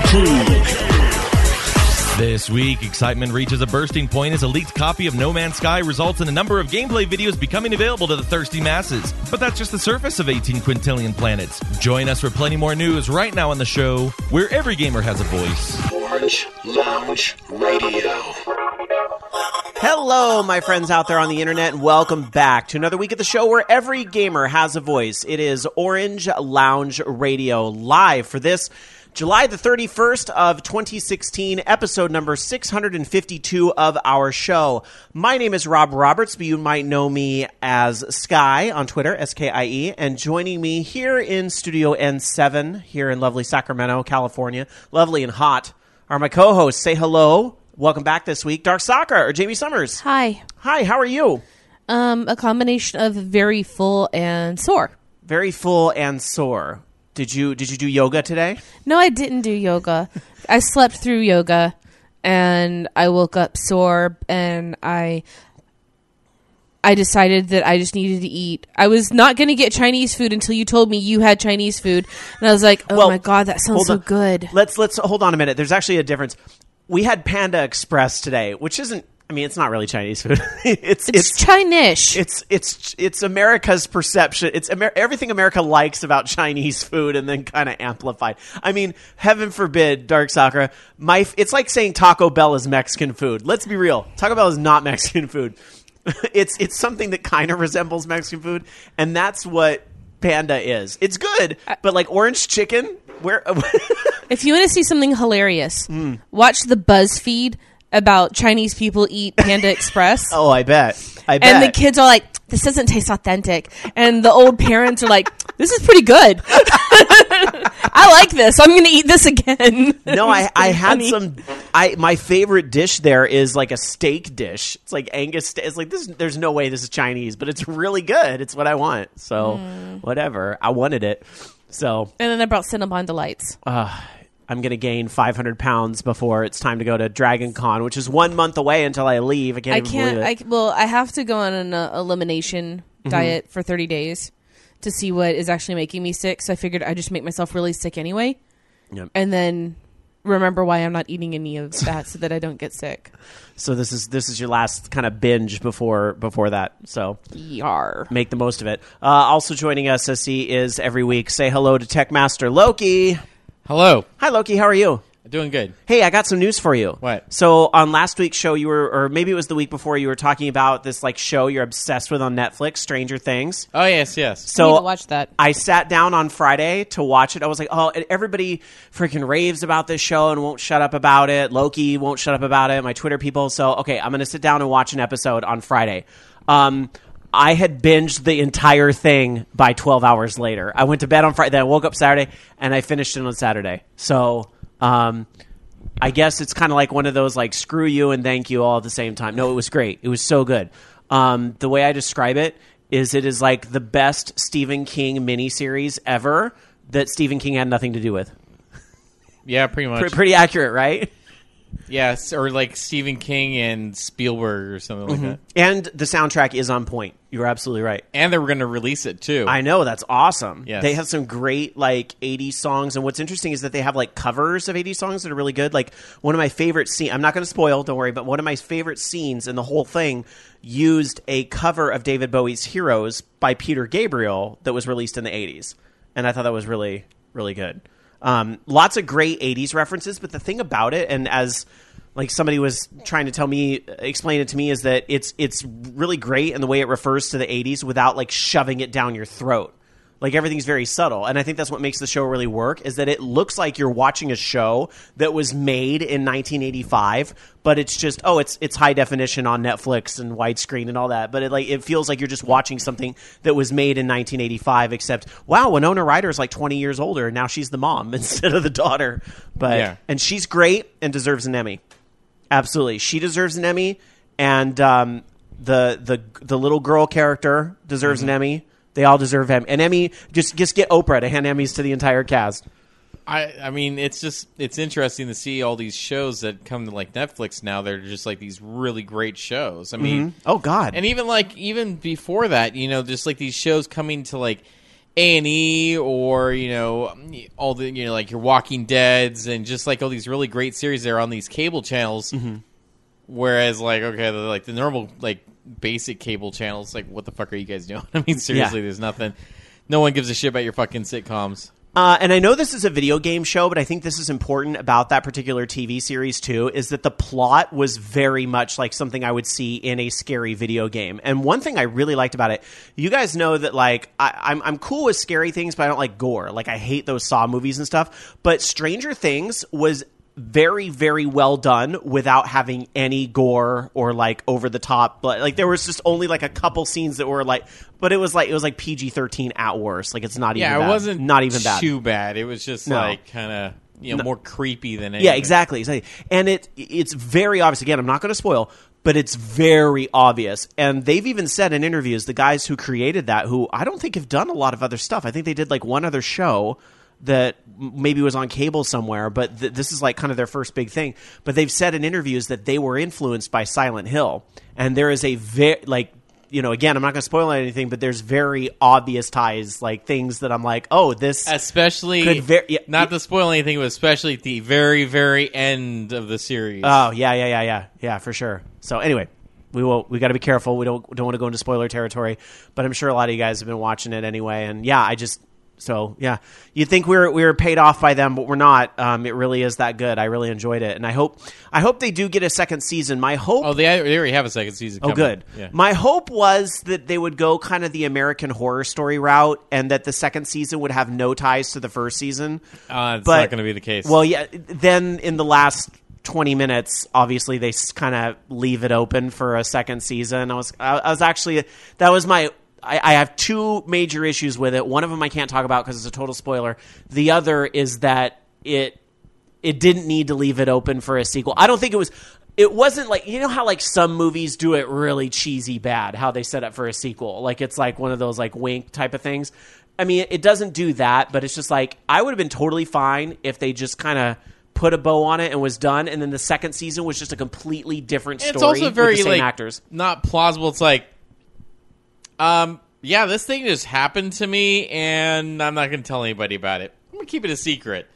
This week, excitement reaches a bursting point as a leaked copy of No Man's Sky results in a number of gameplay videos becoming available to the thirsty masses. But that's just the surface of 18 quintillion planets. Join us for plenty more news right now on the show, where every gamer has a voice. Orange Lounge Radio. Hello, my friends out there on the internet, and welcome back to another week of the show where every gamer has a voice. It is Orange Lounge Radio, live for this July the 31st of 2016, episode number 652 of our show. My name is Rob Roberts, but you might know me as Sky on Twitter, S-K-I-E, and joining me here in Studio N7, here in lovely Sacramento, California, lovely and hot, are my co-hosts. Say hello. Welcome back this week, Dark Soccer, or Jamie Summers. Hi. Hi, how are you? A combination of very full and sore. Very full and sore. Did you do yoga today? No, I didn't do yoga. I slept through yoga, and I woke up sore, and I decided that I just needed to eat. I was not going to get Chinese food until you told me you had Chinese food, and I was like, "Oh my god, that sounds so good." Let's hold on a minute. There's actually a difference. We had Panda Express today, which isn't. I mean, it's not really Chinese food. it's Chinese. It's America's perception. It's everything America likes about Chinese food, and then kind of amplified. I mean, heaven forbid, Dark Sakura. It's like saying Taco Bell is Mexican food. Let's be real. Taco Bell is not Mexican food. It's something that kind of resembles Mexican food, and that's what Panda is. It's good, but like orange chicken. Where? If you want to see something hilarious, watch the BuzzFeed about Chinese people eat Panda Express. Oh, I bet. And the kids are like, this doesn't taste authentic. And the old parents are like, this is pretty good. I like this. I'm going to eat this again. No, I had some. My favorite dish there is like a steak dish. It's like Angus. It's like this. There's no way this is Chinese, but it's really good. It's what I want. So whatever. I wanted it. So. And then I brought Cinnabon Delights. I'm going to gain 500 pounds before it's time to go to Dragon Con, which is 1 month away until I leave. I can't believe it. I have to go on an elimination diet for 30 days to see what is actually making me sick. So I figured I'd just make myself really sick anyway. Yep. And then remember why I'm not eating any of that so that I don't get sick. So this is your last kind of binge before that. So make the most of it. Also joining us, as he is every week, say hello to Tech Master Loki. Hello. Hi, Loki. How are you? Doing good. Hey, I got some news for you. What? So on last week's show, you were, or maybe it was the week before, you were talking about this like show you're obsessed with on Netflix, Stranger Things. Oh, yes. So I need to watch that. I sat down on Friday to watch it. I was like, oh, everybody freaking raves about this show and won't shut up about it. Loki won't shut up about it. My Twitter people. So, okay, I'm going to sit down and watch an episode on Friday. I had binged the entire thing by 12 hours later. I went to bed on Friday, then I woke up Saturday, and I finished it on Saturday. So, I guess it's kind of like one of those, like, screw you and thank you all at the same time. No, it was great. It was so good. The way I describe it is like the best Stephen King miniseries ever that Stephen King had nothing to do with. Yeah, pretty much. Pretty accurate, right? Yes, or like Stephen King and Spielberg or something like that. And the soundtrack is on point. You're absolutely right. And they were going to release it, too. I know. That's awesome. Yes. They have some great, like, 80s songs. And what's interesting is that they have, like, covers of 80s songs that are really good. Like, one of my favorite scenes, I'm not going to spoil, don't worry, but one of my favorite scenes in the whole thing used a cover of David Bowie's Heroes by Peter Gabriel that was released in the 80s. And I thought that was really, really good. Lots of great 80s references, but the thing about it, and as like somebody was trying to explain it to me, is that it's really great in the way it refers to the 80s without like shoving it down your throat. Like everything's very subtle. And I think that's what makes the show really work, is that it looks like you're watching a show that was made in 1985, but it's just, it's high definition on Netflix and widescreen and all that. But it feels like you're just watching something that was made in 1985, except, wow, Winona Ryder's like 20 years older and now she's the mom instead of the daughter. But yeah. And she's great and deserves an Emmy. Absolutely. She deserves an Emmy, and the little girl character deserves an Emmy. They all deserve an Emmy. Just get Oprah to hand Emmys to the entire cast. I mean, it's interesting to see all these shows that come to like Netflix now. They're just like these really great shows. I mean, oh god, and even before that, just like these shows coming to like A&E or, all the, like your Walking Deads and just like all these really great series that are on these cable channels. Mm-hmm. Whereas like, okay, the normal, like basic cable channels, like what the fuck are you guys doing? I mean, seriously, There's nothing. No one gives a shit about your fucking sitcoms. And I know this is a video game show, but I think this is important about that particular TV series too, is that the plot was very much like something I would see in a scary video game. And one thing I really liked about it, you guys know that like I'm cool with scary things, but I don't like gore. Like I hate those Saw movies and stuff. But Stranger Things was very, very well done without having any gore or like over the top. Like there was just only like a couple scenes that were like, but it was like PG-13 at worst. Like it's not even bad. It wasn't not even bad. Too bad. It was just like kind of more creepy than anything. Yeah, exactly. And it's very obvious. Again, I'm not going to spoil, but it's very obvious. And they've even said in interviews, the guys who created that, who I don't think have done a lot of other stuff. I think they did like one other show that maybe was on cable somewhere, but this is like kind of their first big thing. But they've said in interviews that they were influenced by Silent Hill. And there is a again, I'm not going to spoil anything, but there's very obvious ties, like things that I'm like, oh, this especially not to spoil anything, but especially at the very, very end of the series. Oh yeah, for sure. So anyway, we got to be careful. We don't want to go into spoiler territory, but I'm sure a lot of you guys have been watching it anyway. And yeah, So yeah, you'd think we were paid off by them, but we're not. It really is that good. I really enjoyed it, and I hope they do get a second season. My hope. Oh, they already have a second season coming. Oh, good. Yeah. My hope was that they would go kind of the American Horror Story route, and that the second season would have no ties to the first season. It's not going to be the case. Well, yeah. Then in the last 20 minutes, obviously they kind of leave it open for a second season. I was actually that was my. I have two major issues with it. One of them I can't talk about because it's a total spoiler. The other is that it didn't need to leave it open for a sequel. I don't think it wasn't like, you know how like some movies do it really cheesy bad, how they set up for a sequel. Like it's like one of those like wink type of things. I mean, it doesn't do that, but it's just like I would have been totally fine if they just kind of put a bow on it and was done, and then the second season was just a completely different story. It's also very with the same like actors. Not plausible. It's like yeah, this thing just happened to me, and I'm not going to tell anybody about it. I'm going to keep it a secret.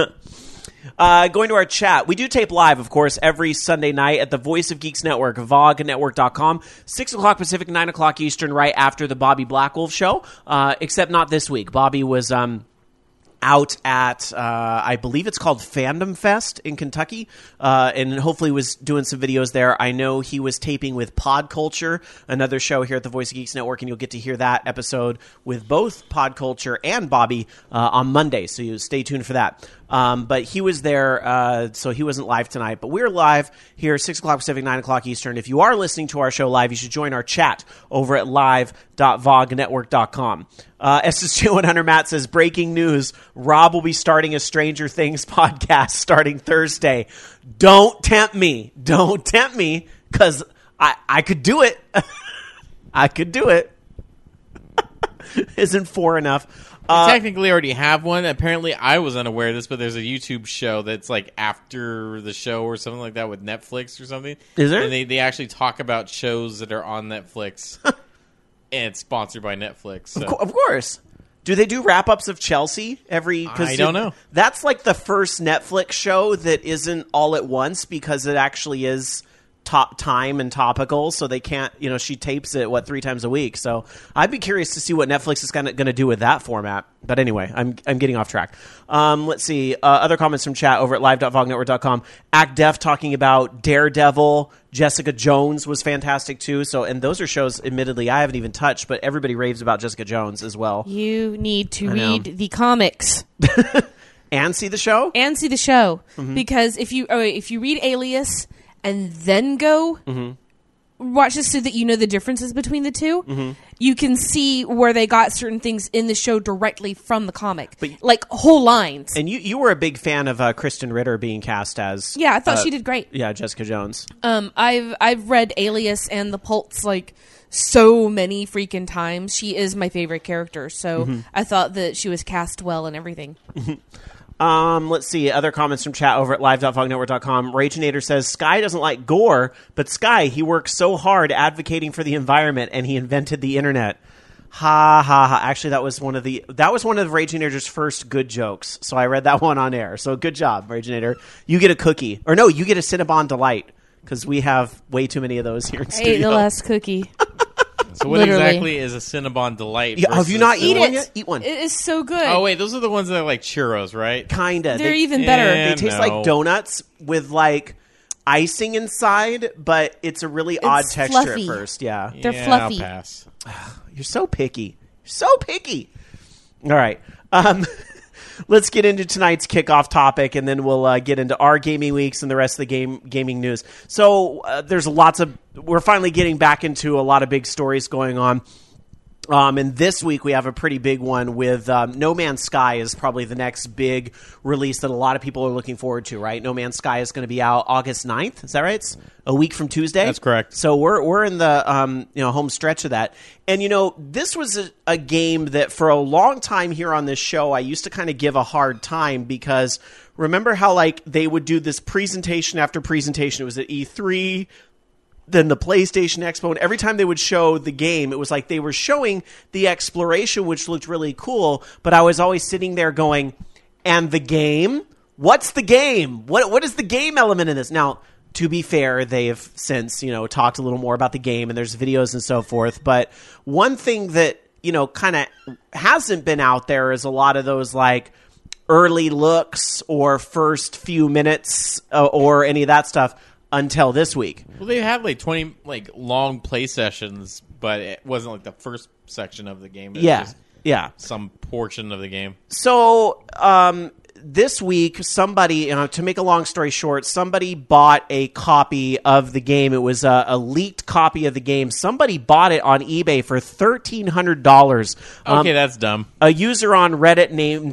Going to our chat. We do tape live, of course, every Sunday night at the Voice of Geeks Network, vognetwork.com, 6 o'clock Pacific, 9 o'clock Eastern, right after the Bobby Blackwolf show, except not this week. Bobby was out at, I believe it's called Fandom Fest in Kentucky, and hopefully was doing some videos there. I know he was taping with Pod Culture, another show here at the Voice of Geeks Network, and you'll get to hear that episode with both Pod Culture and Bobby on Monday, so you stay tuned for that. But he was there, so he wasn't live tonight. But we're live here, 6 o'clock Pacific, 9 o'clock Eastern. If you are listening to our show live, you should join our chat over at live.vognetwork.com. SSJ100 Matt says, breaking news, Rob will be starting a Stranger Things podcast starting Thursday. Don't tempt me, because I could do it. I could do it. Isn't 4 enough? I technically already have one. Apparently, I was unaware of this, but there's a YouTube show that's like after the show or something like that with Netflix or something. Is there? And they actually talk about shows that are on Netflix, and it's sponsored by Netflix. So. Of course. Do they do wrap-ups of Chelsea every... I don't know. That's like the first Netflix show that isn't all at once because it actually is top time and topical, so they can't, she tapes it 3 times a week. So I'd be curious to see what Netflix is going to do with that format. But anyway, I'm getting off track. Let's see other comments from chat over at live.vognetwork.com. Act Def talking about Daredevil. Jessica Jones was fantastic too. So, and those are shows admittedly I haven't even touched, but everybody raves about Jessica Jones as well. You need to read the comics. And see the show? Mm-hmm. Because if you read Alias and then go watch this so that you know the differences between the two, you can see where they got certain things in the show directly from the comic. Like whole lines. And you were a big fan of Kristen Ritter being cast as... Yeah, I thought she did great. Yeah, Jessica Jones. I've read Alias and The Pulse like so many freaking times. She is my favorite character, so I thought that she was cast well and everything. Let's see. Other comments from chat over at live.vognetwork.com. Raginator says, Sky doesn't like gore, but Sky, he works so hard advocating for the environment and he invented the internet. Ha ha ha! Actually, that was one of the Raginator's first good jokes. So I read that one on air. So good job, Raginator. You get a cookie, or no, you get a Cinnabon Delight because we have way too many of those here in I studio. ate the last cookie. So what Literally. exactly is a Cinnabon Delight? Yeah, have you not Eat eaten one it. yet? Eat one. It is so good. Oh wait, those are the ones that are like churros, right? Kinda. They're They even better. Yeah. They taste No. like donuts with like icing inside, but it's a really odd texture fluffy. at first. Yeah. They're Yeah, fluffy. I'll pass. You're so picky. So picky. All right. Let's get into tonight's kickoff topic, and then we'll get into our gaming weeks and the rest of the gaming news. So we're finally getting back into a lot of big stories going on. And this week we have a pretty big one with No Man's Sky is probably the next big release that a lot of people are looking forward to, right? No Man's Sky is going to be out August 9th. Is that right? It's a week from Tuesday. That's correct. So we're in the home stretch of that. And this was a game that for a long time here on this show I used to kind of give a hard time because remember how like they would do this presentation after presentation. It was at E3, then the PlayStation Expo, and every time they would show the game, it was like they were showing the exploration, which looked really cool, but I was always sitting there going, and the game? What's the game? What is the game element in this? Now, to be fair, they've since, talked a little more about the game, and there's videos and so forth, but one thing that, kind of hasn't been out there is a lot of those, like, early looks or first few minutes or any of that stuff until this week. Well, they had like 20 like long play sessions, but it wasn't like the first section of the game. It was just some portion of the game. So this week, somebody, to make a long story short, somebody bought a copy of the game. It was a leaked copy of the game. Somebody bought it on eBay for $1,300. Okay, that's dumb. A user on Reddit named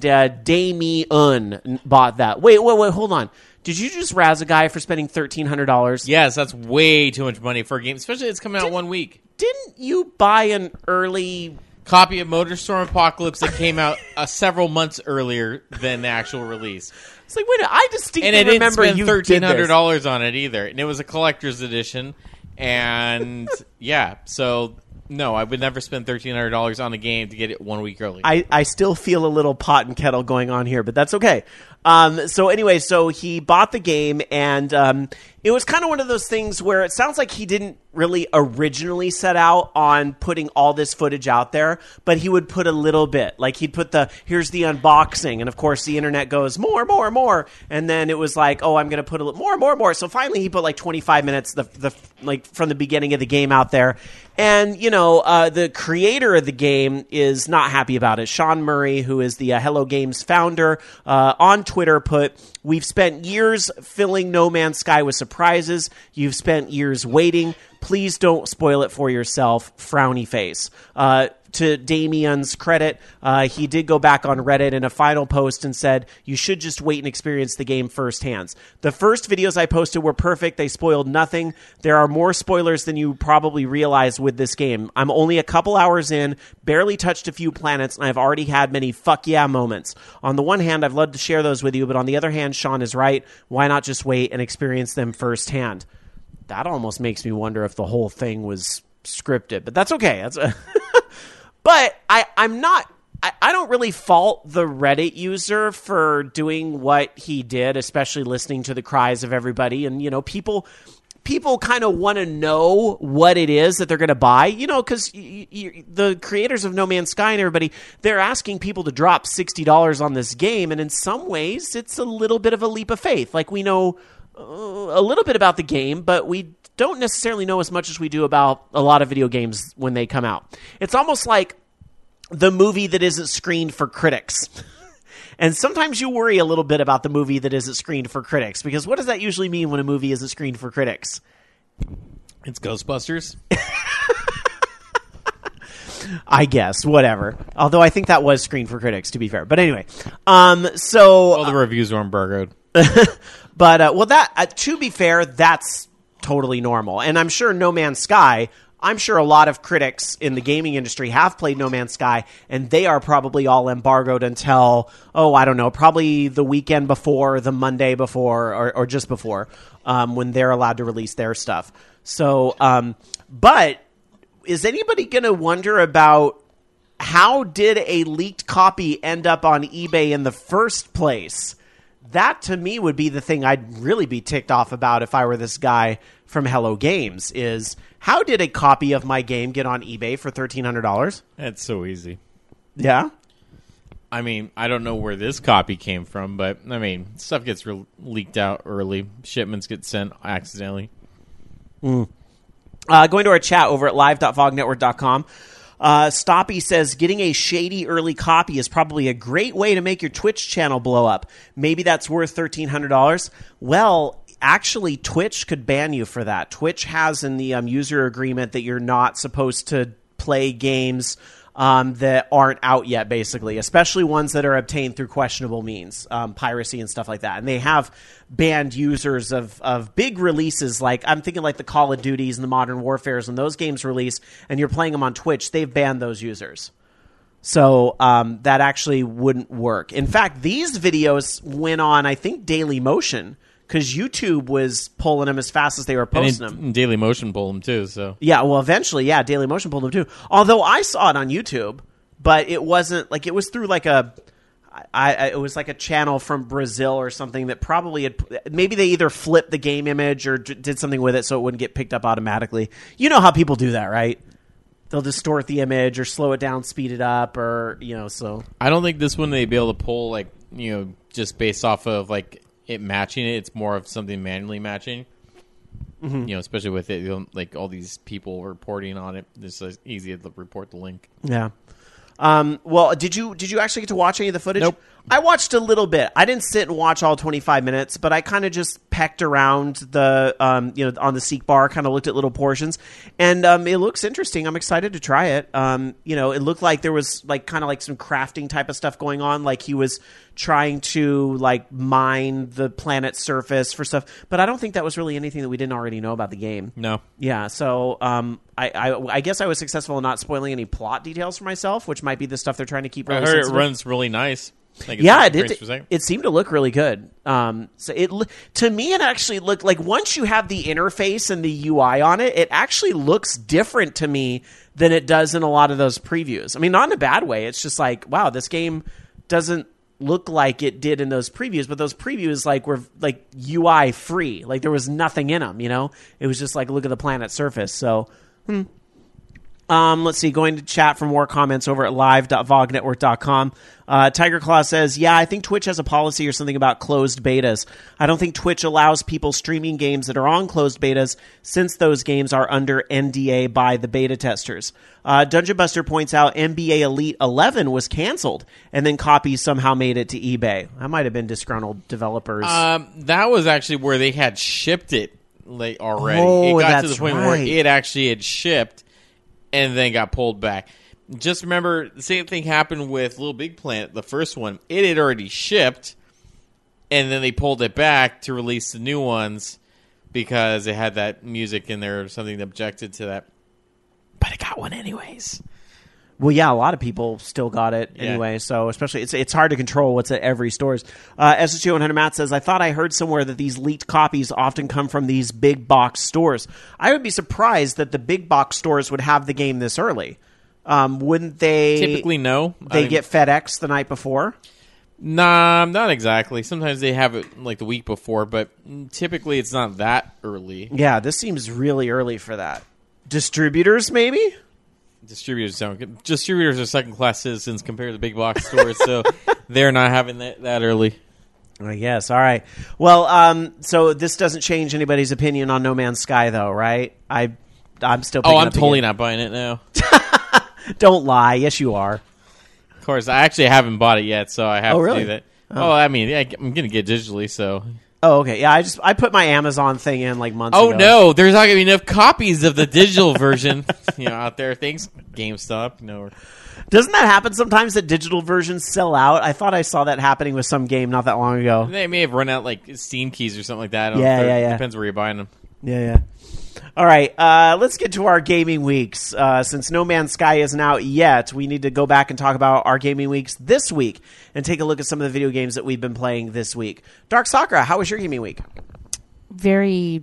Damien bought that. Wait, hold on. Did you just razz a guy for spending $1,300? Yes, that's way too much money for a game, especially it's coming out 1 week. Didn't you buy an early Copy of MotorStorm Apocalypse that came out several months earlier than the actual release? It's like, wait, I distinctly And I didn't remember spend you did this. $1,300 on it either. And it was a collector's edition. And yeah, so no, I would never spend $1,300 on a game to get it 1 week early. I still feel a little pot and kettle going on here, but that's okay. So anyway, so he bought the game, and it was kind of one of those things where it sounds like he didn't really originally set out on putting all this footage out there, but he would put a little bit. Like he'd put here's the unboxing, and of course the internet goes, more, and then it was like, oh, I'm going to put a little more. So finally he put like 25 minutes like from the beginning of the game out there. And, the creator of the game is not happy about it. Sean Murray, who is the Hello Games founder, on Twitter put, "We've spent years filling No Man's Sky with surprises. You've spent years waiting. Please don't spoil it for yourself. Frowny face." To Damien's credit, he did go back on Reddit in a final post and said, "You should just wait and experience the game firsthand. The first videos I posted were perfect. They spoiled nothing. There are more spoilers than you probably realize with this game. I'm only a couple hours in, barely touched a few planets, and I've already had many fuck yeah moments. On the one hand, I've loved to share those with you, but on the other hand, Sean is right. Why not just wait and experience them firsthand?" That almost makes me wonder if the whole thing was scripted, but that's okay. But I'm not. I don't really fault the Reddit user for doing what he did, especially listening to the cries of everybody. And people kind of want to know what it is that they're going to buy. Because the creators of No Man's Sky and everybody, they're asking people to drop $60 on this game, and in some ways, it's a little bit of a leap of faith. Like we know a little bit about the game, but we don't necessarily know as much as we do about a lot of video games when they come out. It's almost like the movie that isn't screened for critics. And sometimes you worry a little bit about the movie that isn't screened for critics, because what does that usually mean when a movie isn't screened for critics? It's Ghostbusters. I guess, whatever. Although I think that was screened for critics, to be fair. But anyway, All the reviews were embargoed. But to be fair, that's totally normal. And I'm sure No Man's Sky, I'm sure a lot of critics in the gaming industry have played No Man's Sky, and they are probably all embargoed until, I don't know, probably the weekend before, the Monday before, or just before, when they're allowed to release their stuff. So, but is anybody going to wonder about how did a leaked copy end up on eBay in the first place? That, to me, would be the thing I'd really be ticked off about if I were this guy from Hello Games, is how did a copy of my game get on eBay for $1,300? That's so easy. Yeah? I mean, I don't know where this copy came from, but, I mean, stuff gets leaked out early. Shipments get sent accidentally. Going to our chat over at live.vognetwork.com. Stoppy says, getting a shady early copy is probably a great way to make your Twitch channel blow up. Maybe that's worth $1,300. Well, actually, Twitch could ban you for that. Twitch has in the user agreement that you're not supposed to play games that aren't out yet, basically, especially ones that are obtained through questionable means, piracy and stuff like that. And they have banned users of big releases, like I'm thinking like the Call of Duties and the Modern Warfares. When those games release and you're playing them on Twitch, they've banned those users. So that actually wouldn't work. In fact, these videos went on, I think, Daily Motion, because YouTube was pulling them as fast as they were posting them. And Daily Motion pulled them too. So yeah, well, eventually, yeah, Daily Motion pulled them too. Although I saw it on YouTube, but it wasn't like, it was through like it was like a channel from Brazil or something that probably had, maybe they either flipped the game image or did something with it so it wouldn't get picked up automatically. You know how people do that, right? They'll distort the image or slow it down, speed it up, or so. I don't think this one they'd be able to pull just based off of like it matching it. It's more of something manually matching. Especially with it, like all these people reporting on it. It's easy to report the link. Yeah. Well, did you actually get to watch any of the footage? Nope. I watched a little bit. I didn't sit and watch all 25 minutes, but I kind of just pecked around the on the Seek bar, kind of looked at little portions, and it looks interesting. I'm excited to try it. It looked like there was like kind of like some crafting type of stuff going on, like he was trying to like mine the planet's surface for stuff, but I don't think that was really anything that we didn't already know about the game. No. Yeah, so I guess I was successful in not spoiling any plot details for myself, which might be the stuff they're trying to keep really I heard sensitive. it runs really nice. Yeah, it seemed to look really good. So to me, it actually looked like once you have the interface and the UI on it, it actually looks different to me than it does in a lot of those previews. I mean, not in a bad way. It's just like, wow, this game doesn't look like it did in those previews, but those previews were like UI free. Like there was nothing in them, It was just like, look at the planet's surface. So, let's see, going to chat for more comments over at live.vognetwork.com. Tiger Claw says, yeah, I think Twitch has a policy or something about closed betas. I don't think Twitch allows people streaming games that are on closed betas since those games are under NDA by the beta testers. Dungeon Buster points out NBA Elite 11 was canceled and then copies somehow made it to eBay. That might have been disgruntled developers. That was actually where they had shipped it already. Oh, it got to that's the point right. where it actually had shipped and then got pulled back. Just remember, the same thing happened with Little Big Planet, the first one. It had already shipped, and then they pulled it back to release the new ones because it had that music in there or something that objected to that. But it got one anyways. Well, yeah, a lot of people still got it anyway, so especially it's hard to control what's at every stores. SSG100 Matt says, I thought I heard somewhere that these leaked copies often come from these big box stores. I would be surprised that the big box stores would have the game this early. Wouldn't they? Typically, no. They get FedEx the night before? Nah, not exactly. Sometimes they have it like the week before, but typically it's not that early. Yeah, this seems really early for that. Distributors, maybe? Distributors don't. Distributors are second-class citizens compared to big box stores, so they're not having that early. I guess. All right. Well, so this doesn't change anybody's opinion on No Man's Sky, though, right? I'm still. I'm totally not buying it now. Don't lie. Yes, you are. Of course, I actually haven't bought it yet, so I have to really? do that. Oh, I mean, I'm going to get digitally, so. Oh, okay. Yeah, I put my Amazon thing in like months ago. Oh, no. There's not going to be enough copies of the digital version out there. Thanks, GameStop. Doesn't that happen sometimes that digital versions sell out? I thought I saw that happening with some game not that long ago. They may have run out like Steam keys or something like that. I don't Yeah, know. yeah. Depends where you're buying them. Yeah. All right, let's get to our gaming weeks. Since No Man's Sky isn't out yet, we need to go back and talk about our gaming weeks this week and take a look at some of the video games that we've been playing this week. Dark Sakura, how was your gaming week? Very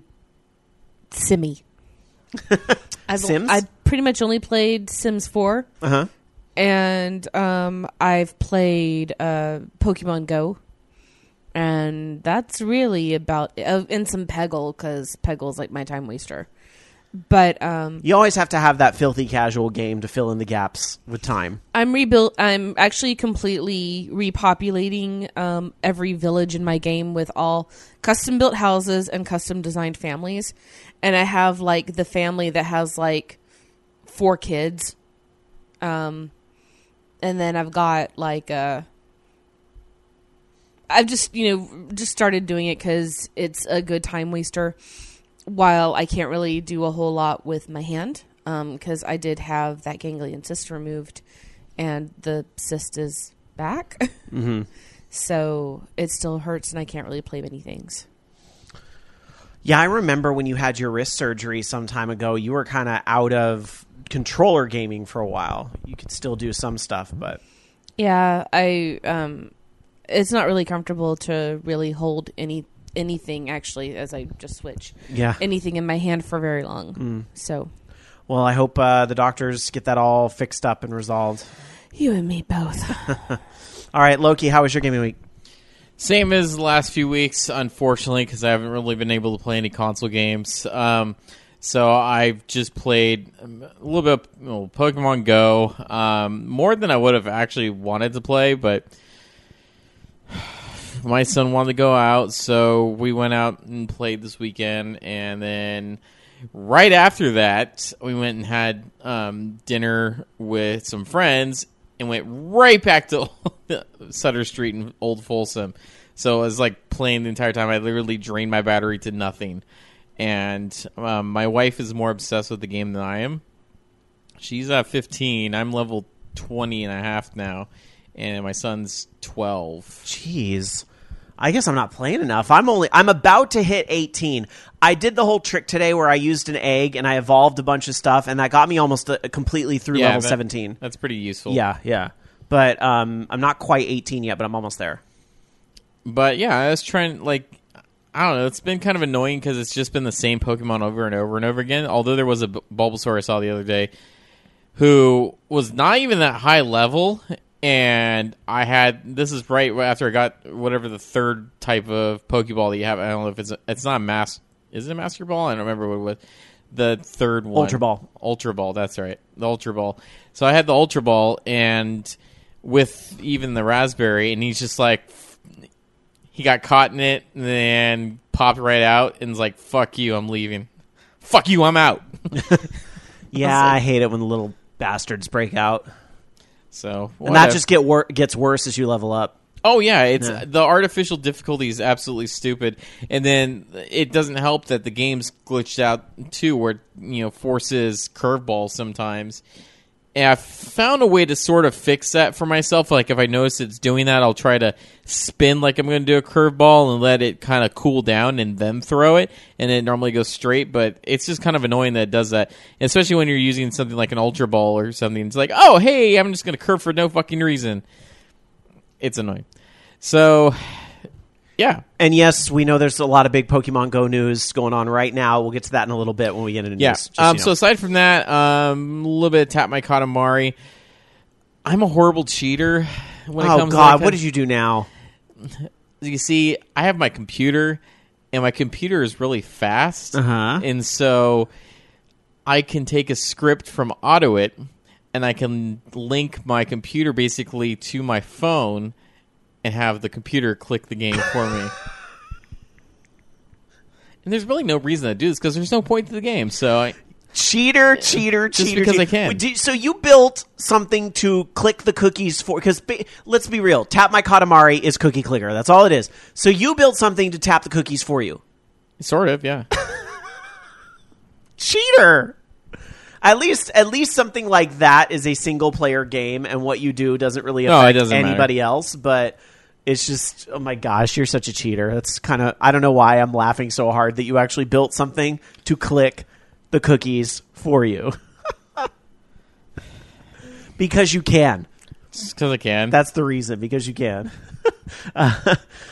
simmy. Sims? I pretty much only played Sims 4. Uh-huh. And I've played Pokemon Go. And that's really about and some Peggle, because Peggle's like my time waster. But you always have to have that filthy casual game to fill in the gaps with time. I'm actually completely repopulating every village in my game with all custom built houses and custom designed families. And I have like the family that has like 4 kids. And then I've got like I've just started doing it because it's a good time waster. While I can't really do a whole lot with my hand, because I did have that ganglion cyst removed, and the cyst is back. Mm-hmm. So it still hurts, and I can't really play many things. Yeah, I remember when you had your wrist surgery some time ago, you were kind of out of controller gaming for a while. You could still do some stuff, but... Yeah, it's not really comfortable to really hold anything, actually, as I just switch. Yeah. Anything in my hand for very long. So... Well, I hope the doctors get that all fixed up and resolved. You and me both. All right, Loki, how was your gaming week? Same as the last few weeks, unfortunately, because I haven't really been able to play any console games. So I've just played a little bit of Pokemon Go, more than I would have actually wanted to play, but my son wanted to go out, so we went out and played this weekend, and then right after that, we went and had dinner with some friends and went right back to Sutter Street in Old Folsom. So I was like playing the entire time. I literally drained my battery to nothing. And my wife is more obsessed with the game than I am. She's at 15. I'm level 20 and a half now. And my son's 12. Jeez. I guess I'm not playing enough. I'm about to hit 18. I did the whole trick today where I used an egg and I evolved a bunch of stuff, and that got me almost completely through level 17. That's pretty useful. Yeah. But I'm not quite 18 yet, but I'm almost there. But yeah, I was trying, I don't know, it's been kind of annoying because it's just been the same Pokemon over and over and over again. Although there was a Bulbasaur I saw the other day who was not even that high level. And this is right after I got whatever the third type of Pokeball that you have. I don't know if it's not a is it a Master Ball? I don't remember what it was. The third one. Ultra Ball, that's right. The Ultra Ball. So I had the Ultra Ball, and with even the Raspberry, and he's just like, he got caught in it, and then popped right out, and was like, fuck you, I'm leaving. Fuck you, I'm out. Yeah, I hate it when the little bastards break out. So, and that just gets worse as you level up. Oh yeah, the artificial difficulty is absolutely stupid, and then it doesn't help that the game's glitched out too, where forces curveballs sometimes. And I found a way to sort of fix that for myself. Like if I notice it's doing that, I'll try to spin like I'm going to do a curveball and let it kind of cool down and then throw it, and it normally goes straight. But it's just kind of annoying that it does that, and especially when you're using something like an Ultra Ball or something. It's like, oh, hey, I'm just going to curve for no fucking reason. It's annoying. So, yeah. And yes, we know there's a lot of big Pokemon Go news going on right now. We'll get to that in a little bit when we get into news. So aside from that, a little bit of Tap My Katamari. I'm a horrible cheater when it comes to God, what did you do now? You see, I have my computer, and my computer is really fast. Uh-huh. And so I can take a script from Autoit, and I can link my computer basically to my phone and have the computer click the game for me. And there's really no reason to do this because there's no point to the game. So Cheater. Just because I can. So you built something to click the cookies for... Because let's be real. Tap My Katamari is Cookie Clicker. That's all it is. So you built something to tap the cookies for you. Sort of, yeah. Cheater! At least something like that is a single-player game, and what you do doesn't really affect anybody else, but... It's just, oh my gosh, you're such a cheater. That's kind of, I don't know why I'm laughing so hard that you actually built something to click the cookies for you. Because you can. Just because I can. That's the reason, because you can.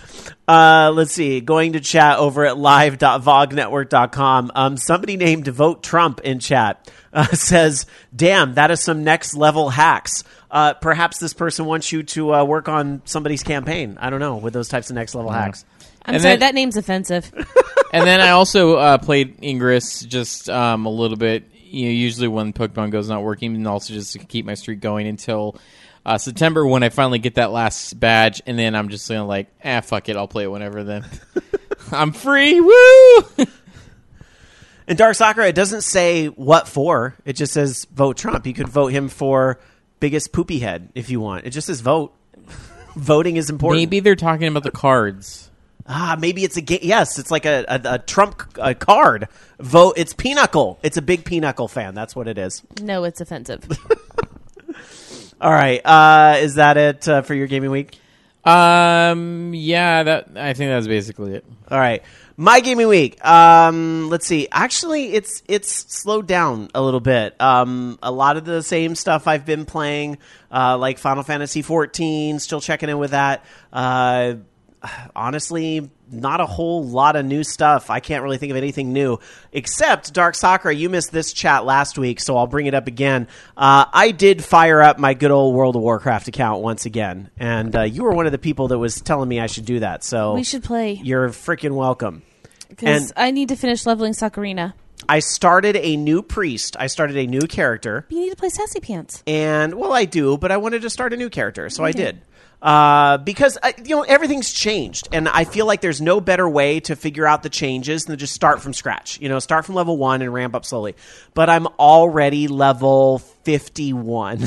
Let's see. Going to chat over at live.vognetwork.com. Somebody named Vote Trump in chat says, damn, that is some next level hacks. Perhaps this person wants you to work on somebody's campaign. I don't know, with those types of next level hacks. I'm sorry, that name's offensive. And then I also played Ingress just a little bit. Usually when Pokemon Go's not working, and also just to keep my streak going until September when I finally get that last badge, and then I'm just like, fuck it, I'll play it whenever then. I'm free, woo! In Dark Sakura, it doesn't say what for. It just says vote Trump. You could vote him for biggest poopy head if you want. It just says vote. Voting is important. Maybe they're talking about the cards. Maybe it's a game. Yes, it's like a Trump card. Vote. It's Pinochle. It's a big Pinochle fan. That's what it is. No, it's offensive. All right. Is that it for your gaming week? Yeah, I think that's basically it. All right. My gaming week. Let's see. Actually, it's slowed down a little bit. A lot of the same stuff I've been playing, like Final Fantasy XIV. Still checking in with that. Honestly, not a whole lot of new stuff. I can't really think of anything new, except Dark Sakura. You missed this chat last week, so I'll bring it up again. I did fire up my good old World of Warcraft account once again, and you were one of the people that was telling me I should do that. So we should play. You're freaking welcome. Because I need to finish leveling Sakurina. I started a new priest. I started a new character. But you need to play Sassy Pants. And, well, I do, but I wanted to start a new character, so I did. Because everything's changed, and I feel like there's no better way to figure out the changes than to just start from scratch. Start from level 1 and ramp up slowly. But I'm already level 51.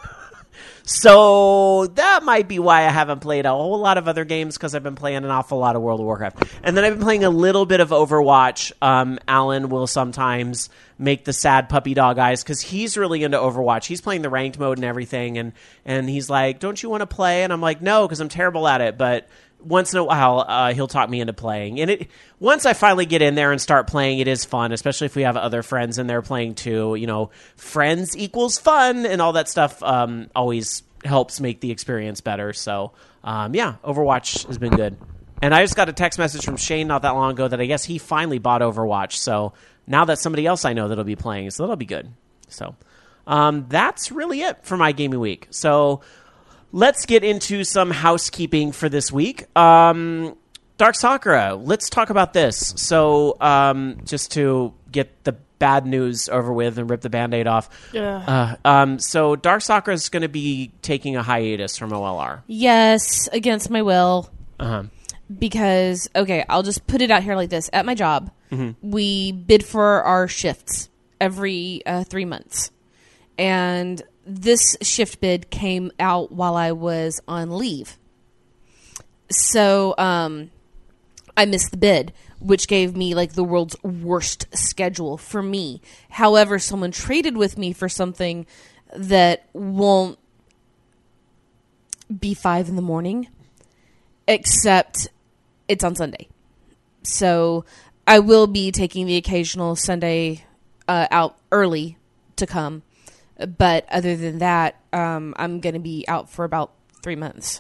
So that might be why I haven't played a whole lot of other games, because I've been playing an awful lot of World of Warcraft. And then I've been playing a little bit of Overwatch. Alan will sometimes make the sad puppy dog eyes because he's really into Overwatch. He's playing the ranked mode and everything. And he's like, don't you want to play? And I'm like, no, because I'm terrible at it. But once in a while, he'll talk me into playing. And once I finally get in there and start playing, it is fun, especially if we have other friends in there playing too. Friends equals fun and all that stuff always helps make the experience better. So, Overwatch has been good. And I just got a text message from Shane not that long ago that I guess he finally bought Overwatch. So now that's somebody else I know that'll be playing. So that'll be good. So that's really it for my gaming week. So let's get into some housekeeping for this week. Dark Sakura, let's talk about this. So just to get the bad news over with and rip the Band-Aid off. So Dark Sakura is going to be taking a hiatus from OLR. Yes, against my will. Uh-huh. Because, I'll just put it out here like this. At my job, we bid for our shifts every 3 months. And this shift bid came out while I was on leave. So I missed the bid, which gave me like the world's worst schedule for me. However, someone traded with me for something that won't be 5 a.m, except it's on Sunday. So I will be taking the occasional Sunday out early to come. But other than that, I'm going to be out for about 3 months.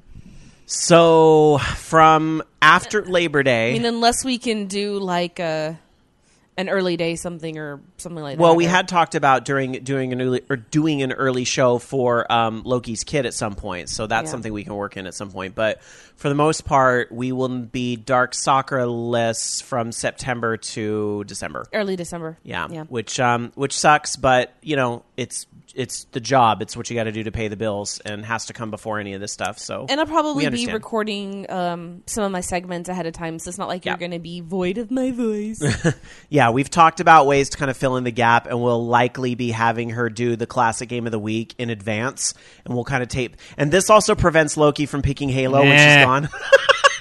So from after Labor Day... I mean, unless we can do like an early day something or something like that. Well, we had talked about doing an early show for Loki's Kid at some point. So that's something we can work in at some point. But for the most part, we will be Dark Sakura-less from September to December. Early December. Yeah. Which sucks, but it's the job. It's what you got to do to pay the bills, and has to come before any of this stuff. So, and I'll probably be recording some of my segments ahead of time, so it's not like you're going to be void of my voice. Yeah, we've talked about ways to kind of fill in the gap, and we'll likely be having her do the classic game of the week in advance, and we'll kind of tape. And this also prevents Loki from picking Halo when she's gone.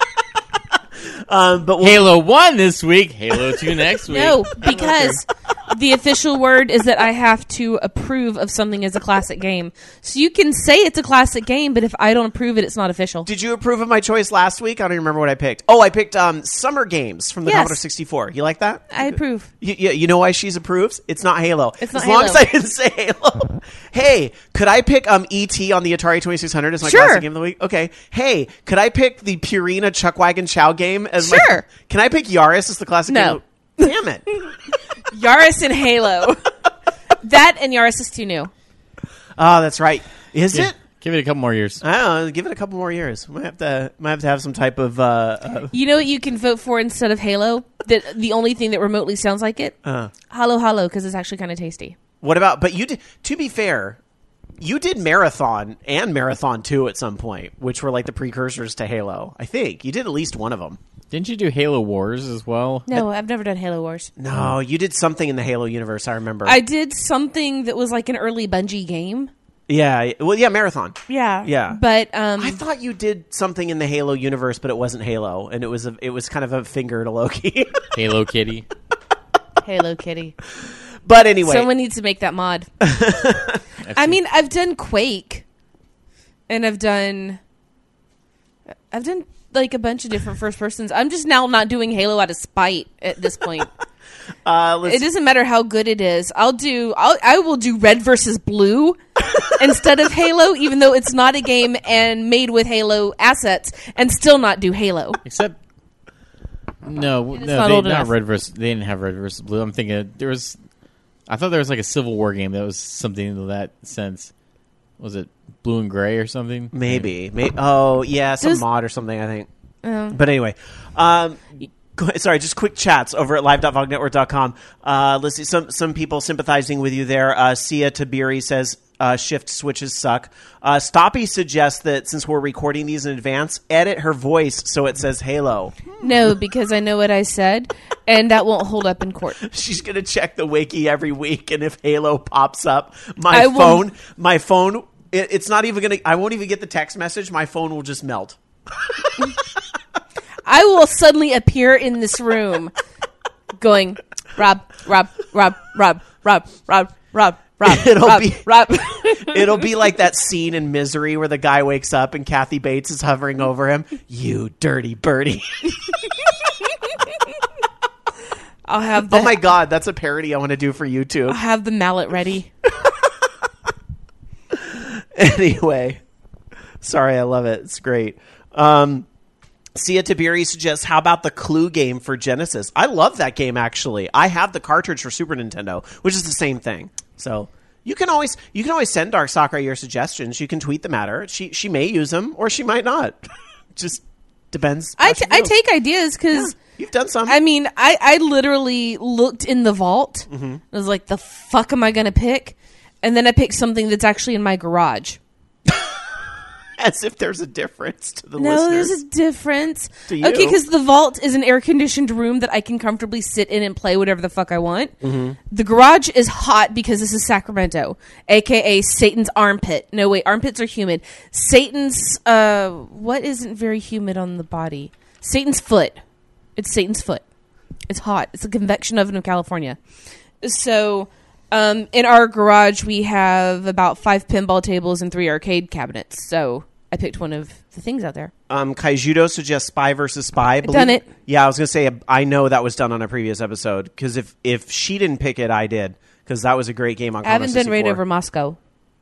But Halo 1 this week, Halo 2 next week. No, because The official word is that I have to approve of something as a classic game. So you can say it's a classic game, but if I don't approve it, it's not official. Did you approve of my choice last week? I don't even remember what I picked. Oh, I picked Summer Games from the Yes. Commodore 64. You like that? I approve. You know why she's approves? It's not Halo. It's not as long Halo. as I didn't say Halo. Hey, could I pick E.T. on the Atari 2600 as my Sure. classic game of the week? Okay. Hey, could I pick the Purina Chuckwagon Chow game as my... Sure. Can I pick Yaris as the classic No. game? Damn it. Yaris and Halo. That and Yaris is too new. Oh, that's right. Is Yeah. it? Give it a couple more years. I don't know. Give it a couple more years. Might have to have some type of... You know what you can vote for instead of Halo? The only thing that remotely sounds like it? Halo Halo, because it's actually kind of tasty. What about... But you did... To be fair... You did Marathon and Marathon 2 at some point, which were like the precursors to Halo. I think. You did at least one of them. Didn't you do Halo Wars as well? No, I've never done Halo Wars. No, you did something in the Halo universe, I remember. I did something that was like an early Bungie game. Yeah, well, yeah, Marathon. Yeah. Yeah. But I thought you did something in the Halo universe, but it wasn't Halo, and it was kind of a finger to Loki. Halo Kitty. Halo Kitty. But anyway. Someone needs to make that mod. I mean, I've done Quake, and I've done like a bunch of different first persons. I'm just now not doing Halo out of spite at this point. It doesn't matter how good it is. I will do Red versus Blue instead of Halo, even though it's not a game and made with Halo assets, and still not do Halo. Except, no, not they old not enough. Red versus. They didn't have Red versus Blue. I'm thinking there was. I thought there was like a Civil War game that was something in that sense. Was it Blue and Gray or something? Maybe. Oh, yeah, some Does- mod or something, I think. But anyway. Sorry, just quick chats over at live.vognetwork.com. Let's see, some people sympathizing with you there. Sia Tabiri says shift switches suck. Stoppy suggests that since we're recording these in advance, edit her voice so it says Halo. No, because I know what I said, and that won't hold up in court. She's going to check the wiki every week, and if Halo pops up, I will- my phone, it's not even going to, I won't even get the text message. My phone will just melt. I will suddenly appear in this room going, Rob. It'll be like that scene in Misery where the guy wakes up and Kathy Bates is hovering over him. You dirty birdie. I'll have the, Oh my God, that's a parody I want to do for YouTube. I'll have the mallet ready. Anyway, sorry, I love it. It's great. Sia Tabiri suggests, how about the Clue game for Genesis? I love that game, actually. I have the cartridge for Super Nintendo, which is the same thing. So you can always send Dark Sakura your suggestions. You can tweet them at her. She may use them or she might not. Just depends. I how she feels. take ideas because You've done some. I mean I literally looked in the vault. I was like, the fuck am I going to pick? And then I picked something that's actually in my garage. As if there's a difference to the No, listeners. there's a difference. To you. Okay, because the vault is an air-conditioned room that I can comfortably sit in and play whatever the fuck I want. Mm-hmm. The garage is hot because this is Sacramento, a.k.a. Satan's armpit. No, wait, armpits are humid. Satan's, what isn't very humid on the body? Satan's foot. It's Satan's foot. It's hot. It's a convection oven of California. So... in our garage, we have about 5 pinball tables and 3 arcade cabinets. So I picked one of the things out there. Kaijudo suggests Spy versus Spy. Done it. Yeah, I was going to say, I know that was done on a previous episode, because if she didn't pick it, I did, because that was a great game on I haven't Commodore done Raid 64. Over Moscow.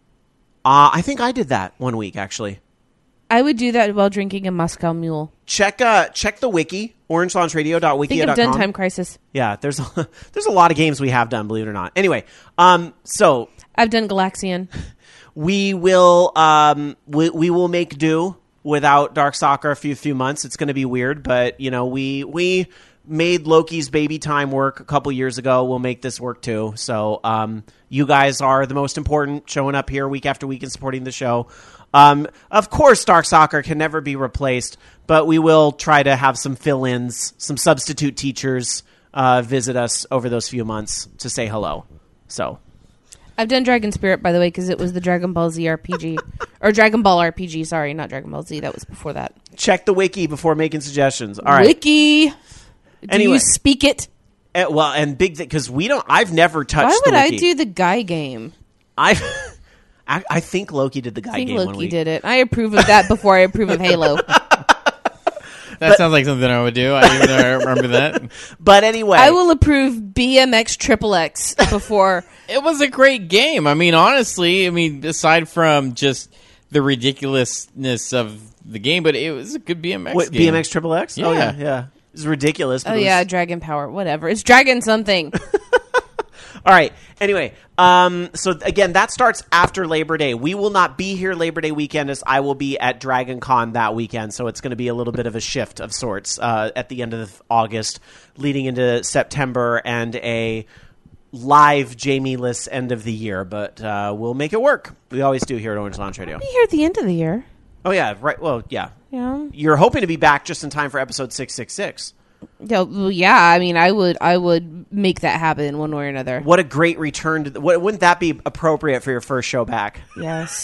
I think I did that one week, actually. I would do that while drinking a Moscow Mule. Check the wiki, orangelaunchradio.wiki.com. I think I've done Time Crisis. Yeah, there's a lot of games we have done, believe it or not. Anyway, so I've done Galaxian. we will we will make do without Dark Sakura a few months. It's going to be weird, but we made Loki's Baby Time work a couple years ago. We'll make this work too. So you guys are the most important, showing up here week after week and supporting the show. Of course, Dark Sakura can never be replaced, but we will try to have some fill-ins, some substitute teachers visit us over those few months to say hello. So I've done Dragon Spirit, by the way, because it was the Dragon Ball Z RPG. Or Dragon Ball RPG, sorry, not Dragon Ball Z. That was before that. check the wiki before making suggestions. All right. Wiki! Do Anyway. you speak it? Well, and big because I've never touched. Why would the I wiki. do the guy game? I think Loki did the guy I think game. Loki did it. I approve of that before I approve of Halo. That sounds like something I would do. I didn't even know I remember that. But anyway, I will approve BMX XXX before. It was a great game. I mean, honestly, aside from just the ridiculousness of the game, but it was a good BMX game. BMX XXX? Yeah. Oh, yeah. It's ridiculous. But Oh yeah, Dragon Power, whatever. It's Dragon something. All right. Anyway, so again, that starts after Labor Day. We will not be here Labor Day weekend, as I will be at Dragon Con that weekend. So it's going to be a little bit of a shift of sorts at the end of August, leading into September, and a live Jamie-less end of the year. But we'll make it work. We always do here at Orange Lounge Radio. Be here at the end of the year. Oh yeah, right. Well, yeah. Yeah. You're hoping to be back just in time for episode 666. Yeah, I mean, I would make that happen one way or another. What a great return to wouldn't that be appropriate for your first show back? Yes.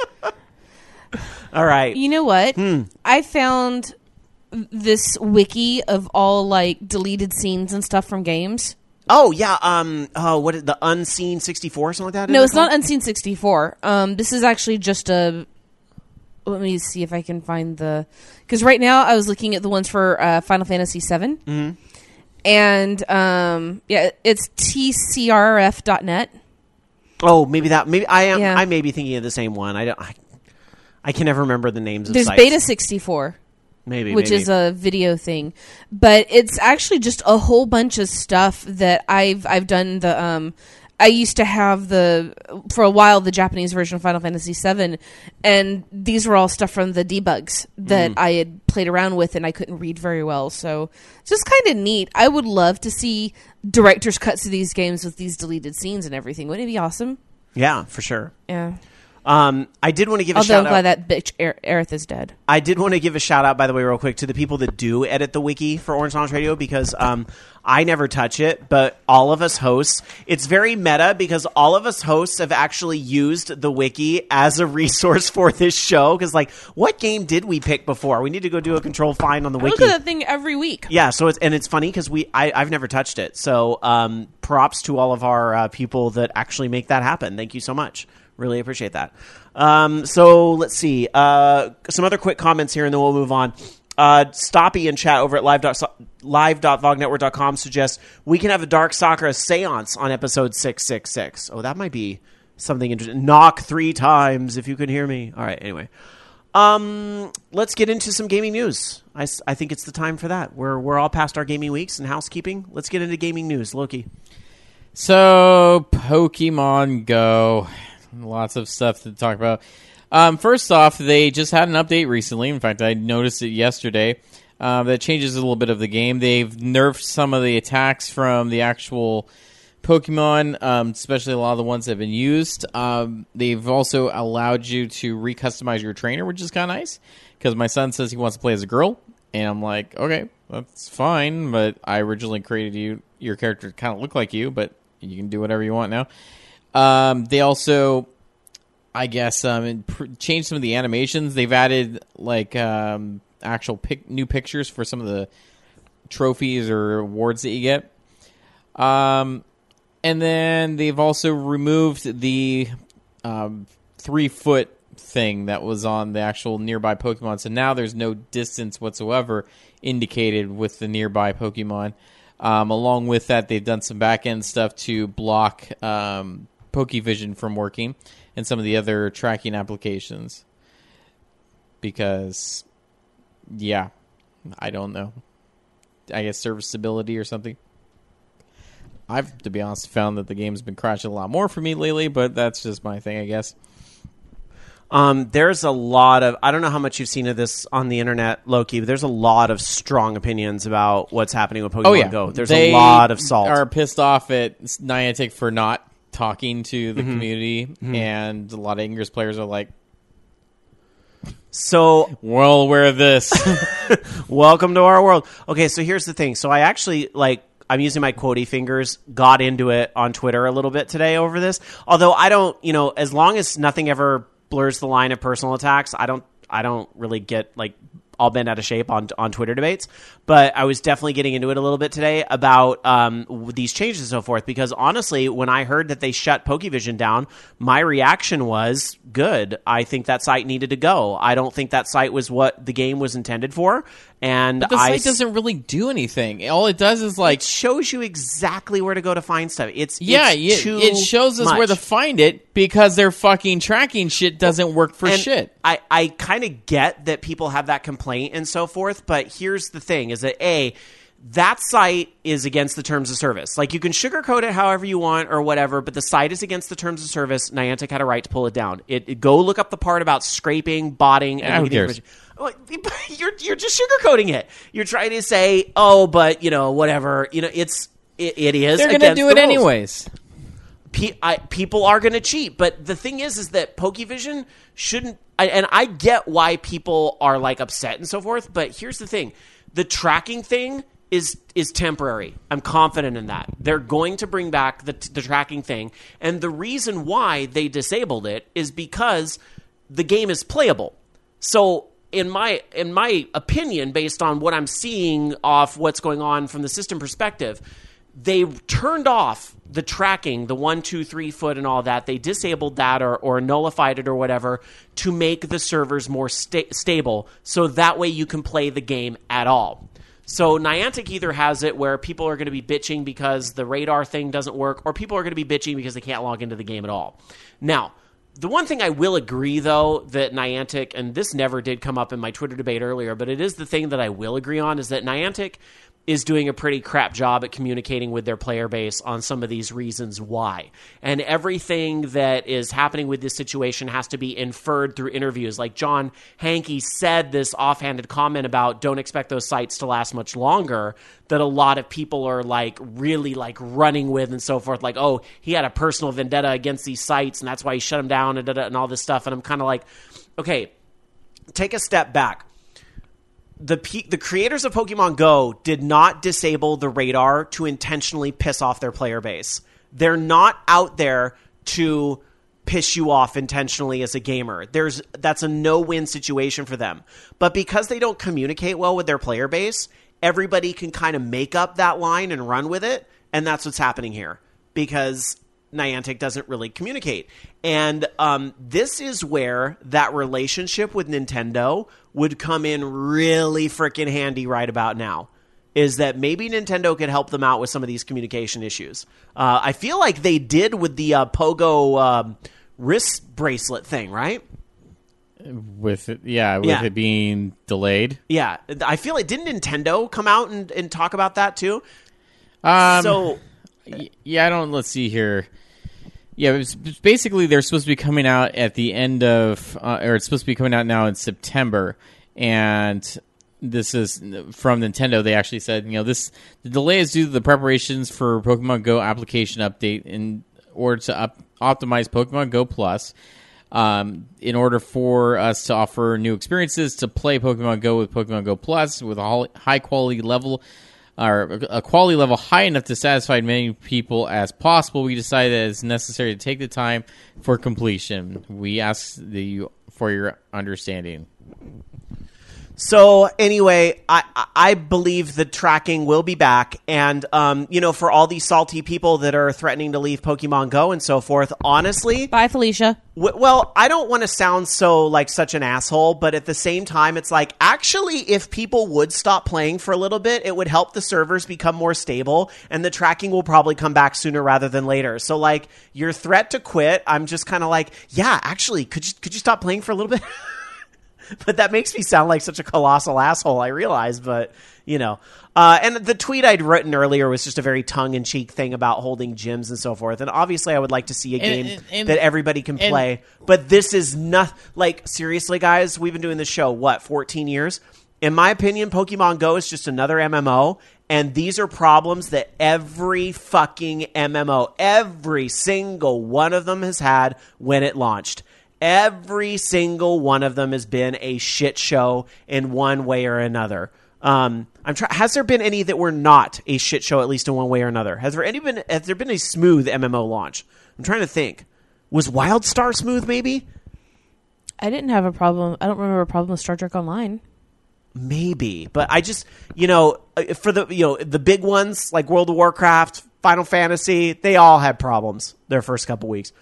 All right. You know what? I found this wiki of all like deleted scenes and stuff from games. Oh yeah. What is the Unseen 64 or something like that? No, it's not Unseen 64. This is actually just a. Let me see if I can find the. Because right now I was looking at the ones for Final Fantasy VII. Mm-hmm. And yeah, it's tcrf.net. Oh, maybe I am. Yeah. I may be thinking of the same one. I can never remember the names of There's sites. Beta 64. Which maybe. is a video thing, but it's actually just a whole bunch of stuff that I've done. I used to have for a while the Japanese version of Final Fantasy VII, and these were all stuff from the debugs that I had played around with, and I couldn't read very well. So it's just kind of neat. I would love to see director's cuts of these games with these deleted scenes and everything. Wouldn't it be awesome? Yeah, for sure. Yeah. I did want to give a Although shout I'm glad out. that bitch Aerith is dead. I did want to give a shout out, by the way, real quick, to the people that do edit the wiki for Orange Lounge Radio, because I never touch it, but all of us hosts, it's very meta because all of us hosts have actually used the wiki as a resource for this show. Because, like, what game did we pick before? We need to go do a control find on the I wiki. look at that thing every week. Yeah, so it's funny because I've never touched it. So props to all of our people that actually make that happen. Thank you so much. Really appreciate that. So let's see. Some other quick comments here, and then we'll move on. Stoppy in chat over at live.vognetwork.com suggests we can have a Dark Sakura seance on episode 666. Oh, that might be something interesting. Knock 3 times if you can hear me. All right, anyway. Let's get into some gaming news. I think it's the time for that. We're all past our gaming weeks and housekeeping. Let's get into gaming news. Loki. So, Pokemon Go. Lots of stuff to talk about. First off, they just had an update recently. In fact, I noticed it yesterday. That changes a little bit of the game. They've nerfed some of the attacks from the actual Pokemon, especially a lot of the ones that have been used. They've also allowed you to recustomize your trainer, which is kind of nice. Because my son says he wants to play as a girl. And I'm like, okay, that's fine. But I originally created your character to kind of look like you. But you can do whatever you want now. They also, I guess, changed some of the animations. They've added like actual new pictures for some of the trophies or awards that you get. And then they've also removed the 3-foot thing that was on the actual nearby Pokemon. So now there's no distance whatsoever indicated with the nearby Pokemon. Along with that, they've done some back-end stuff to block Pokevision from working and some of the other tracking applications. Because, yeah, I don't know. I guess serviceability or something. I've, to be honest, found that the game's been crashing a lot more for me lately, but that's just my thing, I guess. There's a lot of, I don't know how much you've seen of this on the internet, Loki, but there's a lot of strong opinions about what's happening with Pokemon Go. There's a lot of salt. They are pissed off at Niantic for not talking to the community, and a lot of Ingress players are like, so, well aware of this. Welcome to our world. Okay, so here's the thing. So I actually, I'm using my quotey fingers, got into it on Twitter a little bit today over this. Although I don't, as long as nothing ever blurs the line of personal attacks, I don't really get all bent out of shape on Twitter debates. But I was definitely getting into it a little bit today about these changes and so forth, because honestly, when I heard that they shut Pokevision down, my reaction was, good. I think that site needed to go. I don't think that site was what the game was intended for. And but the site doesn't really do anything. All it does is it shows you exactly where to go to find stuff. It shows us where to find it because their fucking tracking shit doesn't work for shit. I kind of get that people have that complaint and so forth, but here's the thing: is that that site is against the terms of service. Like, you can sugarcoat it however you want or whatever, but the site is against the terms of service. Niantic had a right to pull it down. Go look up the part about scraping, botting, and who cares? You're just sugarcoating it. You're trying to say, oh, but whatever. It is. They're going to do it anyways. People are going to cheat, but the thing is that Pokevision shouldn't. And I get why people are like upset and so forth. But here's the thing: the tracking thing is temporary. I'm confident in that. They're going to bring back the tracking thing, and the reason why they disabled it is because the game is playable. So, in my opinion, based on what I'm seeing off what's going on from the system perspective, they turned off the tracking, the 1, 2, 3 foot and all that. They disabled that or nullified it or whatever to make the servers more stable, so that way you can play the game at all. So Niantic either has it where people are going to be bitching because the radar thing doesn't work, or people are going to be bitching because they can't log into the game at all. Now, the one thing I will agree, though, that Niantic, and this never did come up in my Twitter debate earlier, but it is the thing that I will agree on, is that Niantic is doing a pretty crap job at communicating with their player base on some of these reasons why. And everything that is happening with this situation has to be inferred through interviews. Like John Hankey said this offhanded comment about don't expect those sites to last much longer, that a lot of people are really running with and so forth. Like, oh, he had a personal vendetta against these sites and that's why he shut them down and all this stuff. And I'm kind of like, okay, take a step back. The creators of Pokemon Go did not disable the radar to intentionally piss off their player base. They're not out there to piss you off intentionally as a gamer. That's a no-win situation for them. But because they don't communicate well with their player base, everybody can kind of make up that line and run with it, and that's what's happening here. Because Niantic doesn't really communicate. And this is where that relationship with Nintendo would come in really freaking handy right about now, is that maybe Nintendo could help them out with some of these communication issues. I feel like they did with the Pogo wrist bracelet thing, right? With it being delayed. Yeah, I feel like, didn't Nintendo come out and talk about that too? Let's see here. Yeah, it's basically they're supposed to be coming out at the end of, or it's supposed to be coming out now in September, and this is from Nintendo. They actually said, the delay is due to the preparations for Pokemon Go application update in order to optimize Pokemon Go Plus. In order for us to offer new experiences to play Pokemon Go with Pokemon Go Plus with a high quality level, or a quality level high enough to satisfy as many people as possible, we decided that it's necessary to take the time for completion. We ask for your understanding. So anyway, I believe the tracking will be back, and for all these salty people that are threatening to leave Pokemon Go and so forth, honestly, bye Felicia. Well, I don't want to sound so like such an asshole, but at the same time, it's like, actually, if people would stop playing for a little bit, it would help the servers become more stable, and the tracking will probably come back sooner rather than later. So, like, your threat to quit, I'm just kind of like, yeah, actually, could you stop playing for a little bit? But that makes me sound like such a colossal asshole, I realize, but, and the tweet I'd written earlier was just a very tongue-in-cheek thing about holding gyms and so forth, and obviously I would like to see a game that everybody can play, but this is not, like, seriously, guys, we've been doing this show, 14 years? In my opinion, Pokemon Go is just another MMO, and these are problems that every fucking MMO, every single one of them has had when it launched. Every single one of them has been a shit show in one way or another. Has there been any that were not a shit show, at least in one way or another? Has there been a smooth MMO launch? I'm trying to think. Was WildStar smooth, maybe? I didn't have a problem. I don't remember a problem with Star Trek Online. maybe. But I just, for the big ones like World of Warcraft, Final Fantasy, they all had problems their first couple weeks.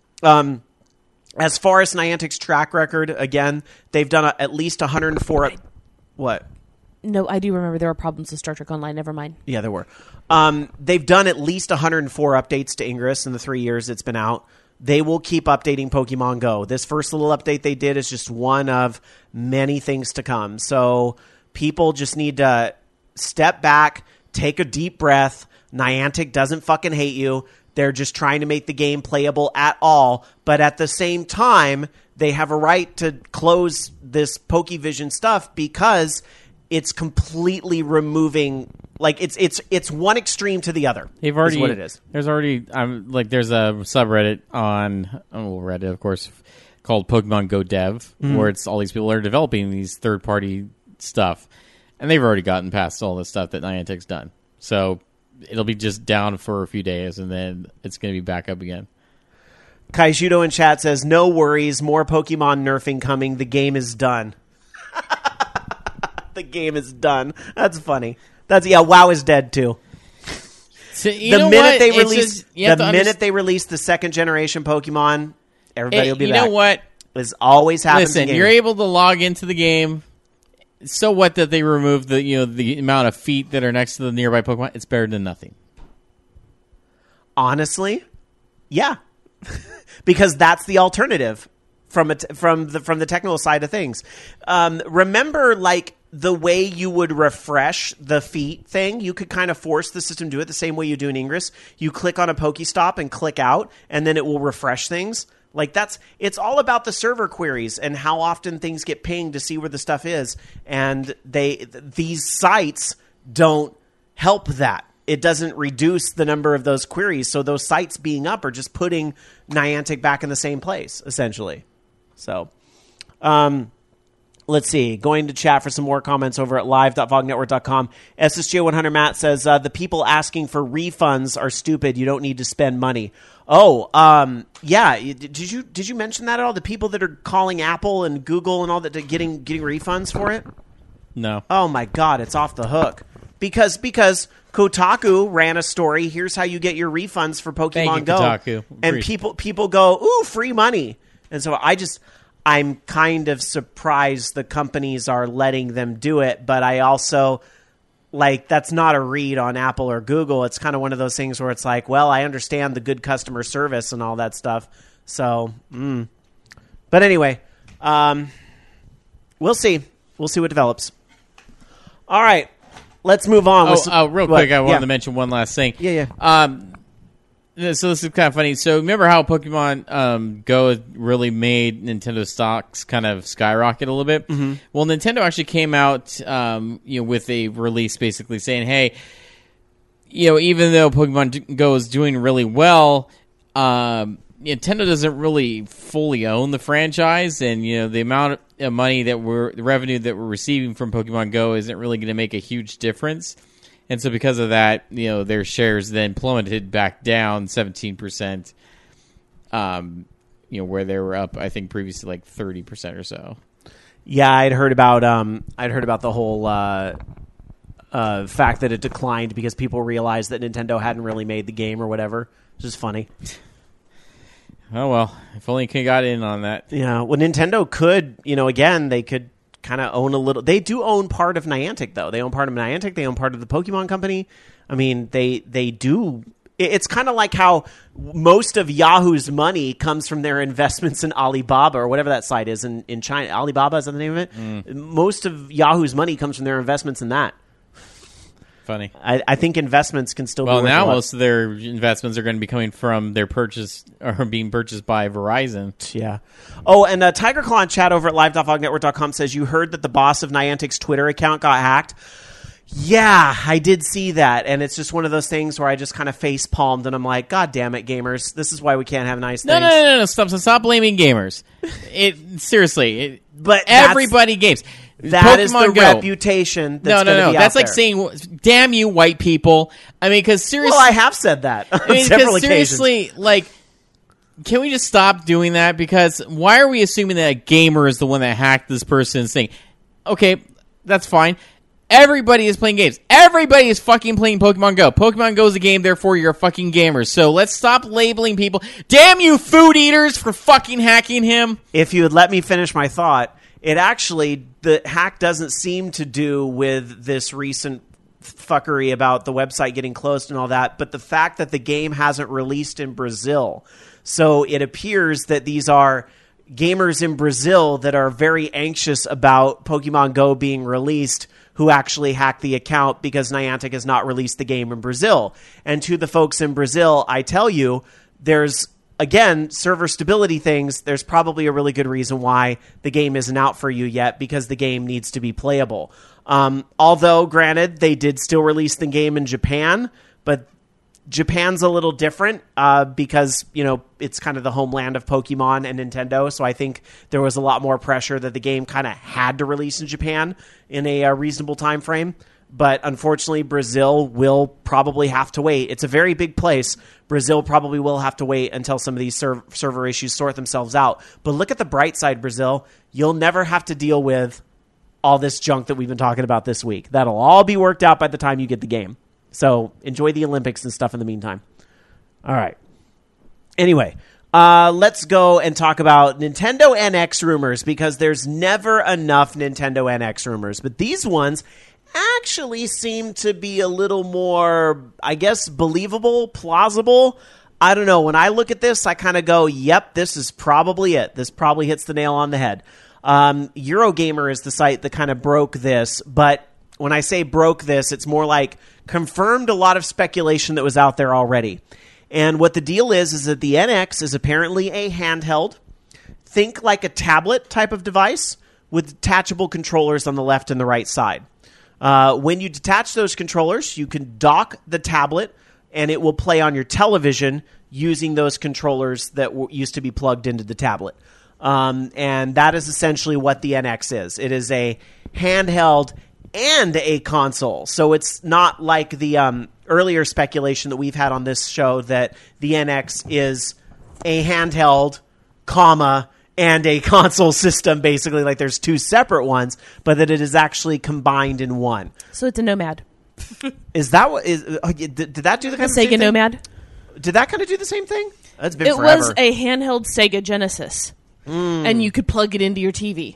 As far as Niantic's track record, again, they've done at least 104. What? No, I do remember there were problems with Star Trek Online. Never mind. Yeah, there were. They've done at least 104 updates to Ingress in the 3 years it's been out. They will keep updating Pokemon Go. This first little update they did is just one of many things to come. So people just need to step back, take a deep breath. Niantic doesn't fucking hate you. They're just trying to make the game playable at all. But at the same time, they have a right to close this Pokevision stuff because it's completely removing... Like, it's one extreme to the other. They've already, is what it is. There's already... there's a subreddit on Reddit, of course, called Pokemon Go Dev, where it's all these people that are developing these third-party stuff. And they've already gotten past all the stuff that Niantic's done. So... it'll be just down for a few days, and then it's going to be back up again. Kaijudo in chat says, no worries, more Pokemon nerfing coming. The game is done. The game is done. That's funny. WoW is dead, too. So, the minute they release the second generation Pokemon, everybody will be back. You know what? This always happens. Listen, you're able to log into the game. So what that they remove the amount of feet that are next to the nearby Pokemon? It's better than nothing. Honestly, yeah, because that's the alternative from the technical side of things. Remember, like the way you would refresh the feet thing, you could kind of force the system to do it the same way you do in Ingress. You click on a Pokestop and click out, and then it will refresh things. Like it's all about the server queries and how often things get pinged to see where the stuff is. And these sites don't help that. It doesn't reduce the number of those queries. So those sites being up are just putting Niantic back in the same place, essentially. So, let's see. Going to chat for some more comments over at live.vognetwork.com. SSJ100 Matt says, the people asking for refunds are stupid. You don't need to spend money. Oh, yeah. Did you mention that at all? The people that are calling Apple and Google and all that, getting refunds for it? No. Oh my God, it's off the hook. Because Kotaku ran a story. Here's how you get your refunds for Pokemon Go. Kotaku. And people go, ooh, free money. And so I'm kind of surprised the companies are letting them do it, but I also... like, that's not a read on Apple or Google. It's kind of one of those things where it's like, well, I understand the good customer service and all that stuff. So, But anyway, we'll see. We'll see what develops. All right. Let's move on. Real quick, I wanted to mention one last thing. Yeah. So this is kind of funny. So remember how Pokemon Go really made Nintendo stocks kind of skyrocket a little bit? Mm-hmm. Well, Nintendo actually came out with a release basically saying, hey, even though Pokemon Go is doing really well, Nintendo doesn't really fully own the franchise, and the amount of money the revenue that we're receiving from Pokemon Go isn't really going to make a huge difference. And so because of that, their shares then plummeted back down 17%, where they were up, I think, previously like 30% or so. Yeah, I'd heard about the whole fact that it declined because people realized that Nintendo hadn't really made the game or whatever. It's just funny. Oh, well, if only you got in on that. Yeah, well, Nintendo could, again, they could kind of own a little. They do own part of Niantic, though. They own part of Niantic. They own part of the Pokemon Company. I mean, they do. It's kind of like how most of Yahoo's money comes from their investments in Alibaba or whatever that site is in China. Alibaba, is that the name of it? Most of Yahoo's money comes from their investments in that. Funny. I think investments can still. Well, now most of their investments are going to be coming from their purchase or being purchased by Verizon. Yeah. Oh, and Tiger Claw in chat over at live.vognetwork.com says you heard that the boss of Niantic's Twitter account got hacked. Yeah, I did see that, and it's just one of those things where I just kind of face palmed, and I'm like, God damn it, gamers! This is why we can't have nice things. No! Stop blaming gamers. Seriously, but everybody games. That is the Go. Reputation that's going to be out That's there. like saying, damn you, white people. I mean, because seriously... Well, I have said that on several occasions. Seriously, like, can we just stop doing that? Because why are we assuming that a gamer is the one that hacked this person's thing? Okay, That's fine. Everybody is playing games. Everybody is fucking playing Pokemon Go. Pokemon Go is a game, therefore you're a fucking gamer. So let's stop labeling people. Damn you, food eaters, for fucking hacking him. If you would let me finish my thought, the hack doesn't seem to do with this recent fuckery about the website getting closed and all that, but the fact that the game hasn't released in Brazil. So it appears that these are gamers in Brazil that are very anxious about Pokemon Go being released who actually hacked the account because Niantic has not released the game in Brazil. And to the folks in Brazil, I tell you, there's, again, server stability things. There's probably a really good reason why the game isn't out for you yet, because the game needs to be playable. Although, granted, they did still release the game in Japan, but Japan's a little different because, it's kind of the homeland of Pokemon and Nintendo. So I think there was a lot more pressure that the game kind of had to release in Japan in a reasonable time frame. But unfortunately, Brazil will probably have to wait. It's a very big place. Brazil probably will have to wait until some of these server issues sort themselves out. But look at the bright side, Brazil. You'll never have to deal with all this junk that we've been talking about this week. That'll all be worked out by the time you get the game. So enjoy the Olympics and stuff in the meantime. All right. Anyway, let's go and talk about Nintendo NX rumors, because there's never enough Nintendo NX rumors. But these ones actually seem to be a little more, I guess, believable, plausible. I don't know. When I look at this, I kind of go, yep, this is probably it. This probably hits the nail on the head. Eurogamer is the site that kind of broke this, but when I say broke this, it's more like confirmed a lot of speculation that was out there already. And what the deal is that the NX is apparently a handheld. Think like a tablet type of device with detachable controllers on the left and the right side. When you detach those controllers, you can dock the tablet and it will play on your television using those controllers that used to be plugged into the tablet. And that is essentially what the NX is. It is a handheld and a console. So it's not like the earlier speculation that we've had on this show that the NX is a handheld, and a console system, basically, like there's two separate ones, but that it is actually combined in one. So it's a Nomad. Is that what is? Did that do the kind of Sega same Nomad? Thing? Did that kind of do the same thing? That's been It forever. was a handheld Sega Genesis, and you could plug it into your TV.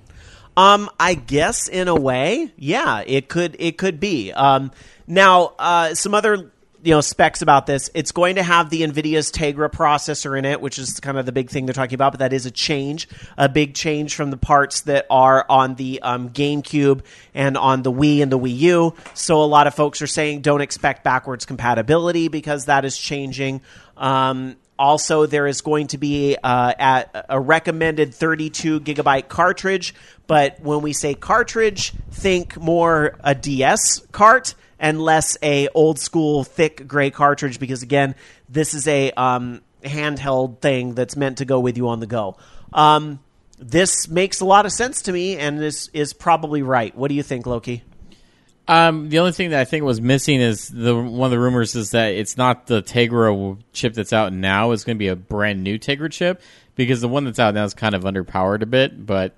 I guess in a way, yeah, it could be. Now, some other specs about this. It's going to have the NVIDIA's Tegra processor in it, which is kind of the big thing they're talking about, but that is a big change from the parts that are on the GameCube and on the Wii and the Wii U. So a lot of folks are saying don't expect backwards compatibility because that is changing. Also, there is going to be a recommended 32 gigabyte cartridge, but when we say cartridge, think more a DS cart and less a old school thick gray cartridge, because again, this is a handheld thing that's meant to go with you on the go. This makes a lot of sense to me, and this is probably right. What do you think, Loki? The only thing that I think was missing is one of the rumors is that it's not the Tegra chip that's out now. It's going to be a brand new Tegra chip, because the one that's out now is kind of underpowered a bit. But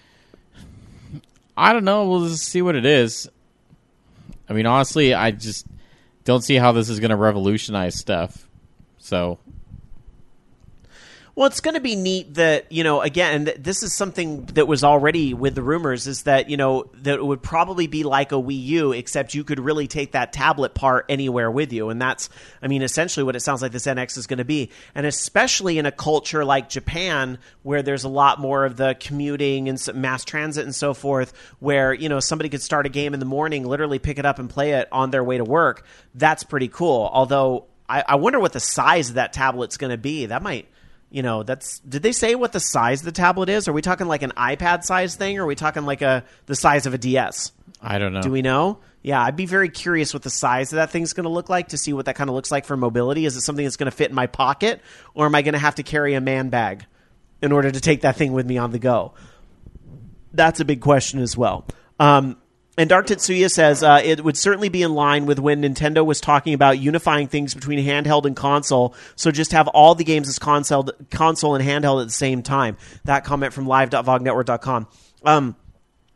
I don't know. We'll just see what it is. I mean, honestly, I just don't see how this is going to revolutionize stuff. So. Well, it's going to be neat that, again, this is something that was already with the rumors, is that, that it would probably be like a Wii U, except you could really take that tablet part anywhere with you. And that's, essentially what it sounds like this NX is going to be. And especially in a culture like Japan, where there's a lot more of the commuting and mass transit and so forth, where, somebody could start a game in the morning, literally pick it up and play it on their way to work. That's pretty cool. Although I wonder what the size of that tablet's going to be. That might... did they say what the size of the tablet is? Are we talking like an iPad size thing, or are we talking like the size of a DS? I don't know. Do we know? Yeah, I'd be very curious what the size of that thing's going to look like, to see what that kind of looks like for mobility. Is it something that's going to fit in my pocket, or am I going to have to carry a man bag in order to take that thing with me on the go? That's a big question as well. And Dark Tetsuya says it would certainly be in line with when Nintendo was talking about unifying things between handheld and console, so just have all the games as console and handheld at the same time. That comment from live.vognetwork.com.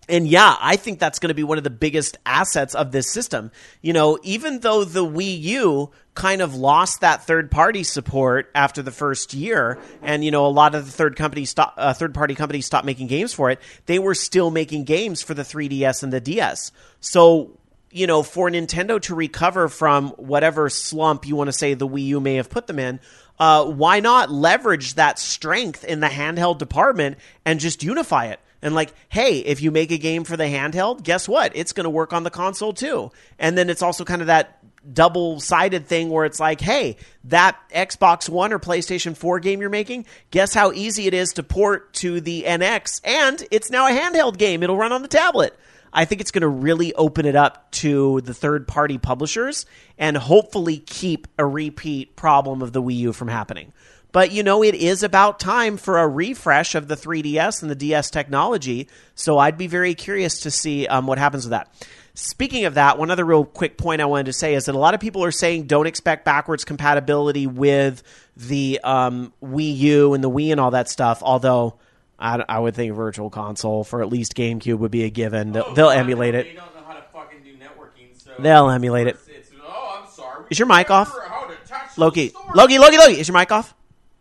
And yeah, I think that's going to be one of the biggest assets of this system. Even though the Wii U kind of lost that third-party support after the first year, and a lot of the third-party companies stopped making games for it, they were still making games for the 3DS and the DS. So, for Nintendo to recover from whatever slump you want to say the Wii U may have put them in, why not leverage that strength in the handheld department and just unify it? And hey, if you make a game for the handheld, guess what? It's going to work on the console too. And then it's also kind of that double-sided thing where it's hey, that Xbox One or PlayStation 4 game you're making, guess how easy it is to port to the NX, and it's now a handheld game. It'll run on the tablet. I think it's going to really open it up to the third-party publishers and hopefully keep a repeat problem of the Wii U from happening. But, it is about time for a refresh of the 3DS and the DS technology, so I'd be very curious to see what happens with that. Speaking of that, one other real quick point I wanted to say is that a lot of people are saying don't expect backwards compatibility with the Wii U and the Wii and all that stuff, although I would think Virtual Console for at least GameCube would be a given. They'll emulate it. They don't know how to fucking do networking, so they'll emulate it. I'm sorry. Is your mic off? Loki, is your mic off?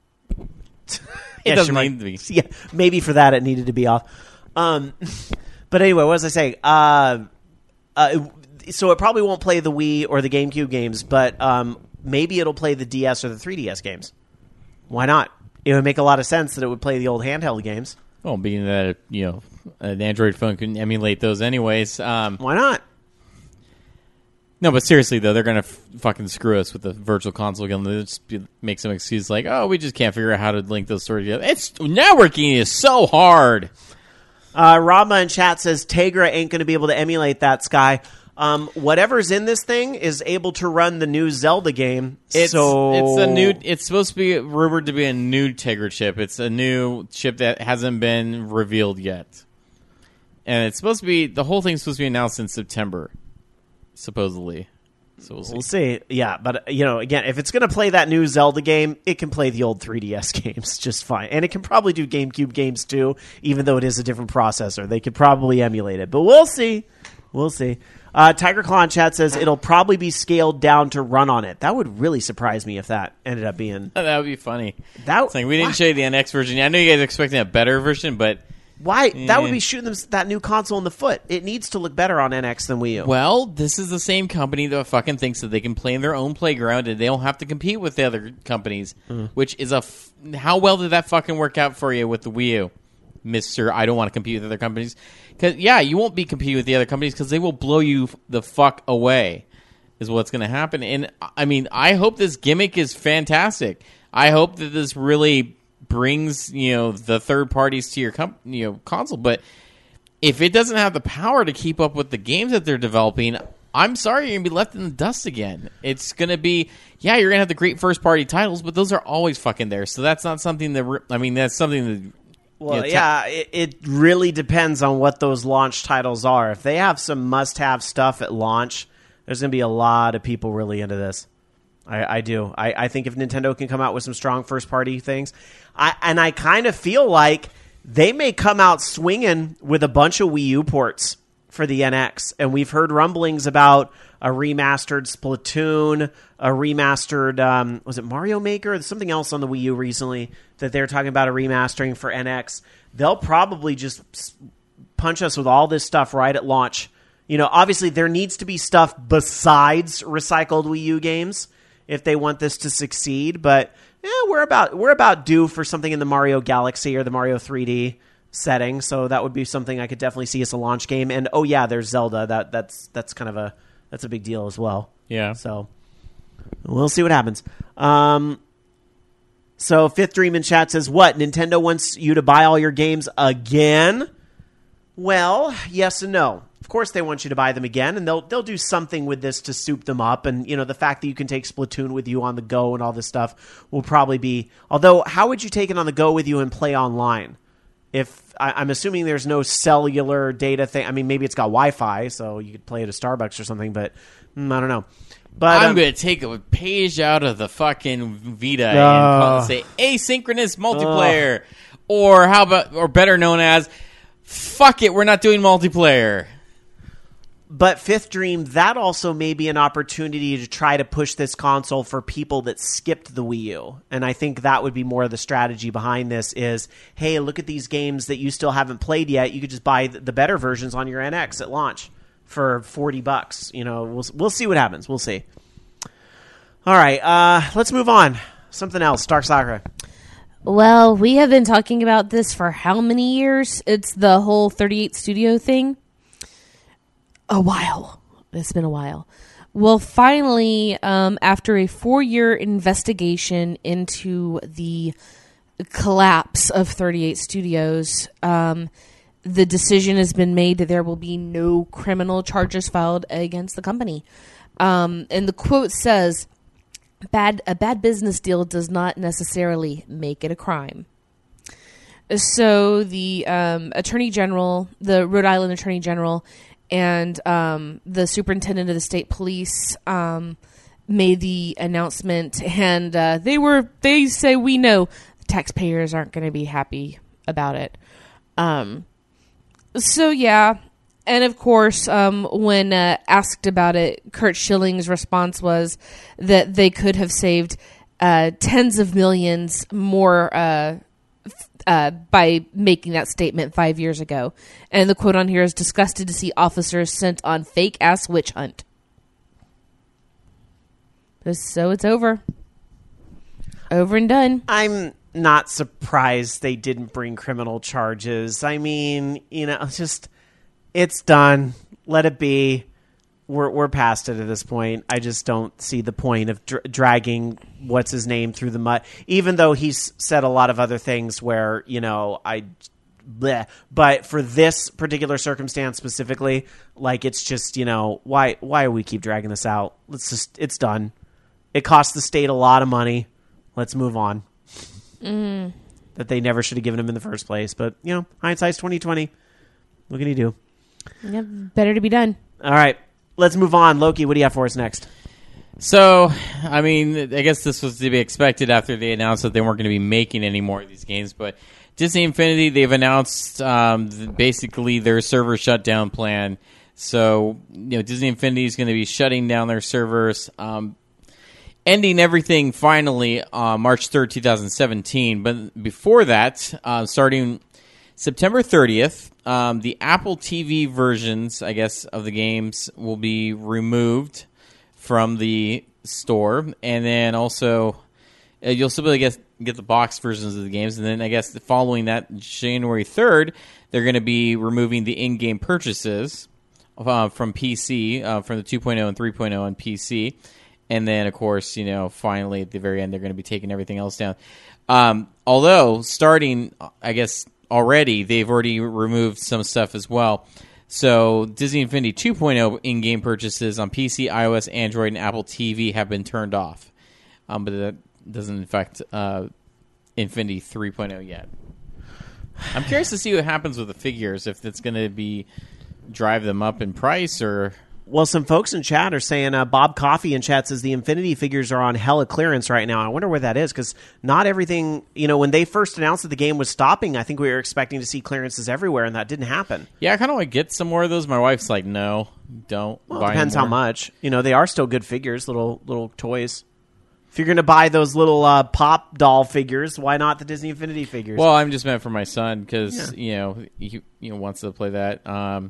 It doesn't need to be. Yeah, maybe for that it needed to be off. But anyway, what was I saying? So it probably won't play the Wii or the GameCube games, but maybe it'll play the DS or the 3DS games. Why not? It would make a lot of sense that it would play the old handheld games. Well, being that an Android phone can emulate those anyways. Why not? No, but seriously though, they're gonna fucking screw us with the Virtual Console again. They'll just make some excuse like, "Oh, we just can't figure out how to link those stories together." Networking is so hard. Rama in chat says Tegra ain't going to be able to emulate that, Sky. Whatever's in this thing is able to run the new Zelda game. It's supposed to be rumored to be a new Tegra chip. It's a new chip that hasn't been revealed yet, and it's supposed to be the whole thing's supposed to be announced in September, supposedly. So we'll see. Yeah, but again, if it's going to play that new Zelda game, it can play the old 3DS games just fine, and it can probably do GameCube games too, even though it is a different processor. They could probably emulate it, but we'll see. We'll see. Tiger Claw in chat says it'll probably be scaled down to run on it. That would really surprise me if that ended up being. That would be funny. We didn't why? show you the NX version. I know you guys are expecting a better version, but. Why? That would be shooting them that new console in the foot. It needs to look better on NX than Wii U. Well, this is the same company that fucking thinks that they can play in their own playground and they don't have to compete with the other companies, which is how well did that fucking work out for you with the Wii U, Mr. I don't want to compete with other companies? Because, you won't be competing with the other companies because they will blow you the fuck away is what's going to happen. And, I mean, I hope this gimmick is fantastic. I hope that this really brings the third parties to your console, but if it doesn't have the power to keep up with the games that they're developing, I'm sorry, you're gonna be left in the dust again. It's gonna be you're gonna have the great first party titles, but those are always fucking there. So that's not something that that's something that it really depends on what those launch titles are. If they have some must-have stuff at launch, there's gonna be a lot of people really into this. I do. I think if Nintendo can come out with some strong first-party things, I kind of feel like they may come out swinging with a bunch of Wii U ports for the NX. And we've heard rumblings about a remastered Splatoon, a remastered, was it Mario Maker? There's something else on the Wii U recently that they're talking about a remastering for NX. They'll probably just punch us with all this stuff right at launch. Obviously there needs to be stuff besides recycled Wii U games if they want this to succeed, but we're about due for something in the Mario Galaxy or the Mario 3D setting, so that would be something I could definitely see as a launch game. And there's Zelda. That's kind of that's a big deal as well. Yeah. So we'll see what happens. So Fifth Dream in chat says, "What? Nintendo wants you to buy all your games again?" Well, yes and no. Of course they want you to buy them again, and they'll do something with this to soup them up. And, the fact that you can take Splatoon with you on the go and all this stuff will probably be... Although, how would you take it on the go with you and play online? If I'm assuming there's no cellular data thing. I mean, maybe it's got Wi-Fi, so you could play at a Starbucks or something, but I don't know. But I'm going to take a page out of the fucking Vita and say asynchronous multiplayer. Or how about, or better known as... fuck it, we're not doing multiplayer. But Fifth Dream, that also may be an opportunity to try to push this console for people that skipped the Wii U. And I think that would be more of the strategy behind this is, hey, look at these games that you still haven't played yet. You could just buy the better versions on your NX at launch for $40. You know, we'll see what happens. We'll see. All right, let's move on. Something else. Dark Sakura. Well, we have been talking about this for how many years? It's the whole 38 Studio thing. A while. It's been a while. Well, finally, after a 4-year investigation into the collapse of 38 Studios, the decision has been made that there will be no criminal charges filed against the company. And the quote says, a bad business deal does not necessarily make it a crime. So the Attorney General, the Rhode Island Attorney General, and the Superintendent of the State Police made the announcement, and they say, we know the taxpayers aren't going to be happy about it. So yeah, and of course, when asked about it, Curt Schilling's response was that they could have saved tens of millions more by making that statement 5 years ago. And the quote on here is, disgusted to see officers sent on fake-ass witch hunt. So it's over. Over and done. I'm not surprised they didn't bring criminal charges. I mean, you know, it's done. Let it be. We're past it at this point. I just don't see the point of dragging what's his name through the mud, even though he's said a lot of other things where, you know, bleh. But for this particular circumstance specifically, like, it's just, you know, why do we keep dragging this out? It's done. It cost the state a lot of money. Let's move on. That they never should have given him in the first place. But, you know, hindsight's 20/20. What can you do? Yep, better to be done. All right. Let's move on. Loki, what do you have for us next? So, I mean, I guess this was to be expected after they announced that they weren't going to be making any more of these games. But Disney Infinity, they've announced basically their server shutdown plan. So, you know, Disney Infinity is going to be shutting down their servers, ending everything finally on March 3rd, 2017. But before that, starting September 30th, the Apple TV versions, I guess, of the games will be removed from the store. And then also, you'll still be able to get the box versions of the games. And then I guess following that, January 3rd, they're going to be removing the in-game purchases from PC, from the 2.0 and 3.0 on PC. And then, of course, you know, finally at the very end, they're going to be taking everything else down. Although, starting, I guess, already, they've already removed some stuff as well. So Disney Infinity 2.0 in-game purchases on PC, iOS, Android, and Apple TV have been turned off. But that doesn't affect Infinity 3.0 yet. I'm curious to see what happens with the figures, if it's going to be drive them up in price or... Well, some folks in chat are saying, Bob Coffey in chat says the Infinity figures are on hella clearance right now. I wonder where that is, because not everything, you know, when they first announced that the game was stopping, I think we were expecting to see clearances everywhere, and that didn't happen. Yeah, I kind of want to get some more of those. My wife's like, no, don't Well, buy it depends more. how much. You know, they are still good figures, little toys. If you're going to buy those little pop doll figures, why not the Disney Infinity figures? Well, I'm just meant for my son because, you know, he wants to play that.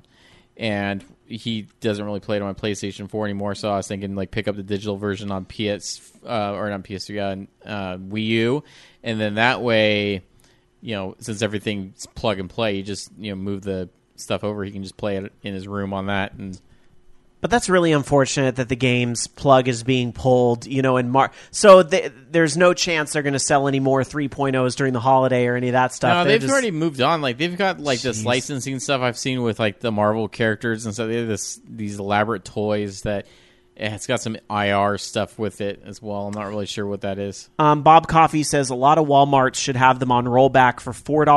And he doesn't really play it on PlayStation 4 anymore, so I was thinking, like, pick up the digital version on or not PS3, on Wii U, and then that way, you know, since everything's plug and play, you just, you know, move the stuff over, he can just play it in his room on that. But that's really unfortunate that the game's plug is being pulled, you know, in March. So there's no chance they're going to sell any more 3.0s during the holiday or any of that stuff. No, they've already moved on. Like, they've got, like, this licensing stuff I've seen with, like, the Marvel characters and stuff. They have these elaborate toys that it's got some IR stuff with it as well. I'm not really sure what that is. Bob Coffey says a lot of Walmarts should have them on rollback for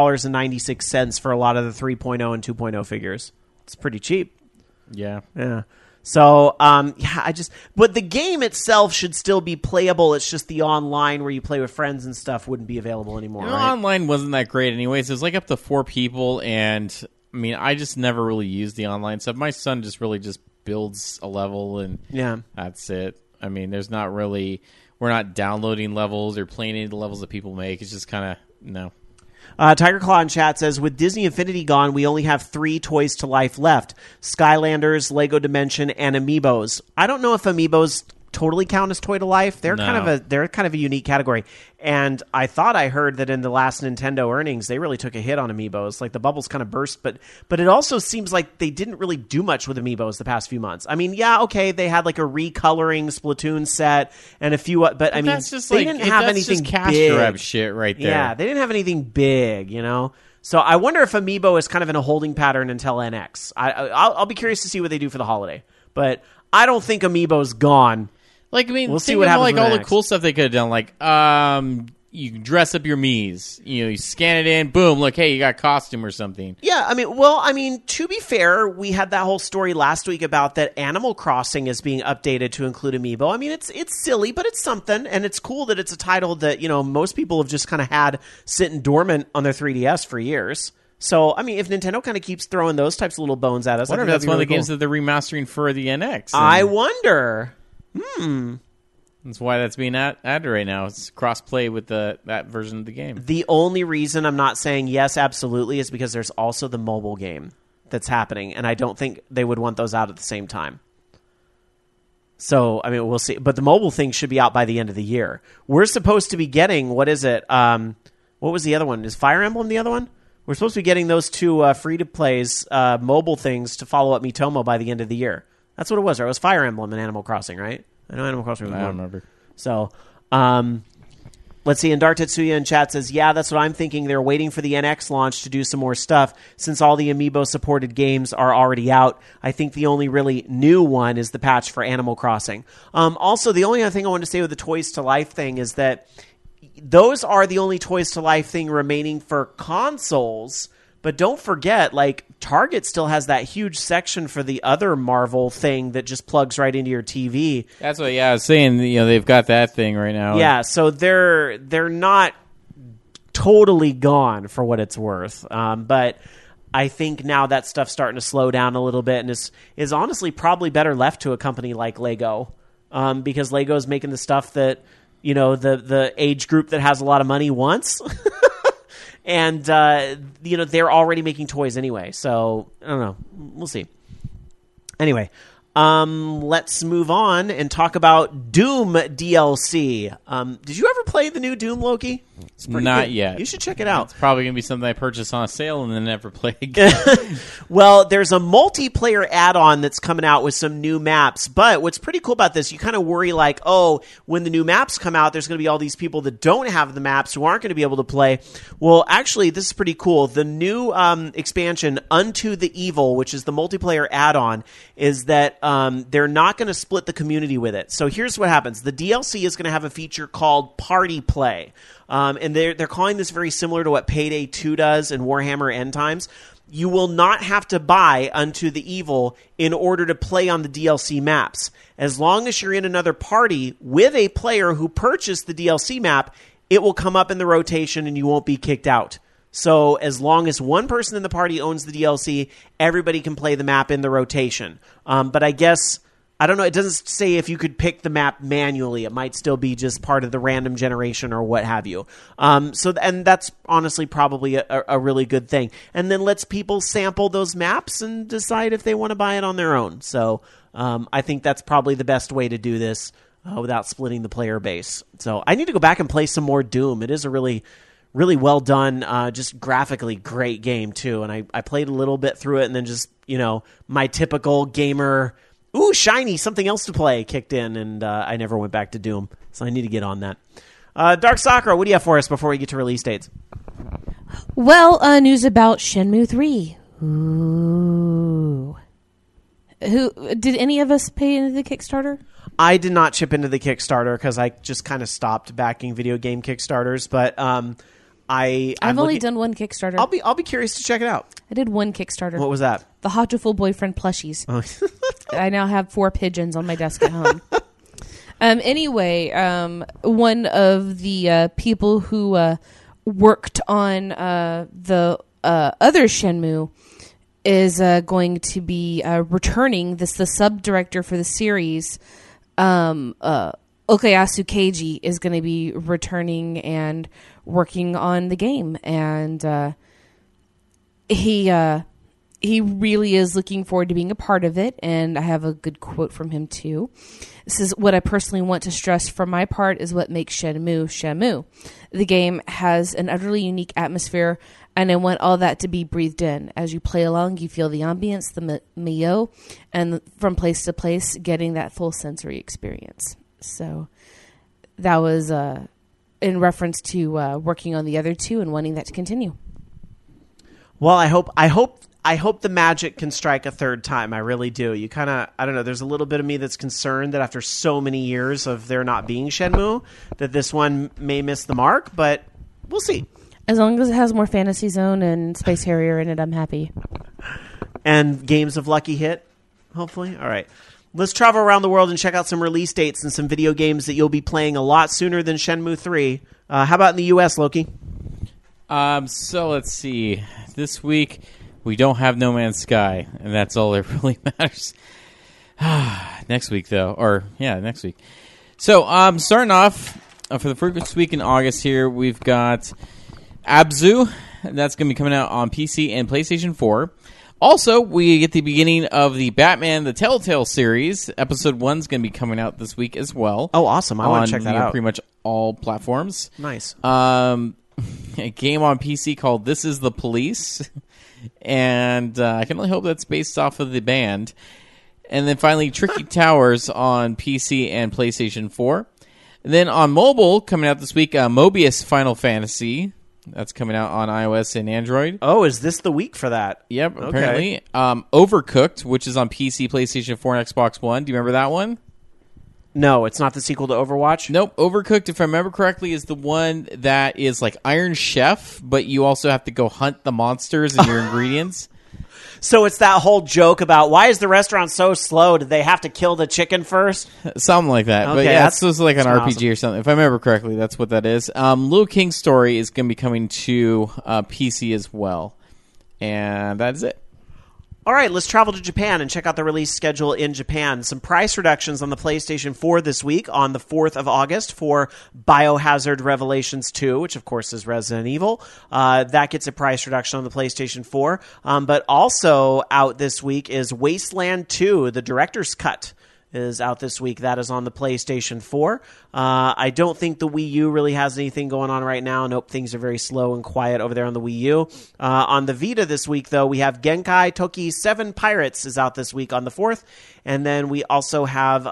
$4.96 for a lot of the 3.0 and 2.0 figures. It's pretty cheap. Yeah. Yeah. So, but the game itself should still be playable. It's just the online where you play with friends and stuff wouldn't be available anymore, You know, right? Online wasn't that great anyways. It was like up to 4 people, and I mean, I just never really used the online stuff. My son just really just builds a level, and that's it. I mean, there's not really, we're not downloading levels or playing any of the levels that people make. It's just kind of, no. Tiger Claw in chat says, with Disney Infinity gone, we only have 3 Toys to Life left. Skylanders, Lego Dimension, and Amiibos. I don't know if Amiibos totally count as Toy to Life. They're kind of a unique category. And I thought I heard that in the last Nintendo earnings, they really took a hit on Amiibos. Like the bubbles kind of burst, but it also seems like they didn't really do much with Amiibos the past few months. I mean, yeah, okay, they had like a recoloring Splatoon set and a few, but I mean, that's just they didn't have anything just cash big. grab shit right there. Yeah, they didn't have anything big, you know. So I wonder if Amiibo is kind of in a holding pattern until NX. I'll be curious to see what they do for the holiday, but I don't think Amiibo's gone. Like, I mean, we'll see think what of happens like with all the the cool stuff they could have done. Like, you can dress up your Miis. You know, you scan it in, boom, look, hey, you got a costume or something. Yeah, I mean, to be fair, we had that whole story last week about that Animal Crossing is being updated to include Amiibo. I mean, it's silly, but it's something, and it's cool that it's a title that, you know, most people have just kind of had sitting dormant on their 3DS for years. So, I mean, if Nintendo kind of keeps throwing those types of little bones at us, I wonder if that's one of the games that they're remastering for the NX. I wonder. That's why that's being added right now. It's cross-play with that version of the game. The only reason I'm not saying yes, absolutely, is because there's also the mobile game that's happening, and I don't think they would want those out at the same time. So, I mean, we'll see. But the mobile thing should be out by the end of the year. We're supposed to be getting, what is it? What was the other one? Is Fire Emblem the other one? We're supposed to be getting those 2 free-to-plays mobile things to follow up Miitomo by the end of the year. That's what it was. Right? It was Fire Emblem and Animal Crossing, right? I know Animal Crossing was I one. don't remember. So, let's see. And Dark Tetsuya in chat says, yeah, that's what I'm thinking. They're waiting for the NX launch to do some more stuff since all the Amiibo-supported games are already out. I think the only really new one is the patch for Animal Crossing. Also, the only other thing I wanted to say with the Toys to Life thing is that those are the only Toys to Life thing remaining for consoles. But don't forget, like, Target still has that huge section for the other Marvel thing that just plugs right into your TV. That's what, I was saying, you know, they've got that thing right now. Yeah, so they're not totally gone for what it's worth. But I think now that stuff's starting to slow down a little bit and is honestly probably better left to a company like Lego. Because Lego's making the stuff that, you know, the age group that has a lot of money wants. And, you know, they're already making toys anyway. So, I don't know. We'll see. Anyway, let's move on and talk about Doom DLC. Did you ever play the new Doom, Loki? It's pretty Not good. yet. You should check it out. It's probably going to be something I purchase on a sale and then never play again. Well, there's a multiplayer add-on that's coming out with some new maps. But what's pretty cool about this, you kind of worry like, oh, when the new maps come out, there's going to be all these people that don't have the maps who aren't going to be able to play. Well, actually, this is pretty cool. The new expansion, Unto the Evil, which is the multiplayer add-on, is that they're not going to split the community with it. So here's what happens. The DLC is going to have a feature called Party Play. And they're calling this very similar to what Payday 2 does in Warhammer End Times. You will not have to buy Unto the Evil in order to play on the DLC maps. As long as you're in another party with a player who purchased the DLC map, it will come up in the rotation and you won't be kicked out. So as long as one person in the party owns the DLC, everybody can play the map in the rotation. But I guess, I don't know, it doesn't say if you could pick the map manually. It might still be just part of the random generation or what have you. And that's honestly probably a really good thing. And then lets people sample those maps and decide if they want to buy it on their own. So I think that's probably the best way to do this without splitting the player base. So I need to go back and play some more Doom. It is a really well done, just graphically great game too. And I played a little bit through it and then just, you know, my typical gamer, ooh, shiny, something else to play kicked in, and I never went back to Doom. So I need to get on that. Dark Sakura, what do you have for us before we get to release dates? Well, news about Shenmue 3. Ooh. Did any of us pay into the Kickstarter? I did not chip into the Kickstarter because I just kind of stopped backing video game Kickstarters, but I've only done one Kickstarter. I'll be curious to check it out. I did one Kickstarter. What was that? The Hotful Boyfriend plushies. I now have 4 pigeons on my desk at home. Anyway, one of the people who worked on the other Shenmue is going to be returning. The sub director for the series, Okayasu Keiji, is going to be returning and working on the game, and he really is looking forward to being a part of it. And I have a good quote from him too. This is what I personally want to stress for my part is what makes Shenmue Shenmue. The game has an utterly unique atmosphere, and I want all that to be breathed in. As you play along, you feel the ambience, the Mio, and from place to place, getting that full sensory experience. So that was in reference to working on the other two and wanting that to continue. Well, I hope the magic can strike a third time. I really do. You kind of, I don't know, there's a little bit of me that's concerned that after so many years of there not being Shenmue, that this one may miss the mark, but we'll see. As long as it has more Fantasy Zone and Space Harrier in it, I'm happy. And games of Lucky Hit, hopefully. All right. Let's travel around the world and check out some release dates and some video games that you'll be playing a lot sooner than Shenmue 3. How about in the U.S., Loki? So let's see. This week, we don't have No Man's Sky, and that's all that really matters. Next week, though. Next week. So, starting off, for the first week in August here, we've got Abzu. That's going to be coming out on PC and PlayStation 4. Also, we get the beginning of the Batman the Telltale series. Episode 1 is going to be coming out this week as well. Oh, awesome. I want to check that out. Pretty much all platforms. Nice. A game on PC called This Is the Police. And I can only hope that's based off of the band. And then finally, Tricky Towers on PC and PlayStation 4. And then on mobile, coming out this week, Mobius Final Fantasy. That's coming out on iOS and Android. Oh, is this the week for that? Yep, apparently. Overcooked, which is on PC, PlayStation 4, and Xbox One. Do you remember that one? No, it's not the sequel to Overwatch? Nope. Overcooked, if I remember correctly, is the one that is like Iron Chef, but you also have to go hunt the monsters and your ingredients. So it's that whole joke about, why is the restaurant so slow? Did they have to kill the chicken first? Something like that. Okay, but yeah, it's just like an RPG awesome. or something. If I remember correctly, that's what that is. Little King's Story is going to be coming to PC as well. And that's it. All right, let's travel to Japan and check out the release schedule in Japan. Some price reductions on the PlayStation 4 this week on the 4th of August for Biohazard Revelations 2, which of course is Resident Evil. That gets a price reduction on the PlayStation 4. But also out this week is Wasteland 2, the Director's Cut. Is out this week. That is on the PlayStation 4. I don't think the Wii U really has anything going on right now. Nope, things are very slow and quiet over there on the Wii U. On the Vita this week, though, we have Genkai Toki 7 Pirates is out this week on the 4th. And then we also have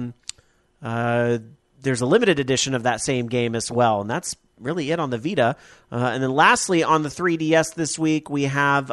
there's a limited edition of that same game as well. And that's really it on the Vita. And then lastly, on the 3DS this week, we have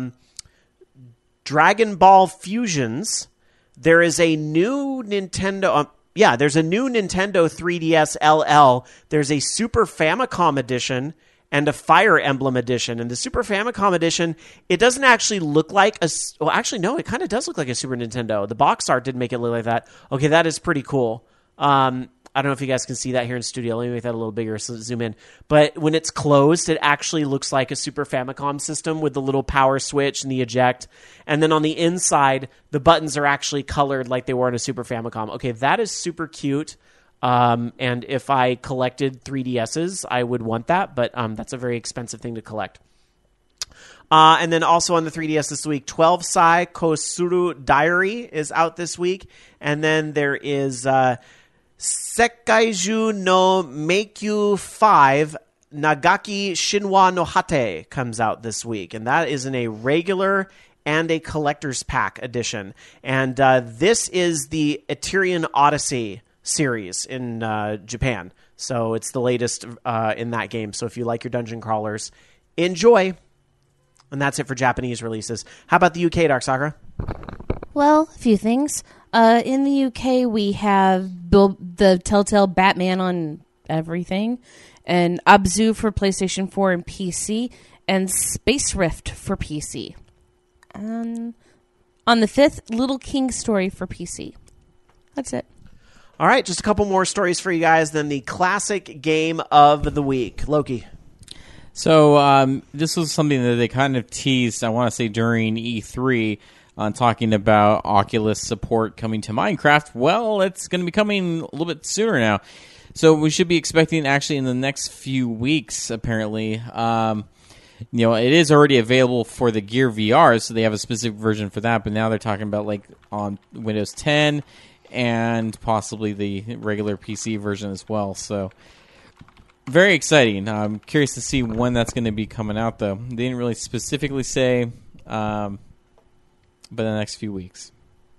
Dragon Ball Fusions. There is a new Nintendo... there's a new Nintendo 3DS LL. There's a Super Famicom edition and a Fire Emblem edition. And the Super Famicom edition, it doesn't actually look like a... Well, actually, no, it kind of does look like a Super Nintendo. The box art didn't make it look like that. Okay, that is pretty cool. I don't know if you guys can see that here in studio. Let me make that a little bigger so zoom in. But when it's closed, it actually looks like a Super Famicom system with the little power switch and the eject. And then on the inside, the buttons are actually colored like they were in a Super Famicom. Okay, that is super cute. And if I collected 3DSs, I would want that. But that's a very expensive thing to collect. And then also on the 3DS this week, 12 Sai Kosuru Diary is out this week. And then there is... Sekkaiju no Meikyu 5 Nagaki Shinwa no Hate comes out this week. And that is in a regular and a collector's pack edition. And this is the Eterian Odyssey series in Japan. So it's the latest in that game. So if you like your dungeon crawlers, enjoy. And that's it for Japanese releases. How about the UK, Dark Sakura? Well, a few things. In the UK, we have the Telltale Batman on everything, and Abzu for PlayStation 4 and PC, and Space Rift for PC. On the 5th, Little King's Story for PC. That's it. All right, just a couple more stories for you guys, then the classic game of the week. Loki. So this was something that they kind of teased, I want to say, during E3 on talking about Oculus support coming to Minecraft. Well, it's going to be coming a little bit sooner now. So we should be expecting actually in the next few weeks, apparently. It is already available for the Gear VR, so they have a specific version for that. But now they're talking about like on Windows 10 and possibly the regular PC version as well. So very exciting. I'm curious to see when that's going to be coming out, though. They didn't really specifically say, but in the next few weeks.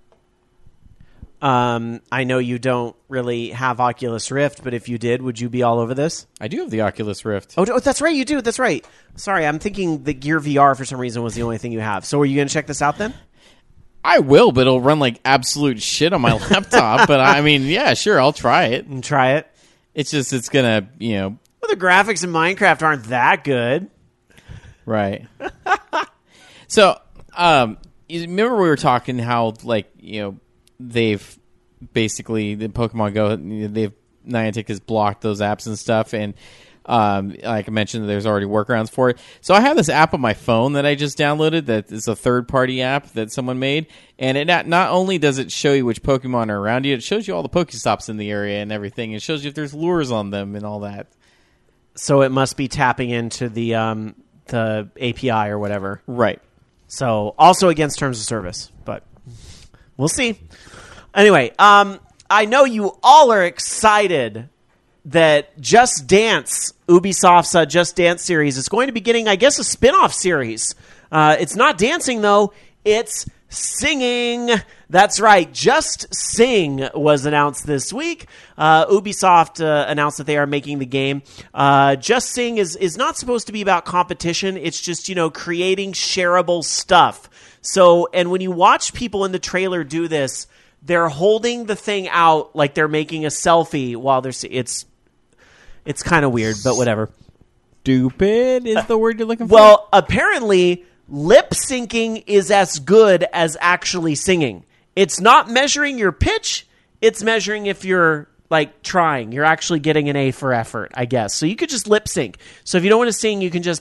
I know you don't really have Oculus Rift, but if you did, would you be all over this? I do have the Oculus Rift. Oh, that's right, you do. That's right. Sorry, I'm thinking the Gear VR for some reason was the only thing you have. So are you going to check this out then? I will, but it'll run like absolute shit on my laptop. But I mean, yeah, sure, I'll try it. And try it. It's just, it's going to, Well, the graphics in Minecraft aren't that good. Right. So, you remember we were talking how, like, they've basically, the Pokemon Go, Niantic has blocked those apps and stuff, and like I mentioned, there's already workarounds for it. So I have this app on my phone that I just downloaded that is a third-party app that someone made, and it not only does it show you which Pokemon are around you, it shows you all the Pokestops in the area and everything. It shows you if there's lures on them and all that. So it must be tapping into the API or whatever. Right. So also against terms of service, but we'll see. Anyway, I know you all are excited that Just Dance, Ubisoft's Just Dance series, is going to be getting, I guess, a spin-off series. It's not dancing, though. It's singing. That's right. Just Sing was announced this week. Ubisoft announced that they are making the game. Just Sing is not supposed to be about competition. It's just, creating shareable stuff. So, and when you watch people in the trailer do this, they're holding the thing out like they're making a selfie while they're... It's kind of weird, but whatever. Stupid is the word you're looking for? Well, apparently, lip syncing is as good as actually singing. It's not measuring your pitch. It's measuring if you're, trying. You're actually getting an A for effort, I guess. So you could just lip sync. So if you don't want to sing, you can just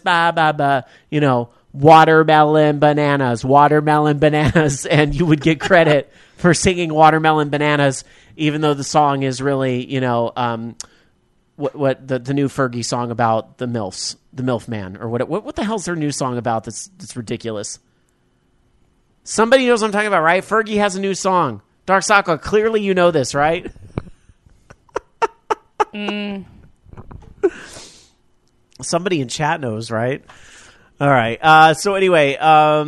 watermelon bananas, and you would get credit for singing watermelon bananas, even though the song is really, what the new Fergie song about the MILFs, the MILF man, or what the hell's their new song about that's ridiculous? Somebody knows what I'm talking about, right? Fergie has a new song. Dark Sakura, clearly you know this, right? Somebody in chat knows, right? All right. So anyway,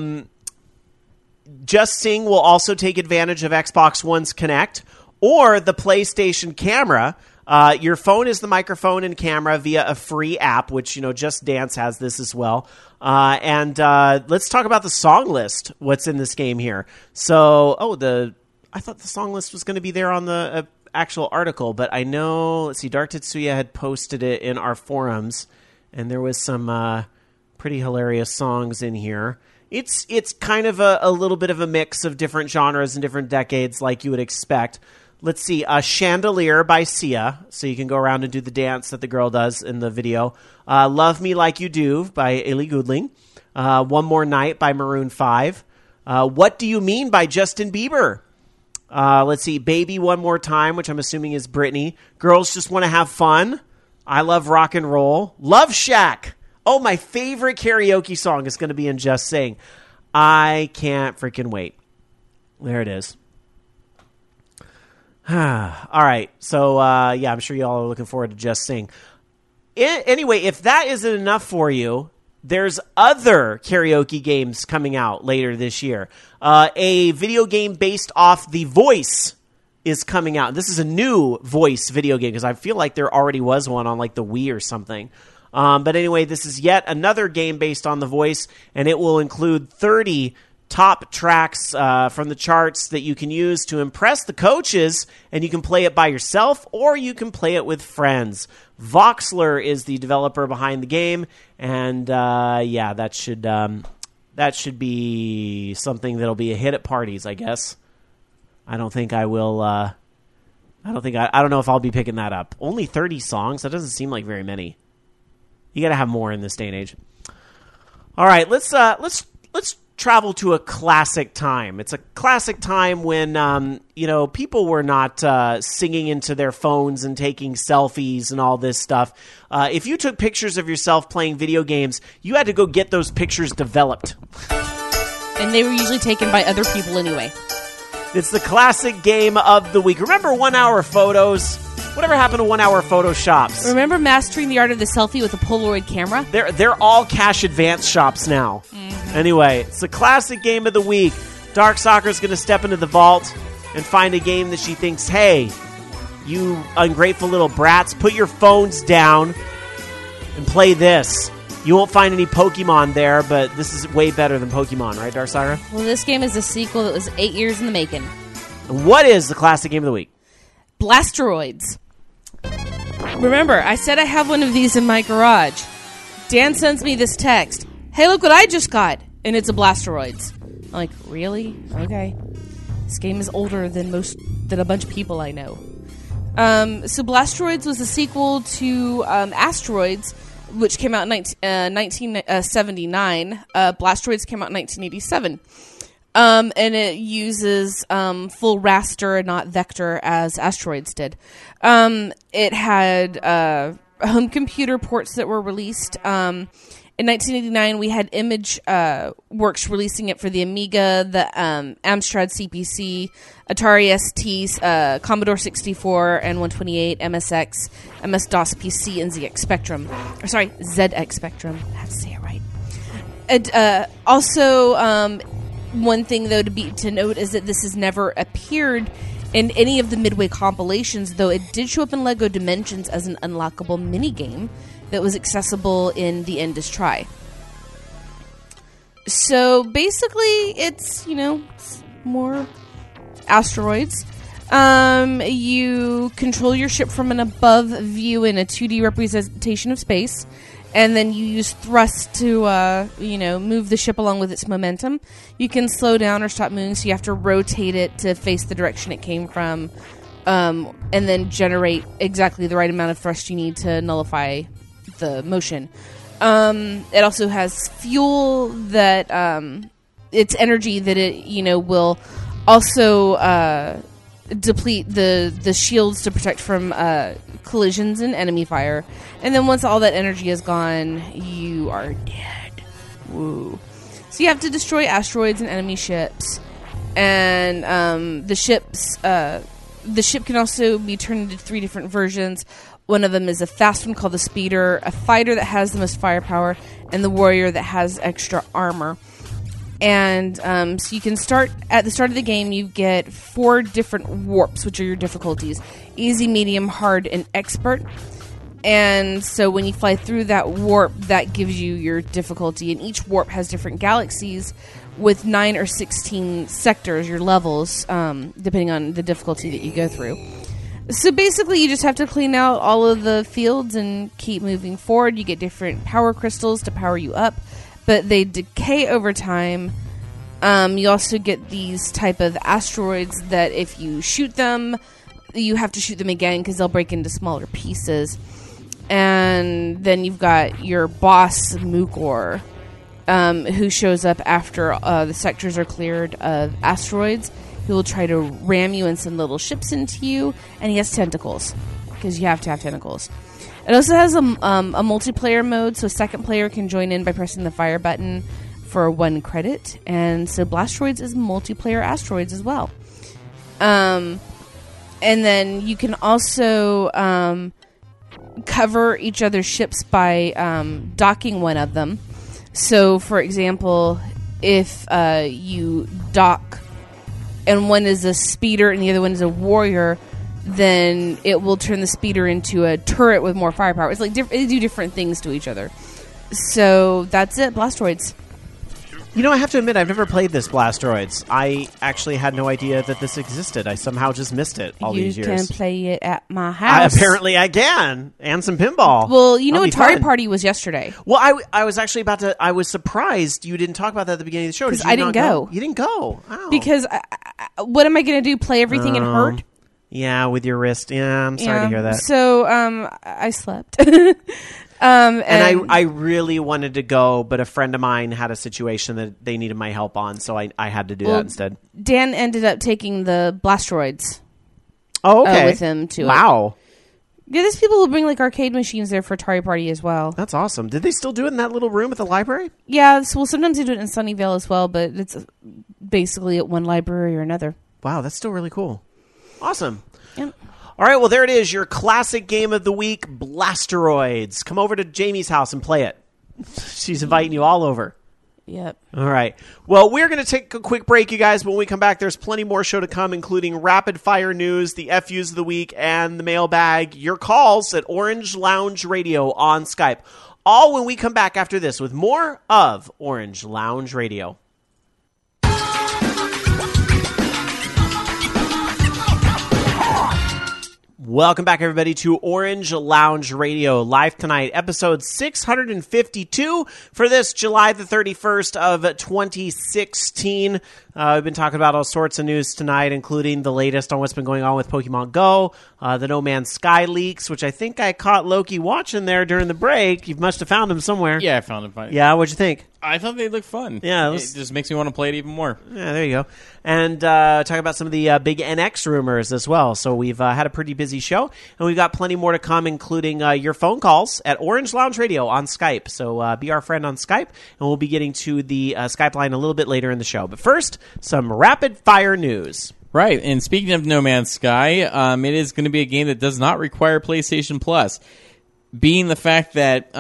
Just Sing will also take advantage of Xbox One's Kinect or the PlayStation Camera. Your phone is the microphone and camera via a free app, which, Just Dance has this as well. And let's talk about the song list, what's in this game here. So, I thought the song list was going to be there on the actual article, but I know, let's see, Dark Tetsuya had posted it in our forums, and there was some pretty hilarious songs in here. It's kind of a little bit of a mix of different genres and different decades like you would expect. Let's see, Chandelier by Sia, so you can go around and do the dance that the girl does in the video. Love Me Like You Do by Ellie Goulding. One More Night by Maroon 5. What Do You Mean by Justin Bieber. Let's see, Baby One More Time, which I'm assuming is Britney. Girls Just Want to Have Fun. I Love Rock and Roll. Love Shack. Oh, my favorite karaoke song is going to be in Just Sing. I can't freaking wait. There it is. All right. So, I'm sure you all are looking forward to Just Sing. Anyway, if that isn't enough for you, there's other karaoke games coming out later this year. A video game based off The Voice is coming out. This is a new Voice video game because I feel like there already was one on the Wii or something. But anyway, this is yet another game based on The Voice, and it will include 30 top tracks from the charts that you can use to impress the coaches, and you can play it by yourself or you can play it with friends. Voxler is the developer behind the game, and that should be something that'll be a hit at parties, I guess. I don't think I will. I don't know if I'll be picking that up. Only 30 songs. That doesn't seem like very many. You got to have more in this day and age. All right, let's travel to a classic time. It's a classic time when people were not singing into their phones and taking selfies and all this stuff. If you took pictures of yourself playing video games, you had to go get those pictures developed. And they were usually taken by other people anyway. It's the classic game of the week. Remember 1 hour photos? Whatever happened to 1 hour photo shops? Remember mastering the art of the selfie with a Polaroid camera? They're all cash advance shops now. Anyway, it's the classic game of the week. Dark Soccer's going to step into the vault and find a game that she thinks, hey, you ungrateful little brats, put your phones down and play this. You won't find any Pokemon there, but this is way better than Pokemon, right, Dark Soccer? Well, this game is a sequel that was 8 years in the making. What is the classic game of the week? Blasteroids. Remember, I said I have one of these in my garage. Dan sends me this text. Hey, look what I just got. And it's a Blasteroids. I'm like, really? Okay. This game is older than a bunch of people I know. So Blasteroids was a sequel to Asteroids, which came out in 1979. Blasteroids came out in 1987. And it uses full raster and not vector as Asteroids did. It had home computer ports that were released. In 1989, we had Image Works releasing it for the Amiga, the Amstrad CPC, Atari ST, Commodore 64, and 128, MSX, MS-DOS PC, and ZX Spectrum. ZX Spectrum. I have to say it right. And also, one thing though to note is that this has never appeared in any of the Midway compilations, though it did show up in LEGO Dimensions as an unlockable minigame that was accessible in the Endless Try. So basically, it's more asteroids. You control your ship from an above view in a 2D representation of space, and then you use thrust to move the ship along with its momentum. You can slow down or stop moving, so you have to rotate it to face the direction it came from, and then generate exactly the right amount of thrust you need to nullify the motion. It also has fuel that it's energy that it will also deplete the shields to protect from collisions and enemy fire. And then once all that energy is gone, you are dead. Woo. So you have to destroy asteroids and enemy ships. And the ship can also be turned into 3 different versions. One of them is a fast one called the Speeder, a fighter that has the most firepower, and the warrior that has extra armor. And so you can start at the start of the game. You get 4 different warps, which are your difficulties: easy, medium, hard, and expert. And so when you fly through that warp, that gives you your difficulty. And each warp has different galaxies with 9 or 16 sectors, your levels, depending on the difficulty that you go through. So basically, you just have to clean out all of the fields and keep moving forward. You get different power crystals to power you up, but they decay over time. You also get these type of asteroids that if you shoot them, you have to shoot them again because they'll break into smaller pieces. And then you've got your boss, Mukor, who shows up after the sectors are cleared of asteroids. He will try to ram you and send little ships into you, and he has tentacles, because you have to have tentacles. It also has a multiplayer mode, so a second player can join in by pressing the fire button for 1 credit, and so Blasteroids is multiplayer asteroids as well. And then you can also cover each other's ships by docking one of them. So, for example, if you dock and one is a speeder and the other one is a warrior, then it will turn the speeder into a turret with more firepower. It's like they do different things to each other. So that's it, Blasteroids. I have to admit, I've never played this Blasteroids. I actually had no idea that this existed. I somehow just missed it all these years. You can play it at my house. Apparently I can. And some pinball. Well, Atari Party was yesterday. Well, I was actually about to... I was surprised you didn't talk about that at the beginning of the show. Because I didn't go. You didn't go? Oh. Because what am I going to do? Play everything and hurt? Yeah, with your wrist. Yeah, I'm sorry to hear that. So, I slept. And I really wanted to go, but a friend of mine had a situation that they needed my help on, so I had to do that instead. Dan ended up taking the Blastroids. Oh, okay. With him to Wow. Yeah, there's people who bring like arcade machines there for Atari Party as well. That's awesome. Did they still do it in that little room at the library? Yeah, well, sometimes they do it in Sunnyvale as well, but it's basically at one library or another. Wow, that's still really cool. Awesome. Yep. All right, well, there it is, your classic game of the week, Blasteroids. Come over to Jamie's house and play it. She's inviting you all over. Yep. All right. Well, we're going to take a quick break, you guys. When we come back, there's plenty more show to come, including rapid fire news, the FUs of the week, and the mailbag. Your calls at Orange Lounge Radio on Skype. All when we come back after this with more of Orange Lounge Radio. Welcome back, everybody, to Orange Lounge Radio, live tonight, episode 652 for this July the 31st of 2016. We've been talking about all sorts of news tonight, including the latest on what's been going on with Pokemon Go, the No Man's Sky leaks, which I think I caught Loki watching there during the break. You must have found him somewhere. Yeah, I found him fine. Yeah, what'd you think? I thought they looked fun. Yeah, it just makes me want to play it even more. Yeah, there you go. And talk about some of the big NX rumors as well. So we've had a pretty busy show, and we've got plenty more to come, including your phone calls at Orange Lounge Radio on Skype. So be our friend on Skype, and we'll be getting to the Skype line a little bit later in the show. But first, some rapid-fire news. Right, and speaking of No Man's Sky, it is going to be a game that does not require PlayStation Plus, being the fact that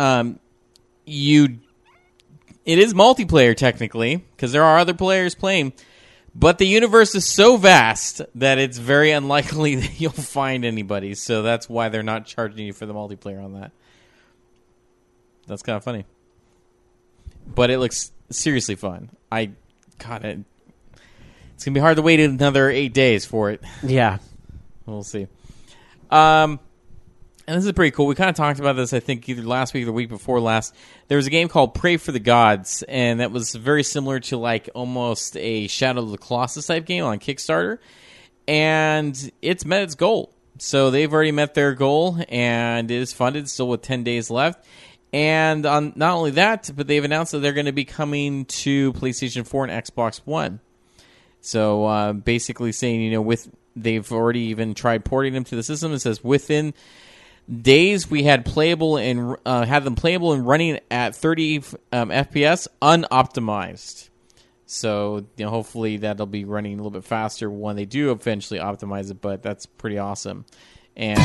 it is multiplayer, technically, because there are other players playing, but the universe is so vast that it's very unlikely that you'll find anybody, so that's why they're not charging you for the multiplayer on that. That's kind of funny. But it looks seriously fun. It's going to be hard to wait another 8 days for it. Yeah. We'll see. And this is pretty cool. We kind of talked about this, I think, either last week or the week before last. There was a game called Pray for the Gods, and that was very similar to like almost a Shadow of the Colossus type game on Kickstarter. And it's met its goal. So they've already met their goal, and it is funded still with 10 days left. And on not only that, but they've announced that they're going to be coming to PlayStation 4 and Xbox One. So basically saying, they've already even tried porting them to the system. It says within days we had playable and had them playable and running at 30 FPS unoptimized. So hopefully that'll be running a little bit faster when they do eventually optimize it. But that's pretty awesome. And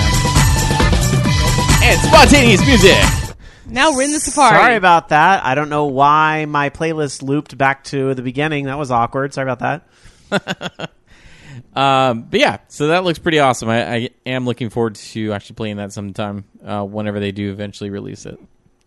spontaneous music. Now we're in the Safari. Sorry about that. I don't know why my playlist looped back to the beginning. That was awkward. Sorry about that. But yeah, so that looks pretty awesome. I am looking forward to actually playing that sometime whenever they do eventually release it.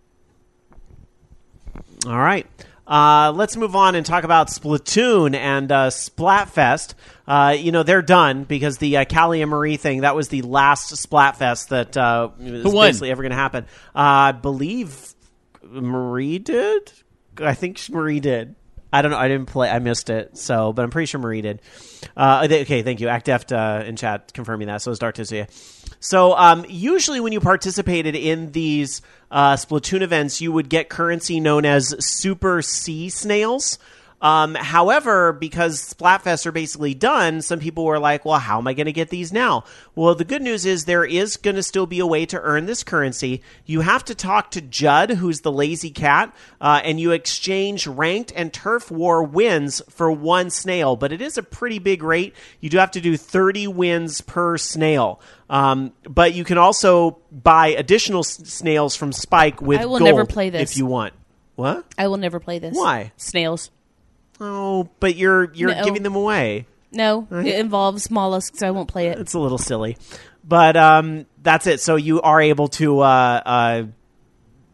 All right. Let's move on and talk about Splatoon and Splatfest. They're done because the Callie and Marie thing, that was the last Splatfest that was basically ever going to happen. I believe Marie did. I think Marie did. I don't know. I didn't play. I missed it. But I'm pretty sure Marie did. Okay, thank you. ActDeft in chat confirming that. So is Dark Tizia. So usually when you participated in these Splatoon events, you would get currency known as Super Sea Snails. However, because Splatfests are basically done, some people were like, well, how am I going to get these now? Well, the good news is there is going to still be a way to earn this currency. You have to talk to Judd, who's the lazy cat, and you exchange ranked and turf war wins for one snail. But it is a pretty big rate. You do have to do 30 wins per snail. But you can also buy additional snails from Spike with gold. I will never play this. If you want. What? I will never play this. Why? Snails. Oh, but you're No. giving them away. No, it involves mollusks. I won't play it. It's a little silly. But that's it. So you are able to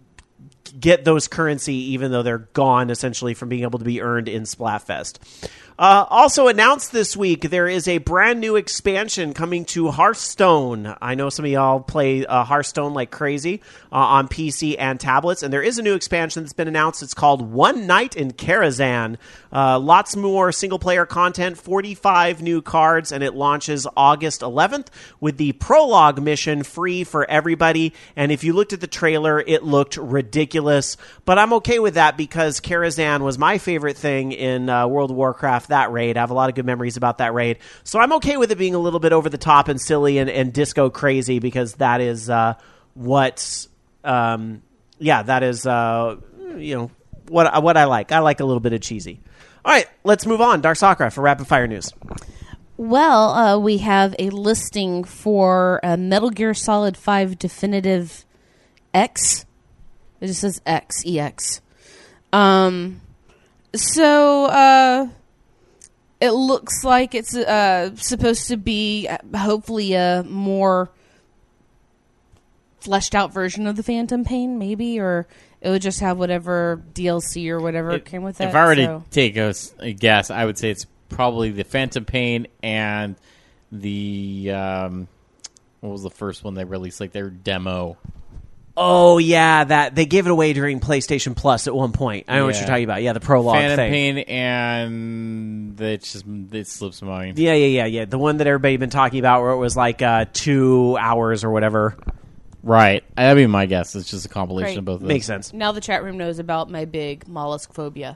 get those currency even though they're gone, essentially, from being able to be earned in Splatfest. Also announced this week, there is a brand new expansion coming to Hearthstone. I know some of y'all play Hearthstone like crazy on PC and tablets, and there is a new expansion that's been announced. It's called One Night in Karazhan. Lots more single-player content, 45 new cards, and it launches August 11th with the prologue mission free for everybody. And if you looked at the trailer, it looked ridiculous, but I'm okay with that because Karazhan was my favorite thing in World of Warcraft, that raid. I have a lot of good memories about that raid. So I'm okay with it being a little bit over the top and silly and disco crazy because that is that is what I like. I like a little bit of cheesy. All right, let's move on. Dark Sakura for rapid fire news. Well, we have a listing for Metal Gear Solid 5 Definitive X. It just says X, EX. So it looks like it's supposed to be hopefully a more fleshed out version of the Phantom Pain, maybe, or it would just have whatever DLC or whatever came with it. If I were to take a guess, I would say it's probably the Phantom Pain and the what was the first one they released, like their demo. Oh yeah, that they gave it away during PlayStation Plus at one point. I know what you're talking about. Yeah, the prologue Phantom thing. Pain, and it slips my mind. Yeah. The one that everybody been talking about, where it was like 2 hours or whatever. Right, that'd be my guess. It's just a compilation of both of those. Makes sense. Now the chat room knows about my big mollusk phobia.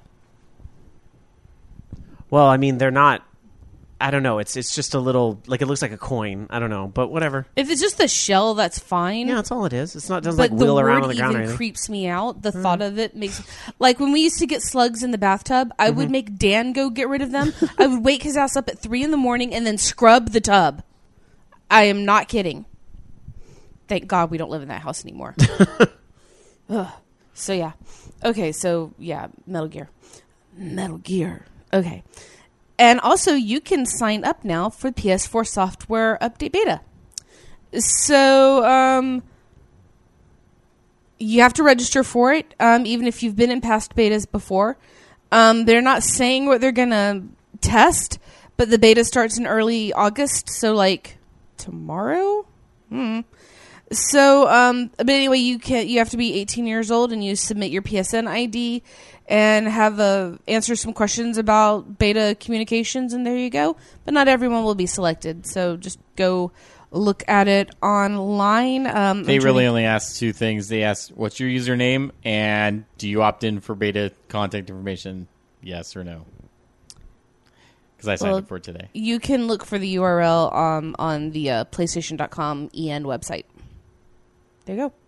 Well, I mean, they're not. I don't know. It's just a little, like, it looks like a coin. I don't know, but whatever. If it's just the shell, that's fine. Yeah, that's all it is. It's not doesn't But like wheel around on the the ground or word even anything. creeps me out. The thought of it makes... Like, when we used to get slugs in the bathtub, I would make Dan go get rid of them. I would wake his ass up at 3 a.m. and then scrub the tub. I am not kidding. Thank God we don't live in that house anymore. Ugh. So, yeah. Okay, so, yeah, Metal Gear. Okay. And also, you can sign up now for PS4 software update beta. So, you have to register for it, even if you've been in past betas before. They're not saying what they're going to test, but the beta starts in early August, so, like, tomorrow? So, but anyway, you have to be 18 years old, and you submit your PSN ID and have answer some questions about beta communications, and there you go. But not everyone will be selected, so just go look at it online. They really only asked 2 things. They asked, what's your username, and do you opt in for beta contact information, yes or no? Because I signed up for it today. You can look for the URL on the PlayStation.com EN website. There you go.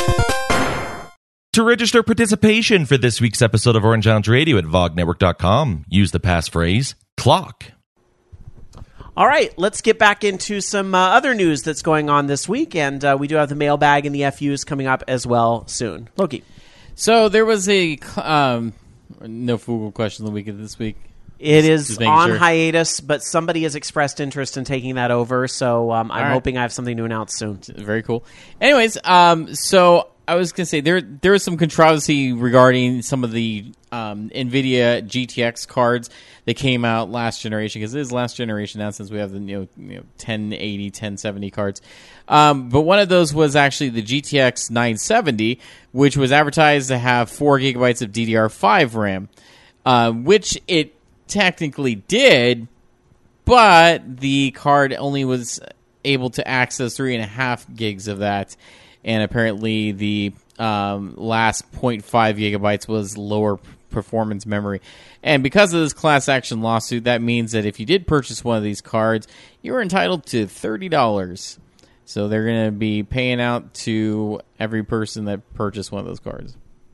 To register participation for this week's episode of Orange Lounge Radio at VogNetwork.com, use the passphrase CLOCK. All right, let's get back into some other news that's going on this week, and we do have the mailbag and the FUs coming up as well soon. Loki. So there was a no Fugle question of the week this week. It is on sure. hiatus, but somebody has expressed interest in taking that over, so I'm hoping I have something to announce soon. Very cool. Anyways, so I was going to say there was some controversy regarding some of the NVIDIA GTX cards that came out last generation, because it is last generation now since we have the 1080, 1070 cards. But one of those was actually the GTX 970, which was advertised to have 4 gigabytes of DDR5 RAM, which it technically did, but the card only was able to access 3.5 gigs of that, and apparently the last 0.5 gigabytes was lower performance memory. And because of this class action lawsuit, that means that if you did purchase one of these cards, you were entitled to $30. So they're going to be paying out to every person that purchased one of those cards.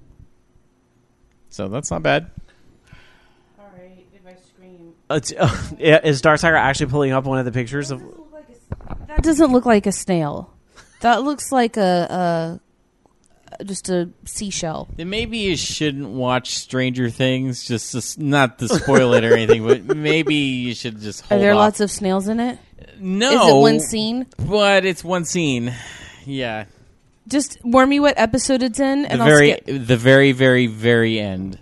So that's not bad. Is Darkseid actually pulling up one of the pictures of? That doesn't look like a snail. That looks like just a seashell. Then maybe you shouldn't watch Stranger Things, just not to spoil it or anything, but maybe you should just hold Are there off. lots of snails in it? No. Is it one scene? But it's one scene. Yeah. Just warn me what episode it's in, and The I'll skip. very, very, very end.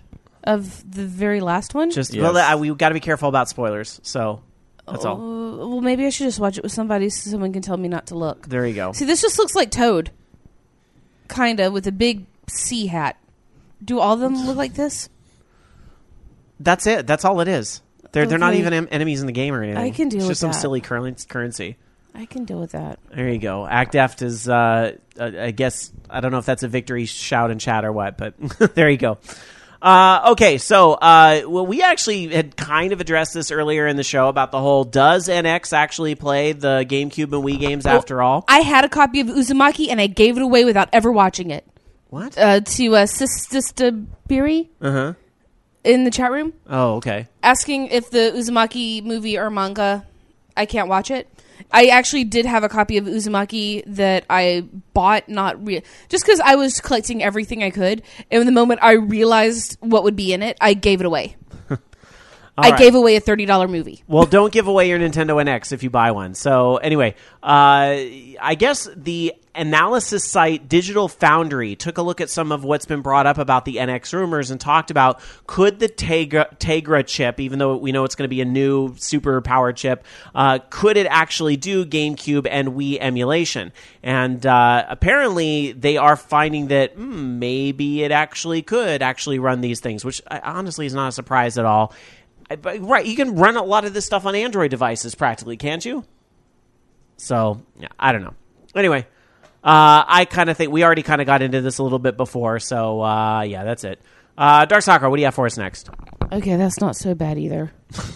of the very last one? Just Yes. well, we got to be careful about spoilers. So that's all. Well, maybe I should just watch it with somebody so someone can tell me not to look. There you go. See, this just looks like Toad. Kind of, with a big sea hat. Do all of them look like this? That's it. That's all it is. They're not Okay. even enemies in the game or anything. I can deal it's with just some that. silly currency. I can deal with that. There you go. Act Deft is, I guess, I don't know if that's a victory shout and chat or what, but there you go. Okay, so well, we actually had kind of addressed this earlier in the show about the whole, does NX actually play the GameCube and Wii games after all? I had a copy of Uzumaki and I gave it away without ever watching it. What? To Sister Biri Uh-huh. in the chat room, Oh, okay. asking if the Uzumaki movie or manga, I can't watch it. I actually did have a copy of Uzumaki that I bought, just because I was collecting everything I could. And the moment I realized what would be in it, I gave it away. I right. gave away a $30 movie. Well, don't give away your Nintendo NX if you buy one. So anyway, I guess the analysis site Digital Foundry took a look at some of what's been brought up about the NX rumors and talked about, could the Tegra chip, even though we know it's going to be a new super powered chip, could it actually do GameCube and Wii emulation? And apparently they are finding that maybe it actually could actually run these things, which honestly is not a surprise at all. But, right, you can run a lot of this stuff on Android devices practically, can't you? So, yeah, I don't know. Anyway, I kind of think we already kind of got into this a little bit before, so yeah, that's it. Dark Sakura, what do you have for us next? Okay, that's not so bad either.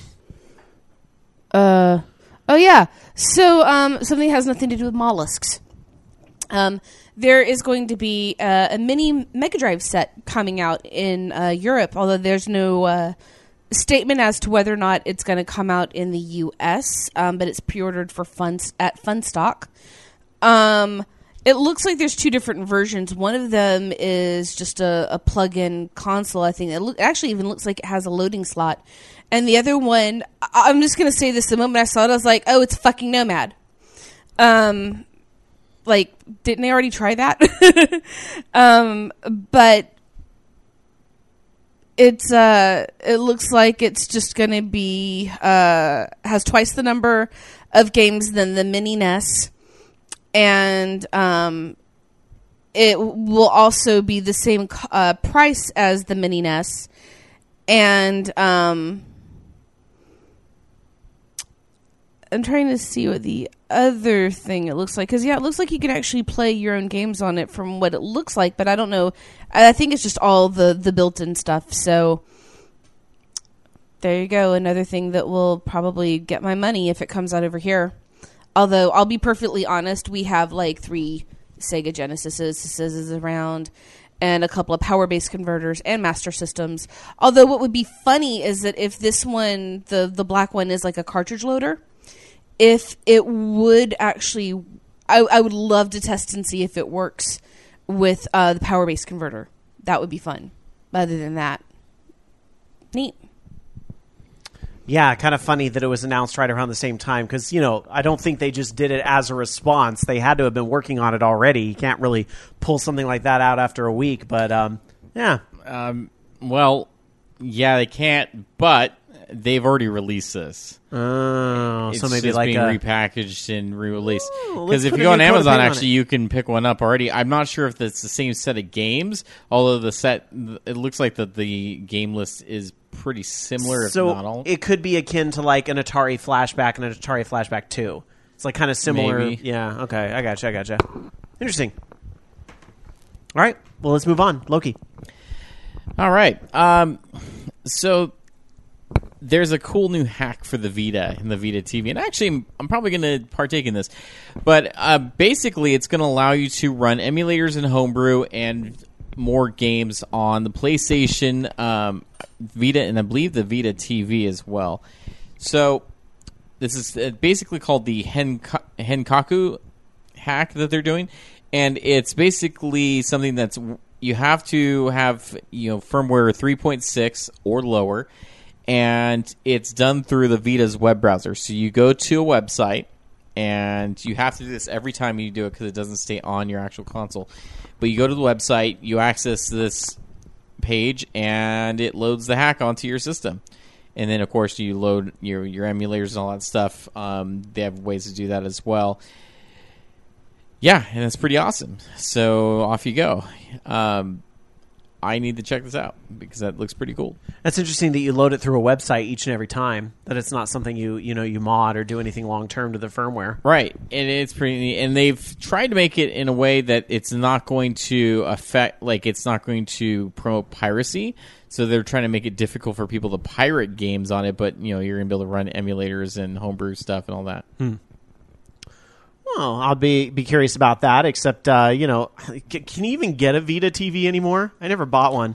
Oh yeah. So something that has nothing to do with mollusks. There is going to be a mini Mega Drive set coming out in Europe, although there's no statement as to whether or not it's going to come out in the U.S., but it's pre-ordered for at Funstock. It looks like there's two different versions. One of them is just a plug-in console, I think. It actually even looks like it has a loading slot. And the other one, I'm just going to say this, the moment I saw it, I was like, oh, it's fucking Nomad. Like, didn't they already try that? But it looks like it's just going to be, has twice the number of games than the Mini NES. And it will also be the same price as the Mini NES. And I'm trying to see what the other thing it looks like. Because, yeah, it looks like you can actually play your own games on it from what it looks like. But I don't know. I think it's just all the built-in stuff. So there you go. Another thing that will probably get my money if it comes out over here. Although, I'll be perfectly honest, we have like 3 Sega Genesises around and a couple of power-based converters and Master Systems. Although, what would be funny is that if this one, the black one, is like a cartridge loader, if it would actually... I would love to test and see if it works with the power-based converter. That would be fun. Other than that, neat. Yeah, kind of funny that it was announced right around the same time because, you know, I don't think they just did it as a response. They had to have been working on it already. You can't really pull something like that out after a week, but yeah. Well, yeah, they can't, but they've already released this. Oh, It's so maybe just like being a... repackaged and re-released. let's Because if put you a go on new coat of Amazon, paint on actually, it. you can pick one up already. I'm not sure if it's the same set of games, although it looks like that the game list is pretty similar, if not all. So it could be akin to like an Atari Flashback and an Atari Flashback 2. It's like kind of similar. Maybe. Yeah, okay, I gotcha. Interesting. All right, well, let's move on. Loki. All right. So there's a cool new hack for the Vita and the Vita TV. And actually, I'm probably going to partake in this. But basically, it's going to allow you to run emulators in Homebrew and more games on the PlayStation Vita, and I believe the Vita TV as well. So this is basically called the Henkaku hack that they're doing. And it's basically something that's... You have to have firmware 3.6 or lower, and it's done through the Vita's web browser. So you go to a website, and you have to do this every time you do it because it doesn't stay on your actual console. But you go to the website, you access this page, and it loads the hack onto your system. And then, of course, you load your emulators and all that stuff. They have ways to do that as well. Yeah, and it's pretty awesome. So off you go. I need to check this out because that looks pretty cool. That's interesting that you load it through a website each and every time. That it's not something you mod or do anything long term to the firmware. Right, and it's pretty neat. And they've tried to make it in a way that it's not going to affect, like it's not going to promote piracy. So they're trying to make it difficult for people to pirate games on it, but you're going to be able to run emulators and homebrew stuff and all that. Well, I'll be curious about that. Except, can you even get a Vita TV anymore? I never bought one.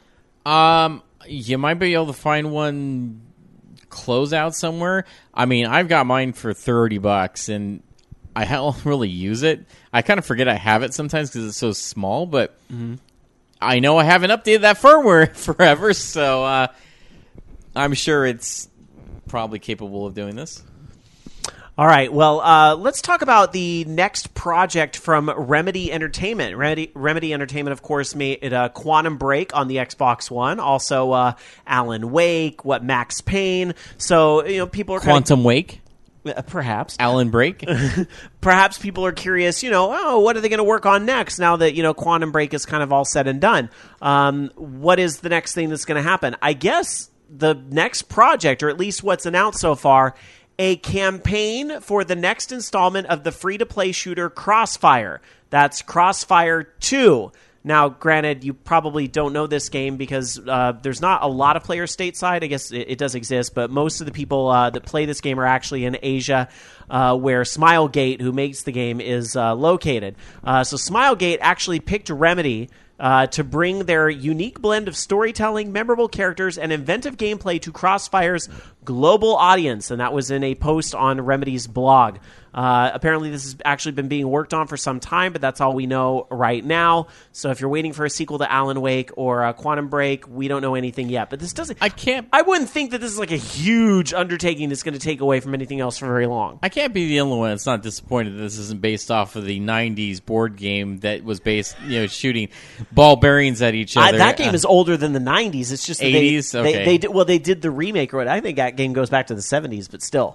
You might be able to find one closeout somewhere. I mean, I've got mine for $30, and I don't really use it. I kind of forget I have it sometimes because it's so small, but I know I haven't updated that firmware forever, so I'm sure it's probably capable of doing this. All right, well, let's talk about the next project from Remedy Entertainment. Remedy Entertainment, of course, made Quantum Break on the Xbox One. Also, Alan Wake, Max Payne. So, people are Quantum Wake? Perhaps. Alan Break? Perhaps people are curious, what are they going to work on next now that, Quantum Break is kind of all said and done? What is the next thing that's going to happen? I guess the next project, or at least what's announced so far, a campaign for the next installment of the free-to-play shooter Crossfire. That's Crossfire 2. Now, granted, you probably don't know this game because there's not a lot of players stateside. I guess it does exist, but most of the people that play this game are actually in Asia, where Smilegate, who makes the game, is located. So Smilegate actually picked Remedy to bring their unique blend of storytelling, memorable characters, and inventive gameplay to Crossfire's global audience, and that was in a post on Remedy's blog. Apparently this has actually been being worked on for some time, but that's all we know right now. So if you're waiting for a sequel to Alan Wake or Quantum Break, we don't know anything yet. But this doesn't... I wouldn't think that this is like a huge undertaking that's going to take away from anything else for very long. I can't be the only one that's not disappointed that this isn't based off of the 90s board game that was based, shooting ball bearings at each other. That game is older than the 90s. It's just that 80s? Okay. they did the remake. I think that game goes back to the 70s, but still.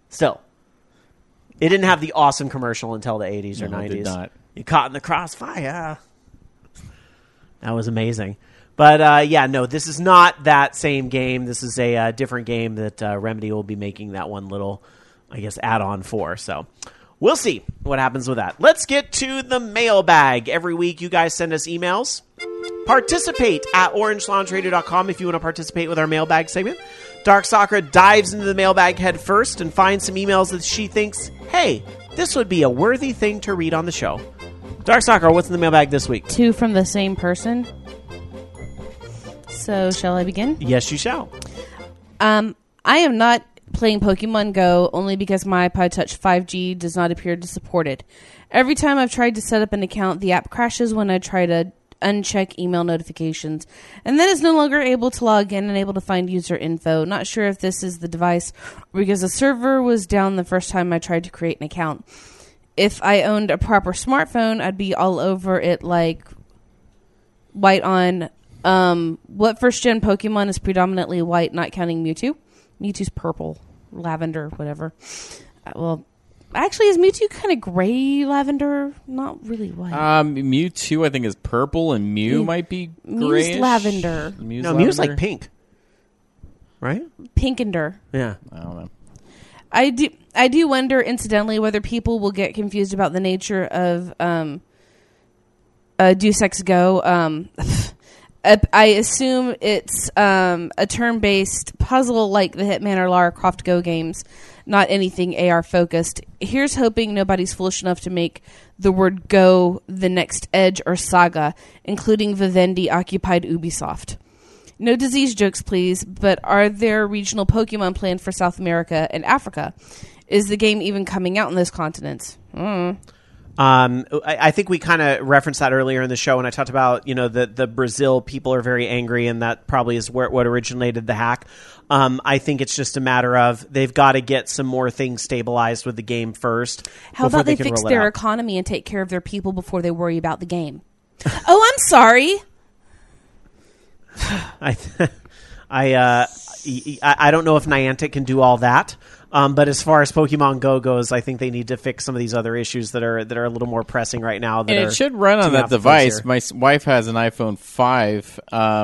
It didn't have the awesome commercial until the 80s or 90s. It did not. You caught in the crossfire. That was amazing. But, this is not that same game. This is a different game that Remedy will be making that one little, add-on for. So we'll see what happens with that. Let's get to the mailbag. Every week you guys send us emails. Participate at orangelaunchradio.com if you want to participate with our mailbag segment. Dark Sakura dives into the mailbag head first and finds some emails that she thinks, hey, this would be a worthy thing to read on the show. Dark Sakura, what's in the mailbag this week? 2 from the same person. So, shall I begin? Yes, you shall. I am not playing Pokemon Go only because my iPod Touch 5G does not appear to support it. Every time I've tried to set up an account, the app crashes when I try to uncheck email notifications, and then is no longer able to log in and able to find user info. Not sure if this is the device because the server was down the first time I tried to create an account. If I owned a proper smartphone, I'd be all over it like white on. What first-gen Pokemon is predominantly white, not counting Mewtwo? Mewtwo's purple, lavender, whatever. Actually, is Mewtwo kind of gray lavender? Not really white. Mewtwo, I think, is purple, and Mew might be grayish. Mew's lavender. Mew's like pink, right? Pinkender. Yeah, I don't know. I do wonder, incidentally, whether people will get confused about the nature of Deus Ex Go. I assume it's a turn-based puzzle like the Hitman or Lara Croft Go games, not anything AR-focused. Here's hoping nobody's foolish enough to make the word Go the next Edge or Saga, including Vivendi-occupied Ubisoft. No disease jokes, please, but are there regional Pokemon planned for South America and Africa? Is the game even coming out on those continents? I think we kind of referenced that earlier in the show when I talked about, the Brazil people are very angry, and that probably is what originated the hack. I think it's just a matter of they've got to get some more things stabilized with the game first. How about they fix their economy and take care of their people before they worry about the game? Oh, I'm sorry. I don't know if Niantic can do all that. But as far as Pokemon Go goes, I think they need to fix some of these other issues that are a little more pressing right now. And it should run on that device. My wife has an iPhone 5,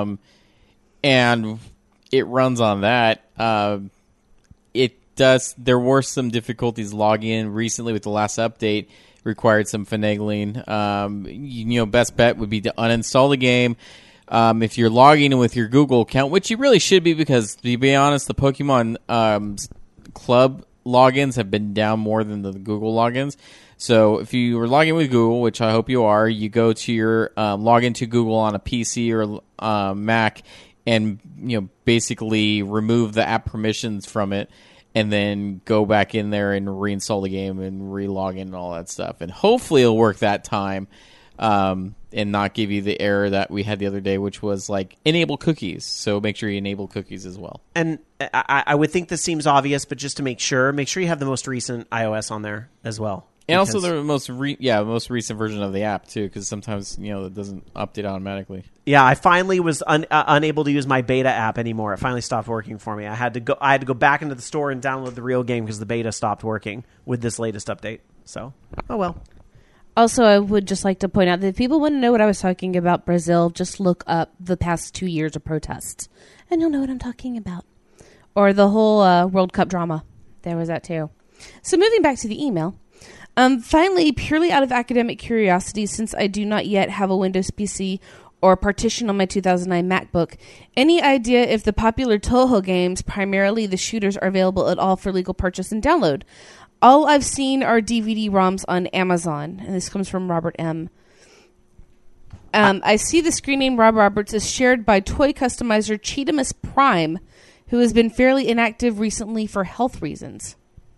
and it runs on that. It does. There were some difficulties logging in recently with the last update. Required some finagling. Best bet would be to uninstall the game. If you're logging in with your Google account, which you really should be, because to be honest, the Pokemon Club logins have been down more than the Google logins. So if you were logging with Google, which I hope you are, you go to your log into Google on a PC or Mac, and basically remove the app permissions from it, and then go back in there and reinstall the game and re-log in and all that stuff. And hopefully it'll work that time. And not give you the error that we had the other day, which was like enable cookies. So make sure you enable cookies as well. And I would think this seems obvious, but just to make sure you have the most recent iOS on there as well. And also the most recent version of the app too, because sometimes it doesn't update automatically. Yeah, I finally was unable to use my beta app anymore. It finally stopped working for me. I had to go back into the store and download the real game because the beta stopped working with this latest update. So, oh well. Also, I would just like to point out that if people want to know what I was talking about Brazil, just look up the past 2 years of protests, and you'll know what I'm talking about. Or the whole World Cup drama. There was that too. So moving back to the email. Finally, purely out of academic curiosity, since I do not yet have a Windows PC or partition on my 2009 MacBook, any idea if the popular Toho games, primarily the shooters, are available at all for legal purchase and download? All I've seen are DVD-ROMs on Amazon, and this comes from Robert M. I see the screen name Rob Roberts is shared by toy customizer Cheetamus Prime, who has been fairly inactive recently for health reasons.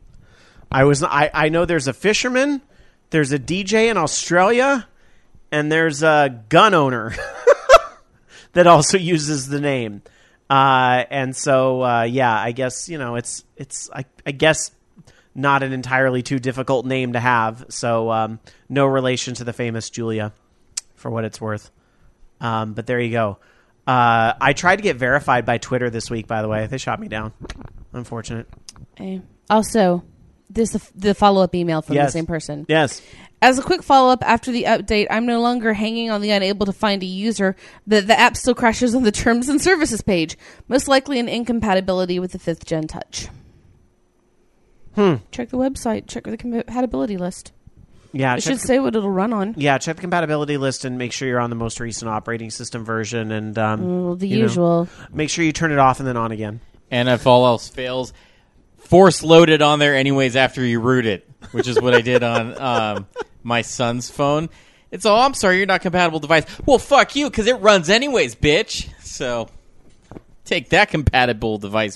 I know there's a fisherman, there's a DJ in Australia, and there's a gun owner that also uses the name. And so, I guess it's I guess. Not an entirely too difficult name to have, so no relation to the famous Julia, for what it's worth. But there you go. I tried to get verified by Twitter this week, by the way. They shot me down. Unfortunate. Also, this the follow-up email from the same person. Yes. As a quick follow-up, after the update, I'm no longer hanging on the unable to find a user, but the app still crashes on the terms and services page, most likely an incompatibility with the 5th Gen Touch. Check the website. Check the compatibility list. Yeah, it should say what it'll run on. Yeah, check the compatibility list and make sure you're on the most recent operating system version. And the usual. Make sure you turn it off and then on again. And if all else fails, force load it on there anyways after you root it, which is what I did on my son's phone. It's I'm sorry, you're not compatible device. Well, fuck you, because it runs anyways, bitch. So take that, compatible device.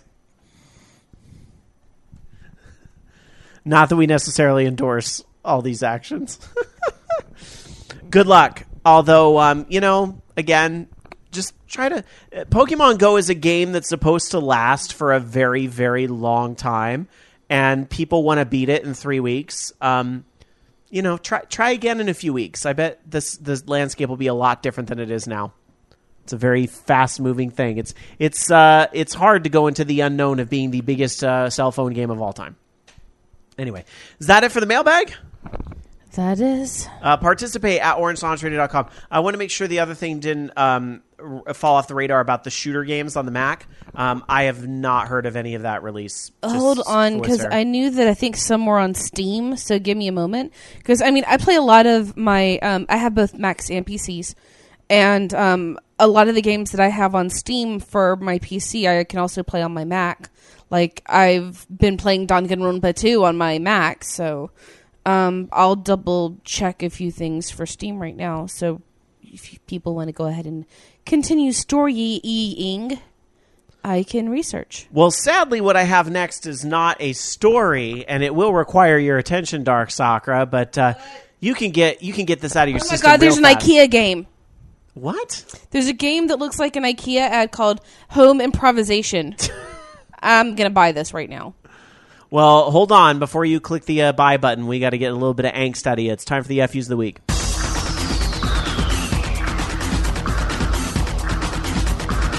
Not that we necessarily endorse all these actions. Good luck. Although, again, just try to... Pokemon Go is a game that's supposed to last for a very, very long time, and people want to beat it in 3 weeks. Try again in a few weeks. I bet this landscape will be a lot different than it is now. It's a very fast-moving thing. It's hard to go into the unknown of being the biggest cell phone game of all time. Anyway, is that it for the mailbag? That is. Participate at orangelaunceradio.com. I want to make sure the other thing didn't fall off the radar about the shooter games on the Mac. I have not heard of any of that release. Hold on, because I knew that I think some were on Steam, so give me a moment. Because, I play a lot of my... I have both Macs and PCs, and a lot of the games that I have on Steam for my PC, I can also play on my Mac. Like, I've been playing Danganronpa 2 on my Mac, so I'll double-check a few things for Steam right now. So if people want to go ahead and continue storying, I can research. Well, sadly, what I have next is not a story, and it will require your attention, Dark Sakura, but you can get this out of your system. Oh my god, there's an IKEA game. What? There's a game that looks like an IKEA ad called Home Improvisation. I'm going to buy this right now. Well, hold on. Before you click the buy button, we got to get a little bit of angst out of you. It's time for the FUs of the week.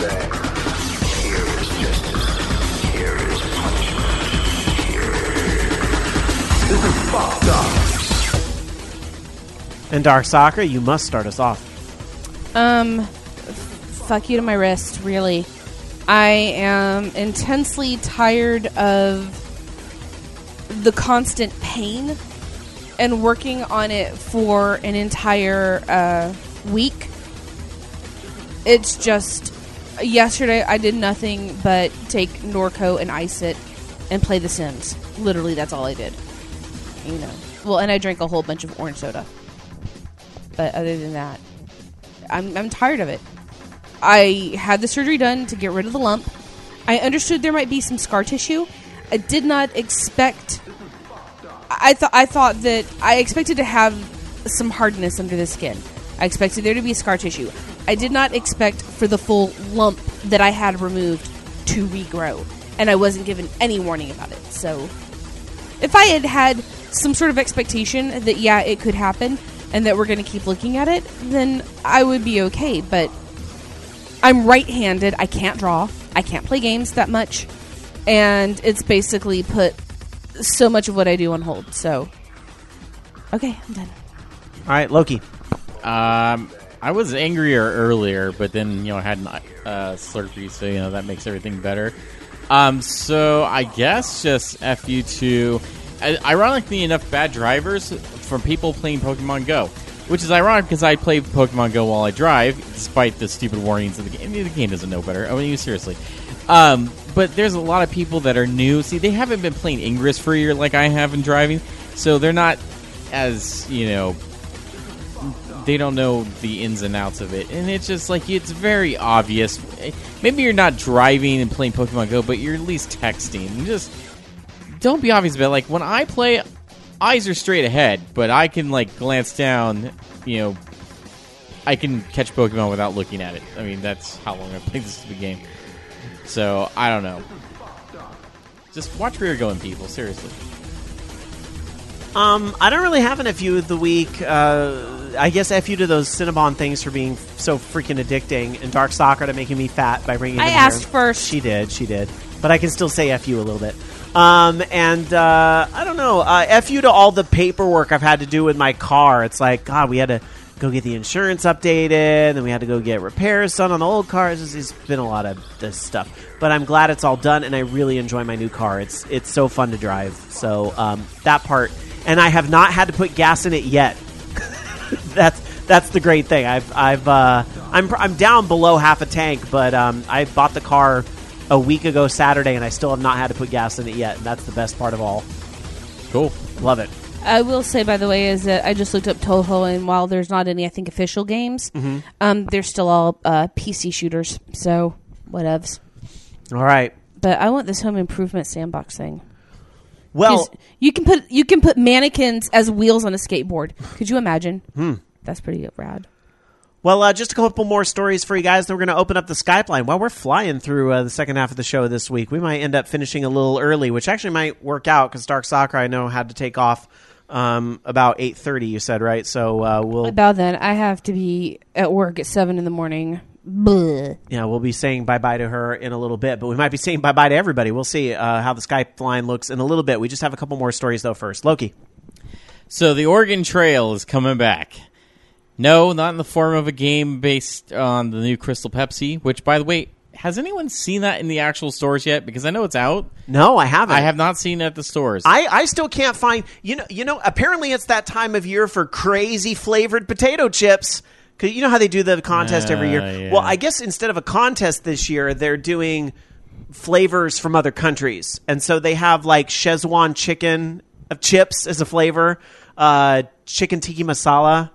Here is justice. Here is punishment. This is fucked up. And Dark Soccer, you must start us off. Fuck you to my wrist, really. I am intensely tired of the constant pain and working on it for an entire week. It's just, yesterday I did nothing but take Norco and ice it and play The Sims. Literally, that's all I did. You know. Well, and I drank a whole bunch of orange soda. But other than that, I'm tired of it. I had the surgery done to get rid of the lump. I understood there might be some scar tissue. I did not expect... I thought that... I expected to have some hardness under the skin. I expected there to be scar tissue. I did not expect for the full lump that I had removed to regrow. And I wasn't given any warning about it. So, if I had had some sort of expectation that, yeah, it could happen, and that we're going to keep looking at it, then I would be okay. But I'm right-handed. I can't draw. I can't play games that much. And it's basically put so much of what I do on hold. So, okay, I'm done. All right, Loki. I was angrier earlier, but then, I had Slurpee, so, that makes everything better. So I guess just F you to, ironically enough, bad drivers from people playing Pokemon Go. Which is ironic because I play Pokemon Go while I drive, despite the stupid warnings of the game. The game doesn't know better. I mean, seriously. But there's a lot of people that are new. See, they haven't been playing Ingress for a year like I have in driving, so they're not as, they don't know the ins and outs of it. And it's just like, it's very obvious. Maybe you're not driving and playing Pokemon Go, but you're at least texting. Just don't be obvious about it. Like, when I play, eyes are straight ahead, but I can, glance down, I can catch Pokemon without looking at it. I mean, that's how long I've played this stupid game. So, I don't know. Just watch where you're going, people. Seriously. I don't really have an FU of the week. I guess FU to those Cinnabon things for being so freaking addicting, and Dark Soccer to making me fat by bringing it in here. I asked first. She did. But I can still say FU a little bit. I don't know. FU to all the paperwork I've had to do with my car. It's like, God, we had to go get the insurance updated, and we had to go get repairs done on the old cars. It's been a lot of this stuff. But I'm glad it's all done, and I really enjoy my new car. It's so fun to drive. So that part... And I have not had to put gas in it yet. That's the great thing. I'm down below half a tank, but I bought the car a week ago Saturday, and I still have not had to put gas in it yet. And that's the best part of all. Cool, love it. I will say, by the way, is that I just looked up Toho, and while there's not any, I think, official games, they're still all PC shooters. So whatevs. All right. But I want this home improvement sandbox thing. Well, you can put mannequins as wheels on a skateboard. Could you imagine? That's pretty rad. Well, just a couple more stories for you guys. Then we're going to open up the Skype line. Well, we're flying through the second half of the show this week. We might end up finishing a little early, which actually might work out because Dark Soccer, I know, had to take off about 8:30. You said, right? So we'll about then. I have to be at work at 7 a.m. Bleh. Yeah, we'll be saying bye-bye to her in a little bit, but we might be saying bye-bye to everybody. We'll see how the Skype line looks in a little bit. We just have a couple more stories, though, first. Loki. So the Oregon Trail is coming back. No, not in the form of a game based on the new Crystal Pepsi, which, by the way, has anyone seen that in the actual stores yet? Because I know it's out. No, I haven't. I have not seen it at the stores. I still can't find... You know. Apparently it's that time of year for crazy flavored potato chips. Because you know how they do the contest every year? Yeah. Well, I guess instead of a contest this year, they're doing flavors from other countries. And so they have, Szechuan chicken chips as a flavor. Chicken tiki masala.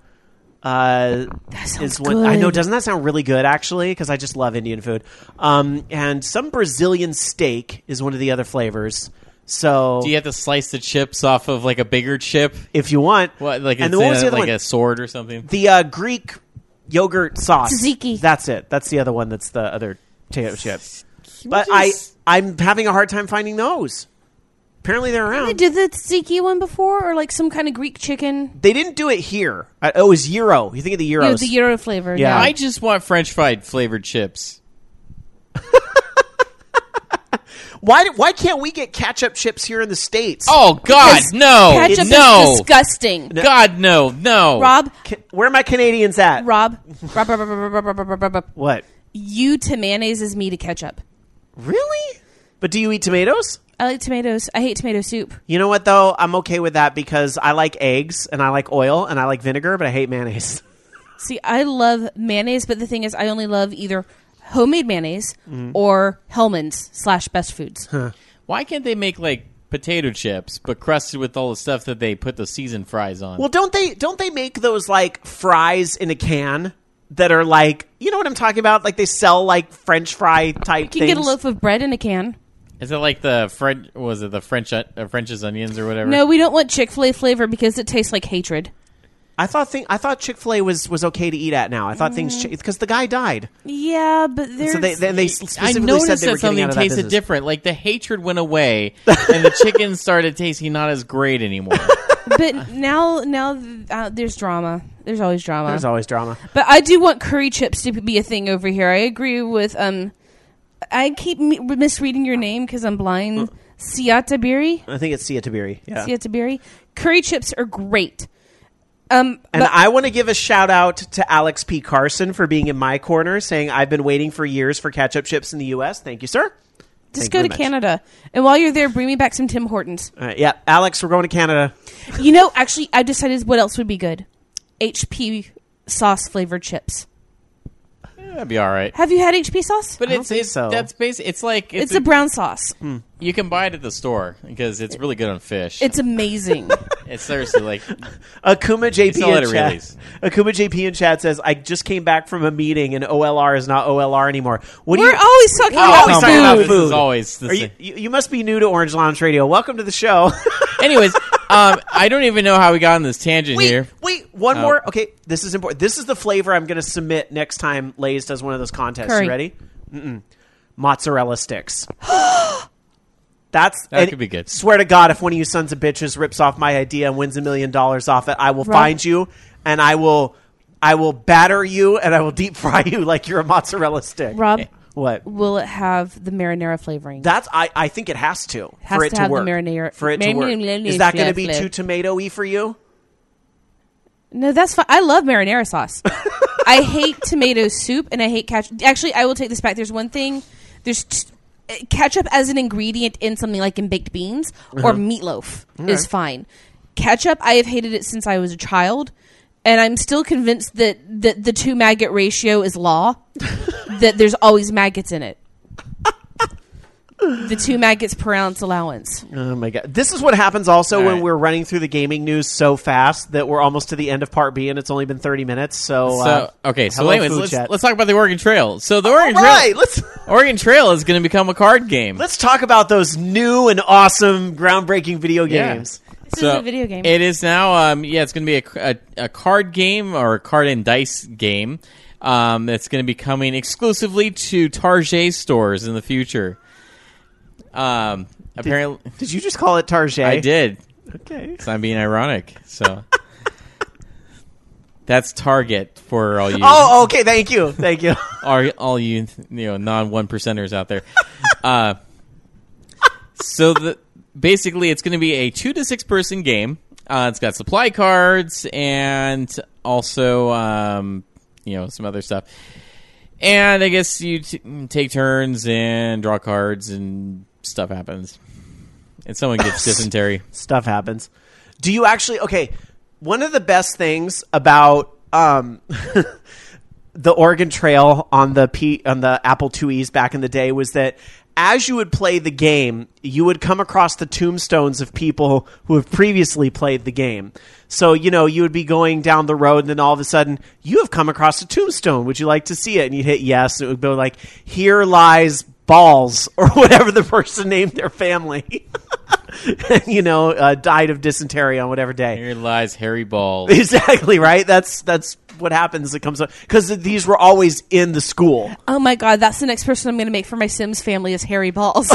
That sounds good. I know, doesn't that sound really good, actually? Because I just love Indian food. And some Brazilian steak is one of the other flavors. So, do you have to slice the chips off of a bigger chip? If you want. What, and what was the other one? A sword or something? The Greek yogurt sauce. Tzatziki. That's it. That's the other one. That's the other potato chip. But I'm having a hard time finding those. Apparently they're around. They did the tzatziki one before, or some kind of Greek chicken. They didn't do it here. It was Euro. You think of the Euros. The Euro flavor. Yeah. I just want French fried flavored chips. Why can't we get ketchup chips here in the States? Oh God, Because no, Ketchup no, is disgusting. God, no. Rob, Where are my Canadians at? Rob. What? You to mayonnaise is me to ketchup. Really? But do you eat tomatoes? I like tomatoes. I hate tomato soup. You know what, though? I'm okay with that because I like eggs, and I like oil, and I like vinegar, but I hate mayonnaise. See, I love mayonnaise, but the thing is, I only love either homemade mayonnaise or Hellman's / Best Foods. Why can't they make like potato chips but crusted with all the stuff that they put the seasoned fries on? Well, don't they make those, like, fries in a can that are, like, you know what I'm talking about? Like, they sell, like, French fry type You can things. get a loaf of bread in a can. Is it like the French? Was it the French's onions or whatever? No, we don't want Chick-fil-A flavor because it tastes like hatred. I thought Chick-fil-A was okay to eat at now. I thought things because the guy died. Yeah, but there's... So they I specifically said noticed they were that getting out something of that tasted business. different. Like the hatred went away, and the chicken started tasting not as great anymore. But now there's drama. There's always drama. There's always drama. But I do want curry chips to be a thing over here. I agree with... I keep misreading your name because I'm blind. Siatabiri? I think it's Siatabiri. Yeah. Siatabiri. Curry chips are great. And I want to give a shout out to Alex P. Carson for being in my corner, saying I've been waiting for years for ketchup chips in the U.S. Thank you, sir. Just Thank go you to very much. Canada. And while you're there, bring me back some Tim Hortons. Yeah, Alex, we're going to Canada. You know, actually, I decided what else would be good. HP sauce flavored chips. That'd be all right. Have you had HP sauce? But I don't think so. That's basic. It's like It's a brown sauce. You can buy it at the store because it's really good on fish. It's amazing. It's seriously like Akuma JP Still at in a chat. release. Akuma JP in chat says, I just came back from a meeting and OLR is not OLR anymore. What do We're you always talking We're about always food. talking about this food. is always the Are same. you must be new to Orange Lounge Radio. Welcome to the show. Anyways, I don't even know how we got on this tangent here. Wait, one more. Okay, this is important. This is the flavor I'm going to submit next time Lay's does one of those contests. Curry. You ready? Mozzarella sticks. That could be good. Swear to God, if one of you sons of bitches rips off my idea and wins $1 million off it, I will find you and I will batter you and I will deep fry you like you're a mozzarella stick. Rob, What? will it have the marinara flavoring? I think it has to Has for it to to have the work. marinara- For it to work. marinara Is that going to be flavor. too tomato-y for you? No, that's fine. I love marinara sauce. I hate tomato soup and I hate ketchup. Actually, I will take this back. There's one thing. There's ketchup as an ingredient in something like in baked beans or meatloaf is fine. Ketchup, I have hated it since I was a child. And I'm still convinced that the 2 maggot ratio is law. That there's always maggots in it. The 2 maggots per ounce allowance. Oh my God. This is what happens also All when right. we're running through the gaming news so fast that we're almost to the end of part B and it's only been 30 minutes. So So hello, anyways, food chat. let's talk about the Oregon Trail. So the Oregon All right, Trail, Oregon Trail is going to become a card game. let's talk about those new and awesome, groundbreaking video Yeah. games. This is a video game. It is now. It's going to be a card game or a card and dice game. That's going to be coming exclusively to Target stores in the future. Apparently, Did you just call it Target? I did. Okay. So I'm being ironic. So that's Target for all you. Oh, okay. Thank you. Thank you. all you non 1%ers out there. So basically it's going to be a 2 to 6 person game. It's got supply cards and also some other stuff. And I guess you take turns and draw cards and stuff happens. And someone gets dysentery. Stuff happens. Do you actually? Okay. One of the best things about the Oregon Trail on the Apple IIes back in the day was that as you would play the game, you would come across the tombstones of people who have previously played the game. So, you would be going down the road and then all of a sudden you have come across a tombstone. Would you like to see it? And you'd hit yes. And it would go like, here lies balls or whatever the person named their family. Died of dysentery on whatever day. Here lies Harry Balls. Exactly, right? That's what happens. It comes up because these were always in the school. Oh my God, that's the next person I'm going to make for my Sims family is Harry Balls.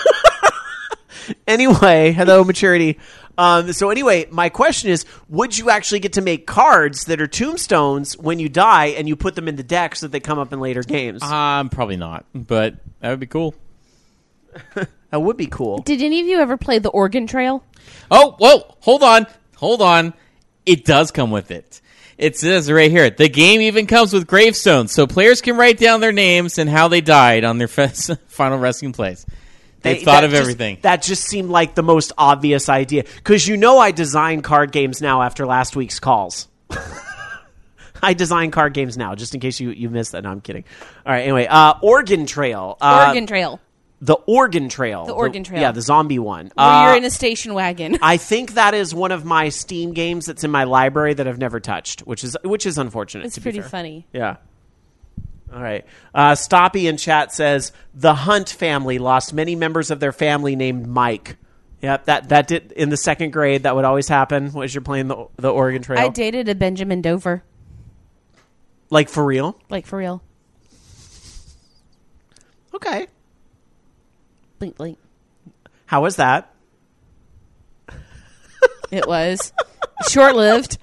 Anyway, hello, maturity. So anyway, my question is, would you actually get to make cards that are tombstones when you die and you put them in the deck so that they come up in later games? Probably not, but that would be cool. That would be cool. Did any of you ever play the Oregon Trail? Oh, whoa! Hold on. It does come with it. It says right here, the game even comes with gravestones, so players can write down their names and how they died on their final resting place. They've thought of everything. That just seemed like the most obvious idea. Because I design card games now after last week's calls. I design card games now, just in case you missed that. No, I'm kidding. All right, anyway. Oregon Trail. Oregon Trail. The Oregon Trail. The Oregon Trail. Yeah, the zombie one. Where you're in a station wagon. I think that is one of my Steam games that's in my library that I've never touched, which is unfortunate. It's to be pretty fair. funny. Yeah. All right. Stoppy in chat says the Hunt family lost many members of their family named Mike. Yep, that did in the second grade. That would always happen as you're playing the Oregon Trail. I dated a Benjamin Dover. Like for real? Like for real. Okay. Blink, blink. How was that? It was short-lived.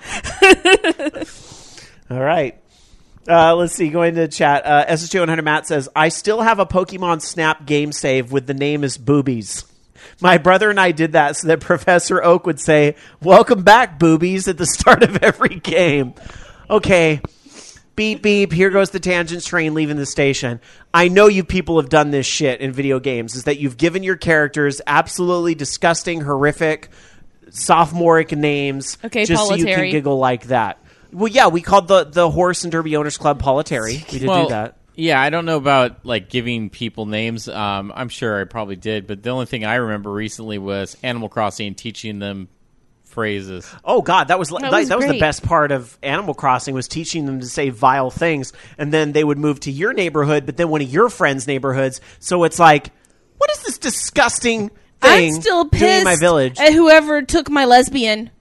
All right. Let's see. Going to chat. SSJ100 Matt says, I still have a Pokemon Snap game save with the name as Boobies. My brother and I did that so that Professor Oak would say, welcome back, Boobies, at the start of every game. Okay. Beep, beep. Here goes the tangent train leaving the station. I know you people have done this shit in video games, is that you've given your characters absolutely disgusting, horrific, sophomoric names just so you can giggle like that. Well, yeah, we called the Horse and Derby Owners Club Politary. We did do that. Yeah, I don't know about like giving people names. I'm sure I probably did, but the only thing I remember recently was Animal Crossing teaching them phrases. Oh God, that was the great. best part of Animal Crossing, was teaching them to say vile things, and then they would move to your neighborhood, but then one of your friends' neighborhoods. So it's like, what is this disgusting thing I'm still doing in pissed my village? at whoever took my lesbian.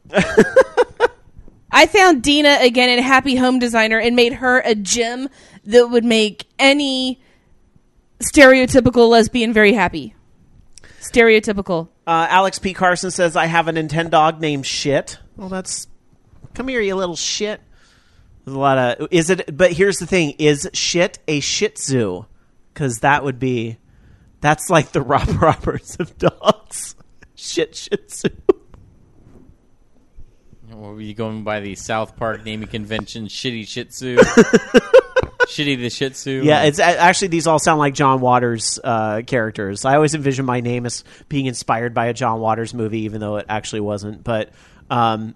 I found Dina again in Happy Home Designer and made her a gem that would make any stereotypical lesbian very happy. Stereotypical. Alex P. Carson says, I have a Nintendog named Shit. Well, come here, you little shit. There's a lot of, but here's the thing, is Shit a Shih Tzu? Because that's like the Rob Roberts of dogs. Shih Tzu. What were you going by the South Park naming convention? Shitty Shih Tzu? Shitty the Shih Tzu? Yeah, it's actually, these all sound like John Waters characters. I always envision my name as being inspired by a John Waters movie, even though it actually wasn't. But, that's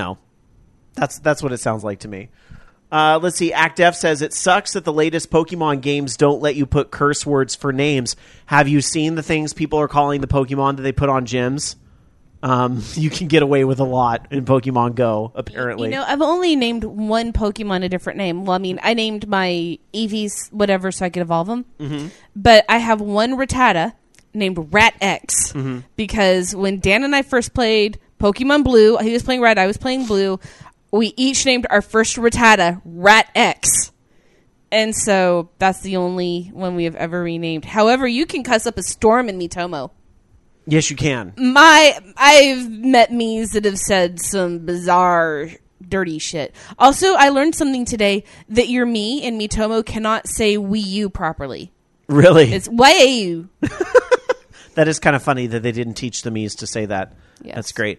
what it sounds like to me. Let's see. ActF says, it sucks that the latest Pokemon games don't let you put curse words for names. Have you seen the things people are calling the Pokemon that they put on gyms? You can get away with a lot in Pokemon Go, apparently. I've only named one Pokemon a different name. Well, I mean, I named my Eevees whatever so I could evolve them. Mm-hmm. But I have one Rattata named Rat X because when Dan and I first played Pokemon Blue, he was playing Red, I was playing Blue, we each named our first Rattata Rat X. And so that's the only one we have ever renamed. However, you can cuss up a storm in Miitomo. Yes, you can. I've met me's that have said some bizarre, dirty shit. Also, I learned something today that your me in Miitomo cannot say Wii U properly. Really? It's Wii U. That is kind of funny that they didn't teach the me's to say that. Yes. That's great.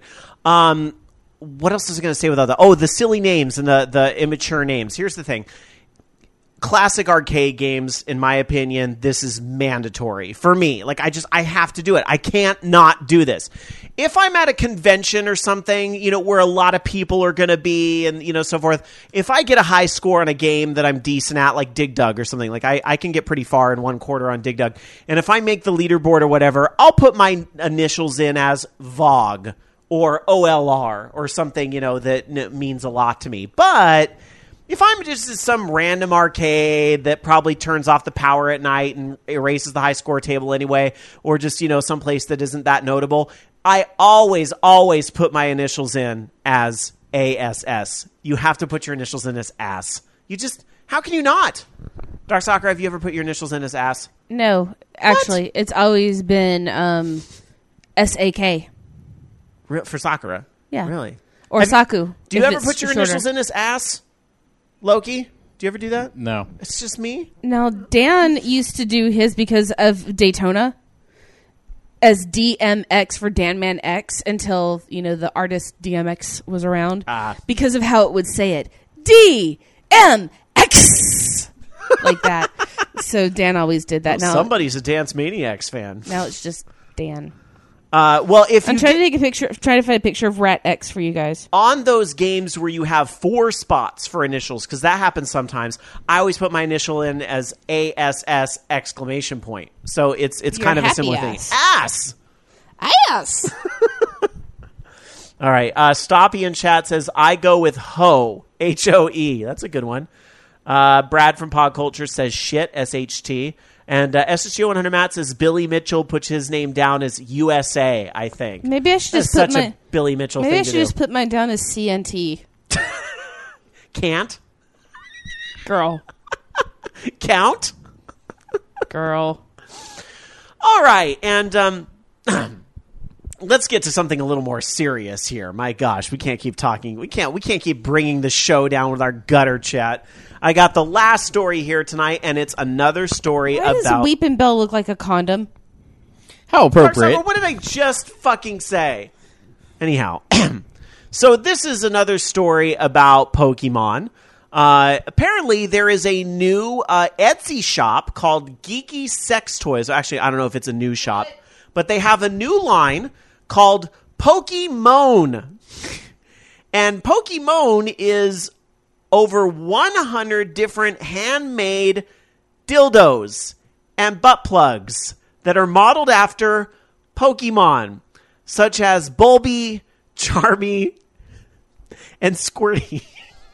What else was I going to say with all that? Oh, the silly names and the immature names. Here's the thing. Classic arcade games, in my opinion, this is mandatory for me. Like, I have to do it. I can't not do this. If I'm at a convention or something, where a lot of people are going to be and, so forth, if I get a high score on a game that I'm decent at, like Dig Dug or something, like I can get pretty far in 1 quarter on Dig Dug. And if I make the leaderboard or whatever, I'll put my initials in as VOG or OLR or something, that means a lot to me. But if I'm just at some random arcade that probably turns off the power at night and erases the high score table anyway, or just, someplace that isn't that notable, I always put my initials in as ASS. You have to put your initials in as ass. How can you not? Dark Soccer, have you ever put your initials in as ass? No, actually, It's always been SAK. For Sakura? Yeah. Really? Or Saku. Do you ever put your initials in as ass? Loki? Do you ever do that? No. It's just me? Now, Dan used to do his because of Daytona. as DMX for Dan Man X until, the artist DMX was around. Because of how it would say it. DMX! Like that. So Dan always did that. Now somebody's a Dance Maniacs fan. Now it's just Dan. Well, if I'm trying to take a picture, trying to find a picture of Rat X for you guys. On those games where you have 4 spots for initials, because that happens sometimes, I always put my initial in as ASS exclamation point. So it's kind of a similar thing. Ass! All right. Stoppy in chat says, I go with Ho. H-O-E. That's a good one. Brad from Pod Culture says shit, S-H-T. And SSG 100 Matt says Billy Mitchell puts his name down as USA, I think. Maybe I should That's just put such a Billy Mitchell thing to do. Maybe I should just put mine down as CNT. Can't? Girl. Count? Girl. All right. And let's get to something a little more serious here. My gosh, we can't keep talking. We can't keep bringing the show down with our gutter chat. I got the last story here tonight, and it's another story Why about... does Weepin' Bell look like a condom? How appropriate. What did I just fucking say? Anyhow, so this is another story about Pokemon. Apparently, there is a new Etsy shop called Geeky Sex Toys. Actually, I don't know if it's a new shop, but they have a new line called Pokemon. And Pokemon is over 100 different handmade dildos and butt plugs that are modeled after Pokemon, such as Bulby, Charmy, and Squirty.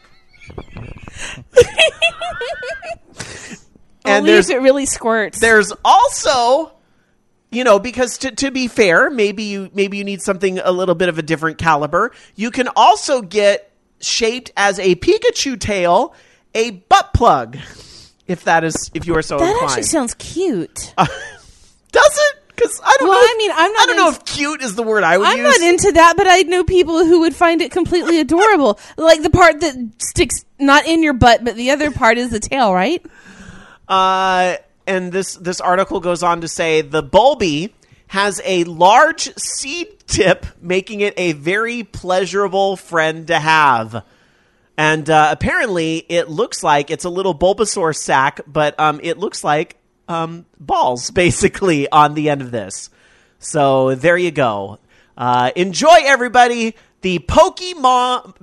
And only if it really squirts. There's also, because to be fair, maybe you need something a little bit of a different caliber. You can also get shaped as a Pikachu tail, a butt plug, if you are so inclined. That actually sounds cute. Does it? Because I don't know. I mean, I don't know if cute is the word I would use. I'm not into that, but I know people who would find it completely adorable. Like the part that sticks not in your butt, but the other part is the tail, right? And this article goes on to say the Bulby has a large seed tip, making it a very pleasurable friend to have. And apparently, it looks like it's a little Bulbasaur sack, but it looks like balls, basically, on the end of this. So there you go. Enjoy, everybody, the Pokemon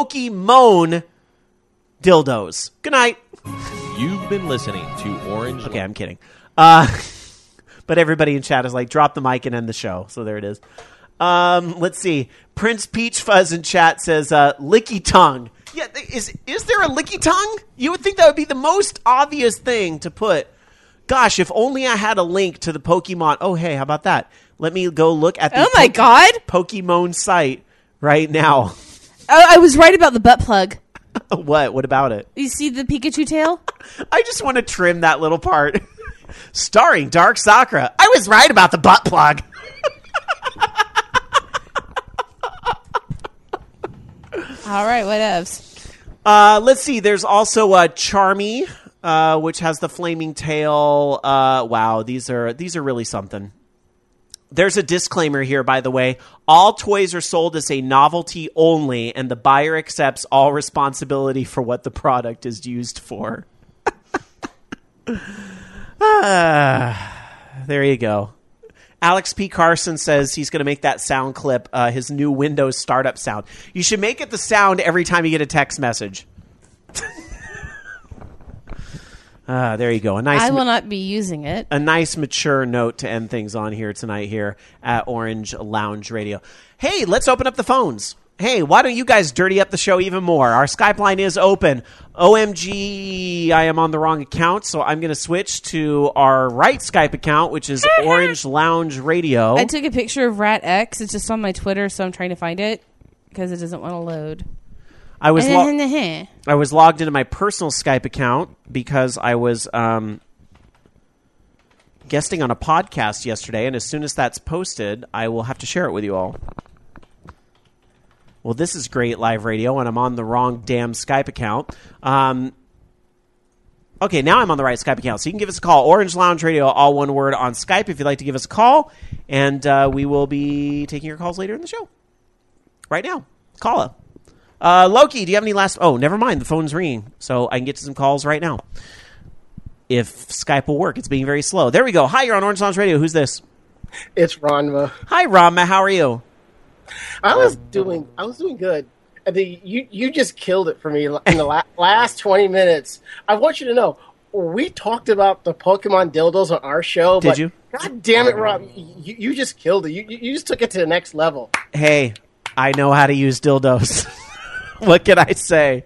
dildos. Good night. You've been listening to Orange. Okay, I'm kidding. But everybody in chat is like, drop the mic and end the show. So there it is. Let's see. Prince Peach Fuzz in chat says, licky tongue. Yeah, is there a licky tongue? You would think that would be the most obvious thing to put. Gosh, if only I had a link to the Pokemon. Oh, hey, how about that? Let me go look at the Oh my God. Pokemon site right now. Oh, I was right about the butt plug. What? What about it? You see the Pikachu tail? I just want to trim that little part. Starring Dark Sakura. I was right about the butt plug. All right, whatevs. Let's see. There's also Charmy, which has the flaming tail. Wow, these are really something. There's a disclaimer here, by the way. All toys are sold as a novelty only, and the buyer accepts all responsibility for what the product is used for. There you go. Alex P. Carson says he's going to make that sound clip his new Windows startup sound. You should make it the sound every time you get a text message. There you go. I will not be using it. A nice mature note to end things on here tonight here at Orange Lounge Radio. Hey, let's open up the phones. Hey, why don't you guys dirty up the show even more? Our Skype line is open. OMG, I am on the wrong account, so I'm going to switch to our right Skype account, which is Orange Lounge Radio. I took a picture of Rat X. It's just on my Twitter, so I'm trying to find it because it doesn't want to load. I was logged into my personal Skype account because I was guesting on a podcast yesterday, and as soon as that's posted, I will have to share it with you all. Well, this is great live radio, and I'm on the wrong damn Skype account. Okay, now I'm on the right Skype account. So you can give us a call. Orange Lounge Radio, all one word on Skype if you'd like to give us a call. And we will be taking your calls later in the show. Right now. Call up. Loki, do you have any last... Oh, never mind. The phone's ringing. So I can get to some calls right now. If Skype will work. It's being very slow. There we go. Hi, you're on Orange Lounge Radio. Who's this? It's Ranma. Hi, Rama. How are you? I was doing good. And you just killed it for me in the last 20 minutes. I want you to know, we talked about the Pokemon dildos on our show. Did but you? God damn it, Rob. You just killed it. You just took it to the next level. Hey, I know how to use dildos. What can I say?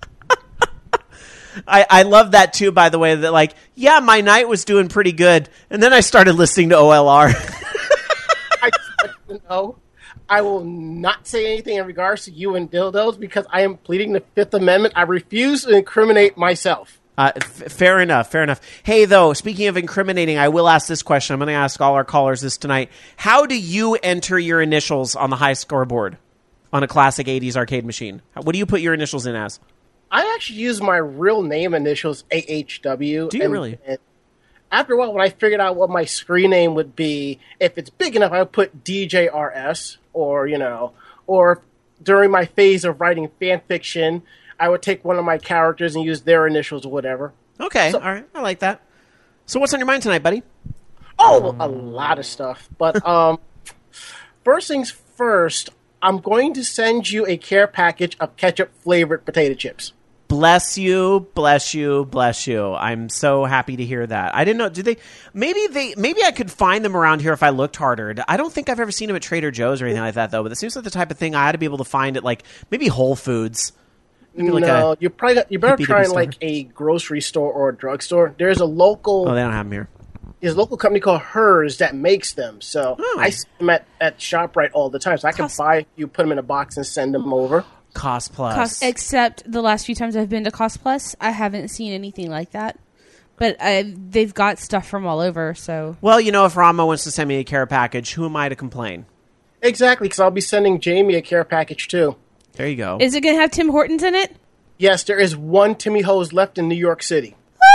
I love that, too, by the way, that, like, yeah, my night was doing pretty good. And then I started listening to OLR. I just want you to know, I will not say anything in regards to you and dildos because I am pleading the Fifth Amendment. I refuse to incriminate myself. Fair enough. Hey, though, speaking of incriminating, I will ask this question. I'm going to ask all our callers this tonight. How do you enter your initials on the high scoreboard on a classic 80s arcade machine? What do you put your initials in as? I actually use my real name initials, AHW. Do you really? And after a while, when I figured out what my screen name would be, if it's big enough, I would put DJRS, or during my phase of writing fan fiction, I would take one of my characters and use their initials or whatever. Okay, So- all right. I like that. So what's on your mind tonight, buddy? Oh, a lot of stuff. But first things first, I'm going to send you a care package of ketchup-flavored potato chips. Bless you. I'm so happy to hear that. I didn't know. Do they? Maybe I could find them around here if I looked harder. I don't think I've ever seen them at Trader Joe's or anything like that, though. But it seems like the type of thing I had to be able to find at like maybe Whole Foods. Maybe like No, you better try in store. like a grocery store or a drugstore. There's a local. Oh, they don't have them here. There's a local company called Hers that makes them. So Oh. I see them at ShopRite all the time. So I can buy you, put them in a box, and send them over. Cost Plus. Except the last few times I've been to Cost Plus, I haven't seen anything like that. But they've got stuff from all over, so... Well, if Rama wants to send me a care package, who am I to complain? Exactly, because I'll be sending Jamie a care package too. There you go. Is it going to have Tim Hortons in it? Yes, there is one Timmy Hose left in New York City.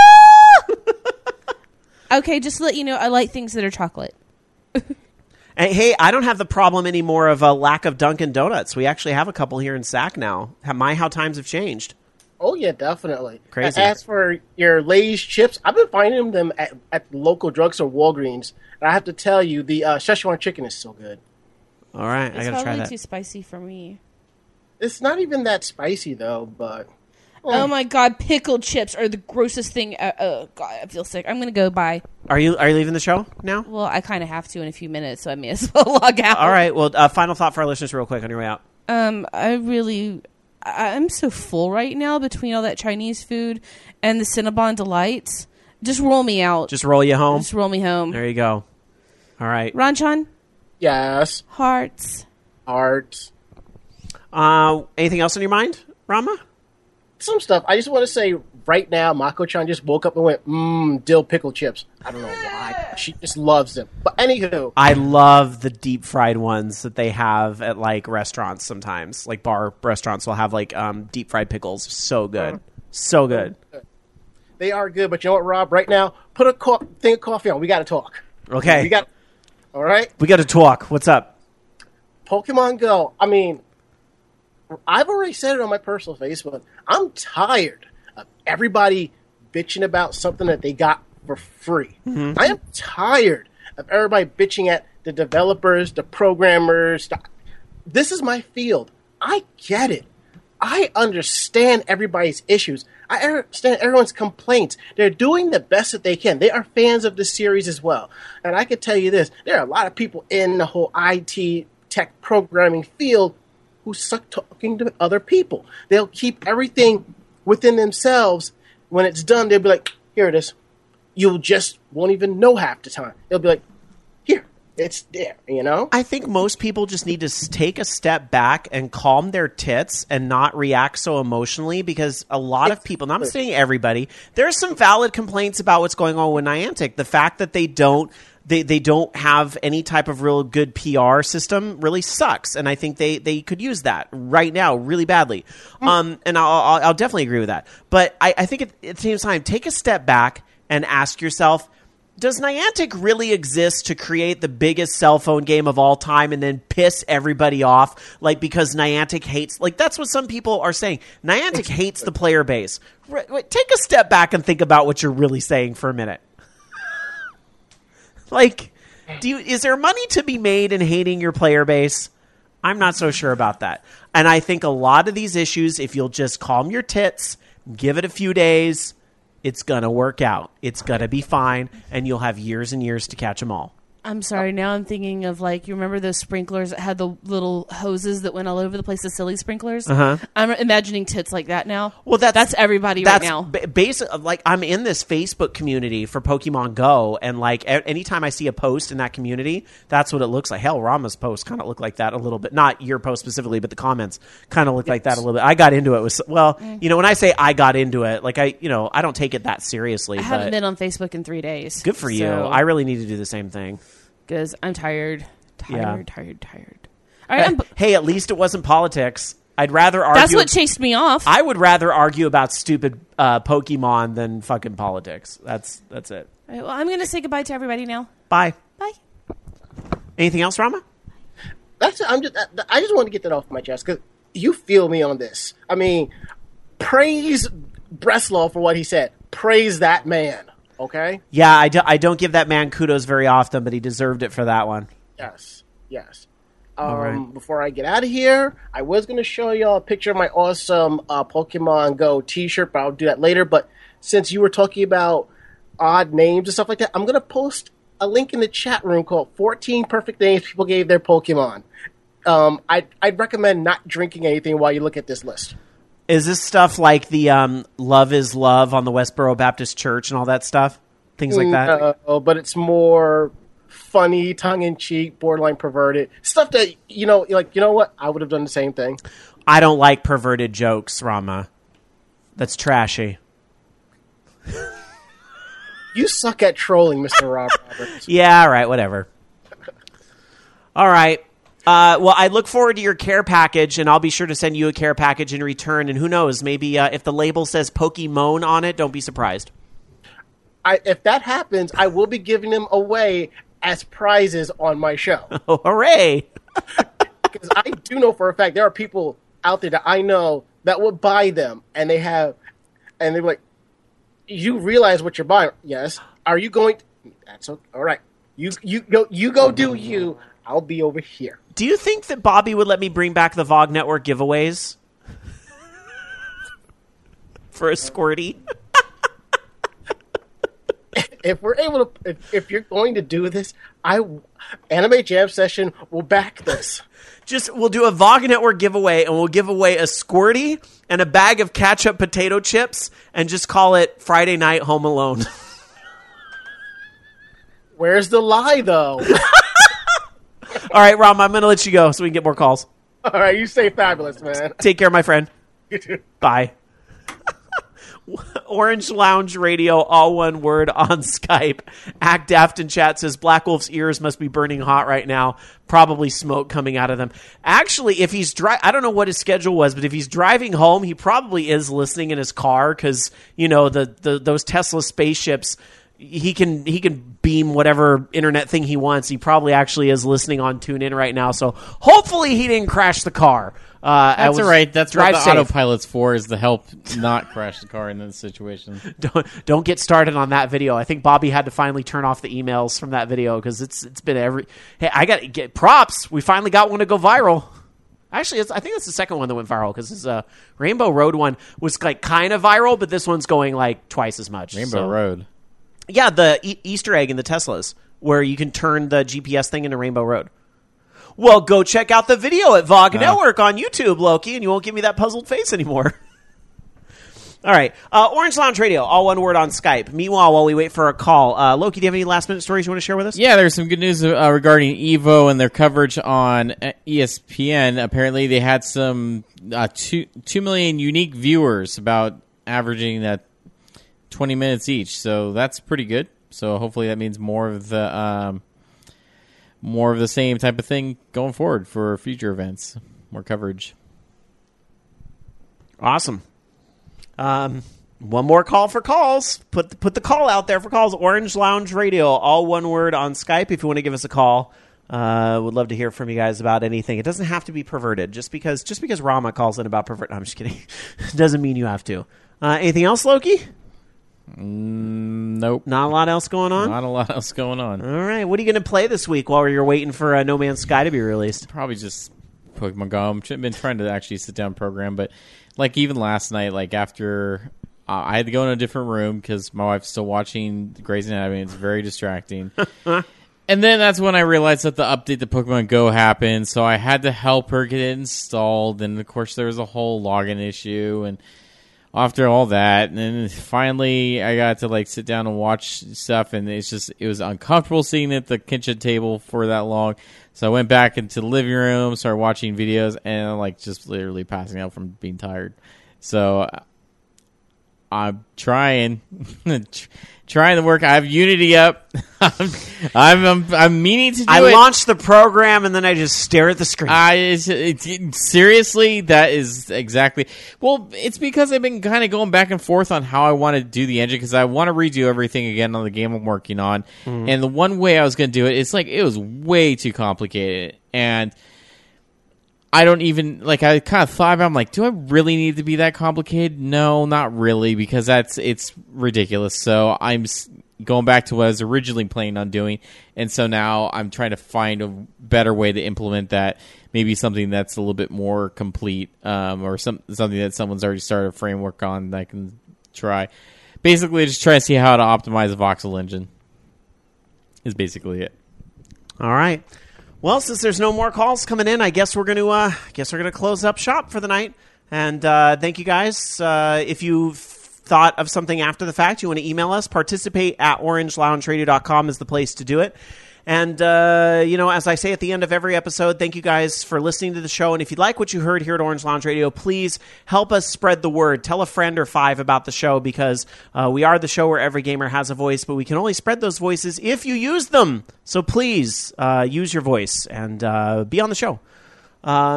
Okay, just to let you know, I like things that are chocolate. Hey, I don't have the problem anymore of a lack of Dunkin' Donuts. We actually have a couple here in Sac now. How times have changed. Oh, yeah, definitely. Crazy. As for your Lay's chips, I've been finding them at local drugstore Walgreens. And I have to tell you, the Szechuan chicken is so good. All right, I It's got to try probably that. too spicy for me. It's not even that spicy, though, but... Oh my god, pickled chips are the grossest thing. Oh god, I feel sick. I'm going to go buy. Are you leaving the show now? Well, I kind of have to in a few minutes, so I may as well log out. All right. Well, final thought for our listeners real quick on your way out. I'm so full right now between all that Chinese food and the Cinnabon Delights. Just roll me out. Just roll you home? Just roll me home. There you go. All right. Ranchan? Yes. Hearts. Art. Anything else on your mind, Rama? Some stuff. I just want to say right now, Mako-chan just woke up and went, dill pickle chips. I don't know why. She just loves them. But anywho. I love the deep fried ones that they have at like restaurants sometimes. Like bar restaurants will have like deep fried pickles. So good. So good. They are good, but you know what, Rob? Right now, put a thing of coffee on. We got to talk. Okay. All right? We got to talk. What's up? Pokemon Go. I mean, I've already said it on my personal Facebook. I'm tired of everybody bitching about something that they got for free. Mm-hmm. I am tired of everybody bitching at the developers, the programmers. This is my field. I get it. I understand everybody's issues. I understand everyone's complaints. They're doing the best that they can. They are fans of the series as well. And I can tell you this, there are a lot of people in the whole IT tech programming field who suck talking to other people. They'll keep everything within themselves. When it's done, they'll be like, here it is. You just won't even know half the time. They'll be like, here, It's there, you know? I think most people just need to take a step back and calm their tits and not react so emotionally, because a lot of people, not saying everybody, there's some valid complaints about what's going on with Niantic. The fact that they don't have any type of real good PR system really sucks, and I think they could use that right now really badly. And I'll definitely agree with that. But I think at the same time, take a step back and ask yourself, does Niantic really exist to create the biggest cell phone game of all time and then piss everybody off? Like, because Niantic hates... Like, that's what some people are saying. Niantic hates the player base. Take a step back and think about what you're really saying for a minute. Like, is there money to be made in hating your player base? I'm not so sure about that. And I think a lot of these issues, if you'll just calm your tits, give it a few days... It's going to work out. It's going to be fine, and you'll have years and years to catch them all. I'm sorry. Now I'm thinking of, like, you remember those sprinklers that had the little hoses that went all over the place, the silly sprinklers? Uh-huh. I'm imagining tits like that now. Well, that's everybody right now. Like, I'm in this Facebook community for Pokemon Go, and, like, anytime I see a post in that community, that's what it looks like. Hell, Rama's post kind of looked like that a little bit. Not your post specifically, but the comments kind of looked like that a little bit. I got into it. When I say I got into it, like, I don't take it that seriously. I haven't been on Facebook in 3 days. Good for you. I really need to do the same thing. Because I'm tired. Tired. All right, hey, at least it wasn't politics. I'd rather argue... That's what chased me off. I would rather argue about stupid Pokemon than fucking politics. That's it. All right, well, I'm going to say goodbye to everybody now. Bye. Bye. Anything else, Rama? I just want to get that off my chest, because you feel me on this. I mean, praise Breslow for what he said. Praise that man. Okay? Yeah, I don't give that man kudos very often, but he deserved it for that one. Yes. Right. Before I get out of here, I was going to show y'all a picture of my awesome Pokemon Go t-shirt, but I'll do that later. But since you were talking about odd names and stuff like that, I'm going to post a link in the chat room called 14 Perfect Names People Gave Their Pokemon. I'd recommend not drinking anything while you look at this list. Is this stuff like the Love is Love on the Westboro Baptist Church and all that stuff? Things like that? But it's more funny, tongue-in-cheek, borderline perverted. Stuff that, you know what? I would have done the same thing. I don't like perverted jokes, Rama. That's trashy. You suck at trolling, Mr. Roberts. Yeah, all right, whatever. All right. Well, I look forward to your care package, and I'll be sure to send you a care package in return. And who knows, maybe if the label says Pokemon on it, don't be surprised. If that happens, I will be giving them away as prizes on my show. Oh, hooray! Because I do know for a fact there are people out there that I know that would buy them, and they're like, "You realize what you're buying? Yes. Are you going? That's okay. All right. You go do you. I'll be over here." Do you think that Bobby would let me bring back the VOG Network giveaways for a Squirty? If we're able to, if you're going to do this, Anime Jam Session will back this. We'll do a VOG Network giveaway, and we'll give away a Squirty and a bag of ketchup potato chips, and just call it Friday Night Home Alone. Where's the lie, though? All right, Rom, I'm going to let you go so we can get more calls. All right, you stay fabulous, man. Take care, my friend. You too. Bye. Orange Lounge Radio, all one word on Skype. Act Daft in chat says Black Wolf's ears must be burning hot right now. Probably smoke coming out of them. Actually, if he's I don't know what his schedule was, but if he's driving home, he probably is listening in his car because, those Tesla spaceships, he can beam whatever internet thing he wants. He probably actually is listening on TuneIn right now. So hopefully he didn't crash the car. That's all right. That's what the safe. autopilot's for, is to help not crash the car in this situation. Don't get started on that video. I think Bobby had to finally turn off the emails from that video because it's been Hey, I got to get props. We finally got one to go viral. Actually, I think that's the second one that went viral because this Rainbow Road one was like kind of viral, but this one's going like twice as much. Rainbow Road. Yeah, the Easter egg in the Teslas where you can turn the GPS thing into Rainbow Road. Well, go check out the video at VOG Network on YouTube, Loki, and you won't give me that puzzled face anymore. All right. Orange Lounge Radio, all one word on Skype. Meanwhile, while we wait for a call, Loki, do you have any last-minute stories you want to share with us? Yeah, there's some good news regarding EVO and their coverage on ESPN. Apparently, they had some 2 million unique viewers, about averaging 20 minutes each. So that's pretty good. So hopefully that means more of the same type of thing going forward for future events, more coverage. Awesome. One more call for calls. Put the call out there for calls. Orange Lounge Radio, all one word on Skype. If you want to give us a call, would love to hear from you guys about anything. It doesn't have to be perverted. Just because Rama calls in about pervert, no, I'm just kidding. Doesn't mean you have to. Anything else, Loki? Nope. Not a lot else going on? Not a lot else going on. All right. What are you going to play this week while you're waiting for No Man's Sky to be released? Probably just Pokemon Go. I've been trying to actually sit down and program, but like even last night, like after I had to go in a different room because my wife's still watching Grey's Anatomy. It's very distracting. And then that's when I realized that the update to Pokemon Go happened, so I had to help her get it installed. And of course, there was a whole login issue, and after all that, and then finally I got to like sit down and watch stuff, and it was uncomfortable sitting at the kitchen table for that long. So I went back into the living room, started watching videos, and like just literally passing out from being tired. So I'm trying to work. I have Unity up. I'm meaning to do it. I launched the program and then I just stare at the screen. Seriously, that is exactly. Well, it's because I've been kind of going back and forth on how I want to do the engine because I want to redo everything again on the game I'm working on. And the one way I was going to do it, it's like it was way too complicated. And I don't even, like, I kind of thought about it, I'm like, do I really need to be that complicated? No, not really, because it's ridiculous. So I'm going back to what I was originally planning on doing, and so now I'm trying to find a better way to implement that, maybe something that's a little bit more complete, or something that someone's already started a framework on that I can try. Basically, just try to see how to optimize the voxel engine is basically it. All right. Well, since there's no more calls coming in, I guess we're going to close up shop for the night. And thank you guys. If you thought of something after the fact, you want to email us. Participate@orangeloungeradio.com is the place to do it. And as I say at the end of every episode, thank you guys for listening to the show. And if you like what you heard here at Orange Lounge Radio, please help us spread the word. Tell a friend or 5 about the show, because we are the show where every gamer has a voice, but we can only spread those voices if you use them. So please use your voice and be on the show. A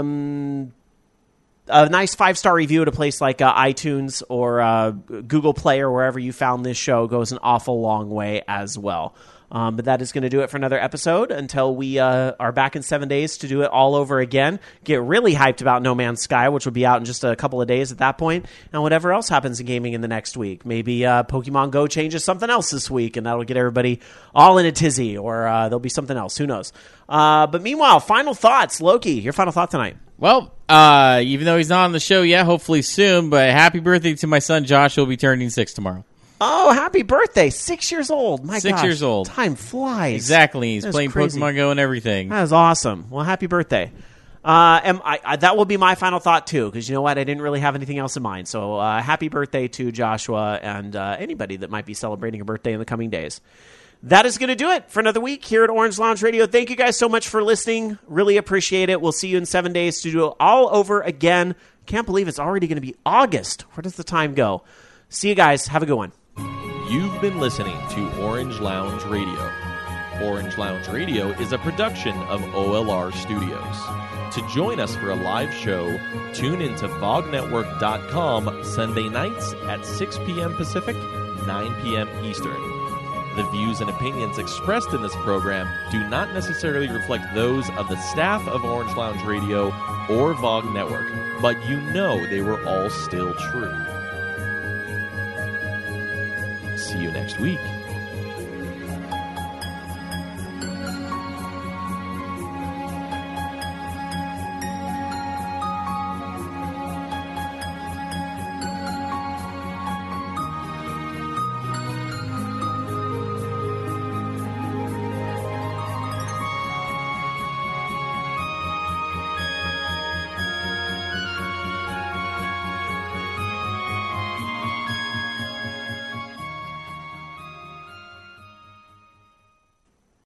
nice 5-star review at a place like iTunes or Google Play or wherever you found this show goes an awful long way as well. But that is going to do it for another episode until we are back in 7 days to do it all over again. Get really hyped about No Man's Sky, which will be out in just a couple of days at that point, and whatever else happens in gaming in the next week. Maybe Pokemon Go changes something else this week, and that'll get everybody all in a tizzy, or there'll be something else. Who knows? But meanwhile, final thoughts. Loki, your final thought tonight. Well, even though he's not on the show yet, hopefully soon, but happy birthday to my son Josh. He'll be turning 6 tomorrow. Oh, happy birthday. 6 years old. My gosh. 6 years old. Time flies. Exactly. He's playing crazy. Pokemon Go and everything. That is awesome. Well, happy birthday. That will be my final thought, too, because you know what? I didn't really have anything else in mind. So happy birthday to Joshua and anybody that might be celebrating a birthday in the coming days. That is going to do it for another week here at Orange Lounge Radio. Thank you guys so much for listening. Really appreciate it. We'll see you in 7 days to do it all over again. Can't believe it's already going to be August. Where does the time go? See you guys. Have a good one. You've been listening to Orange Lounge Radio. Orange Lounge Radio is a production of OLR Studios. To join us for a live show, tune into VogNetwork.com Sunday nights at 6 p.m. Pacific, 9 p.m. Eastern. The views and opinions expressed in this program do not necessarily reflect those of the staff of Orange Lounge Radio or VOG Network, but you know they were all still true. See you next week.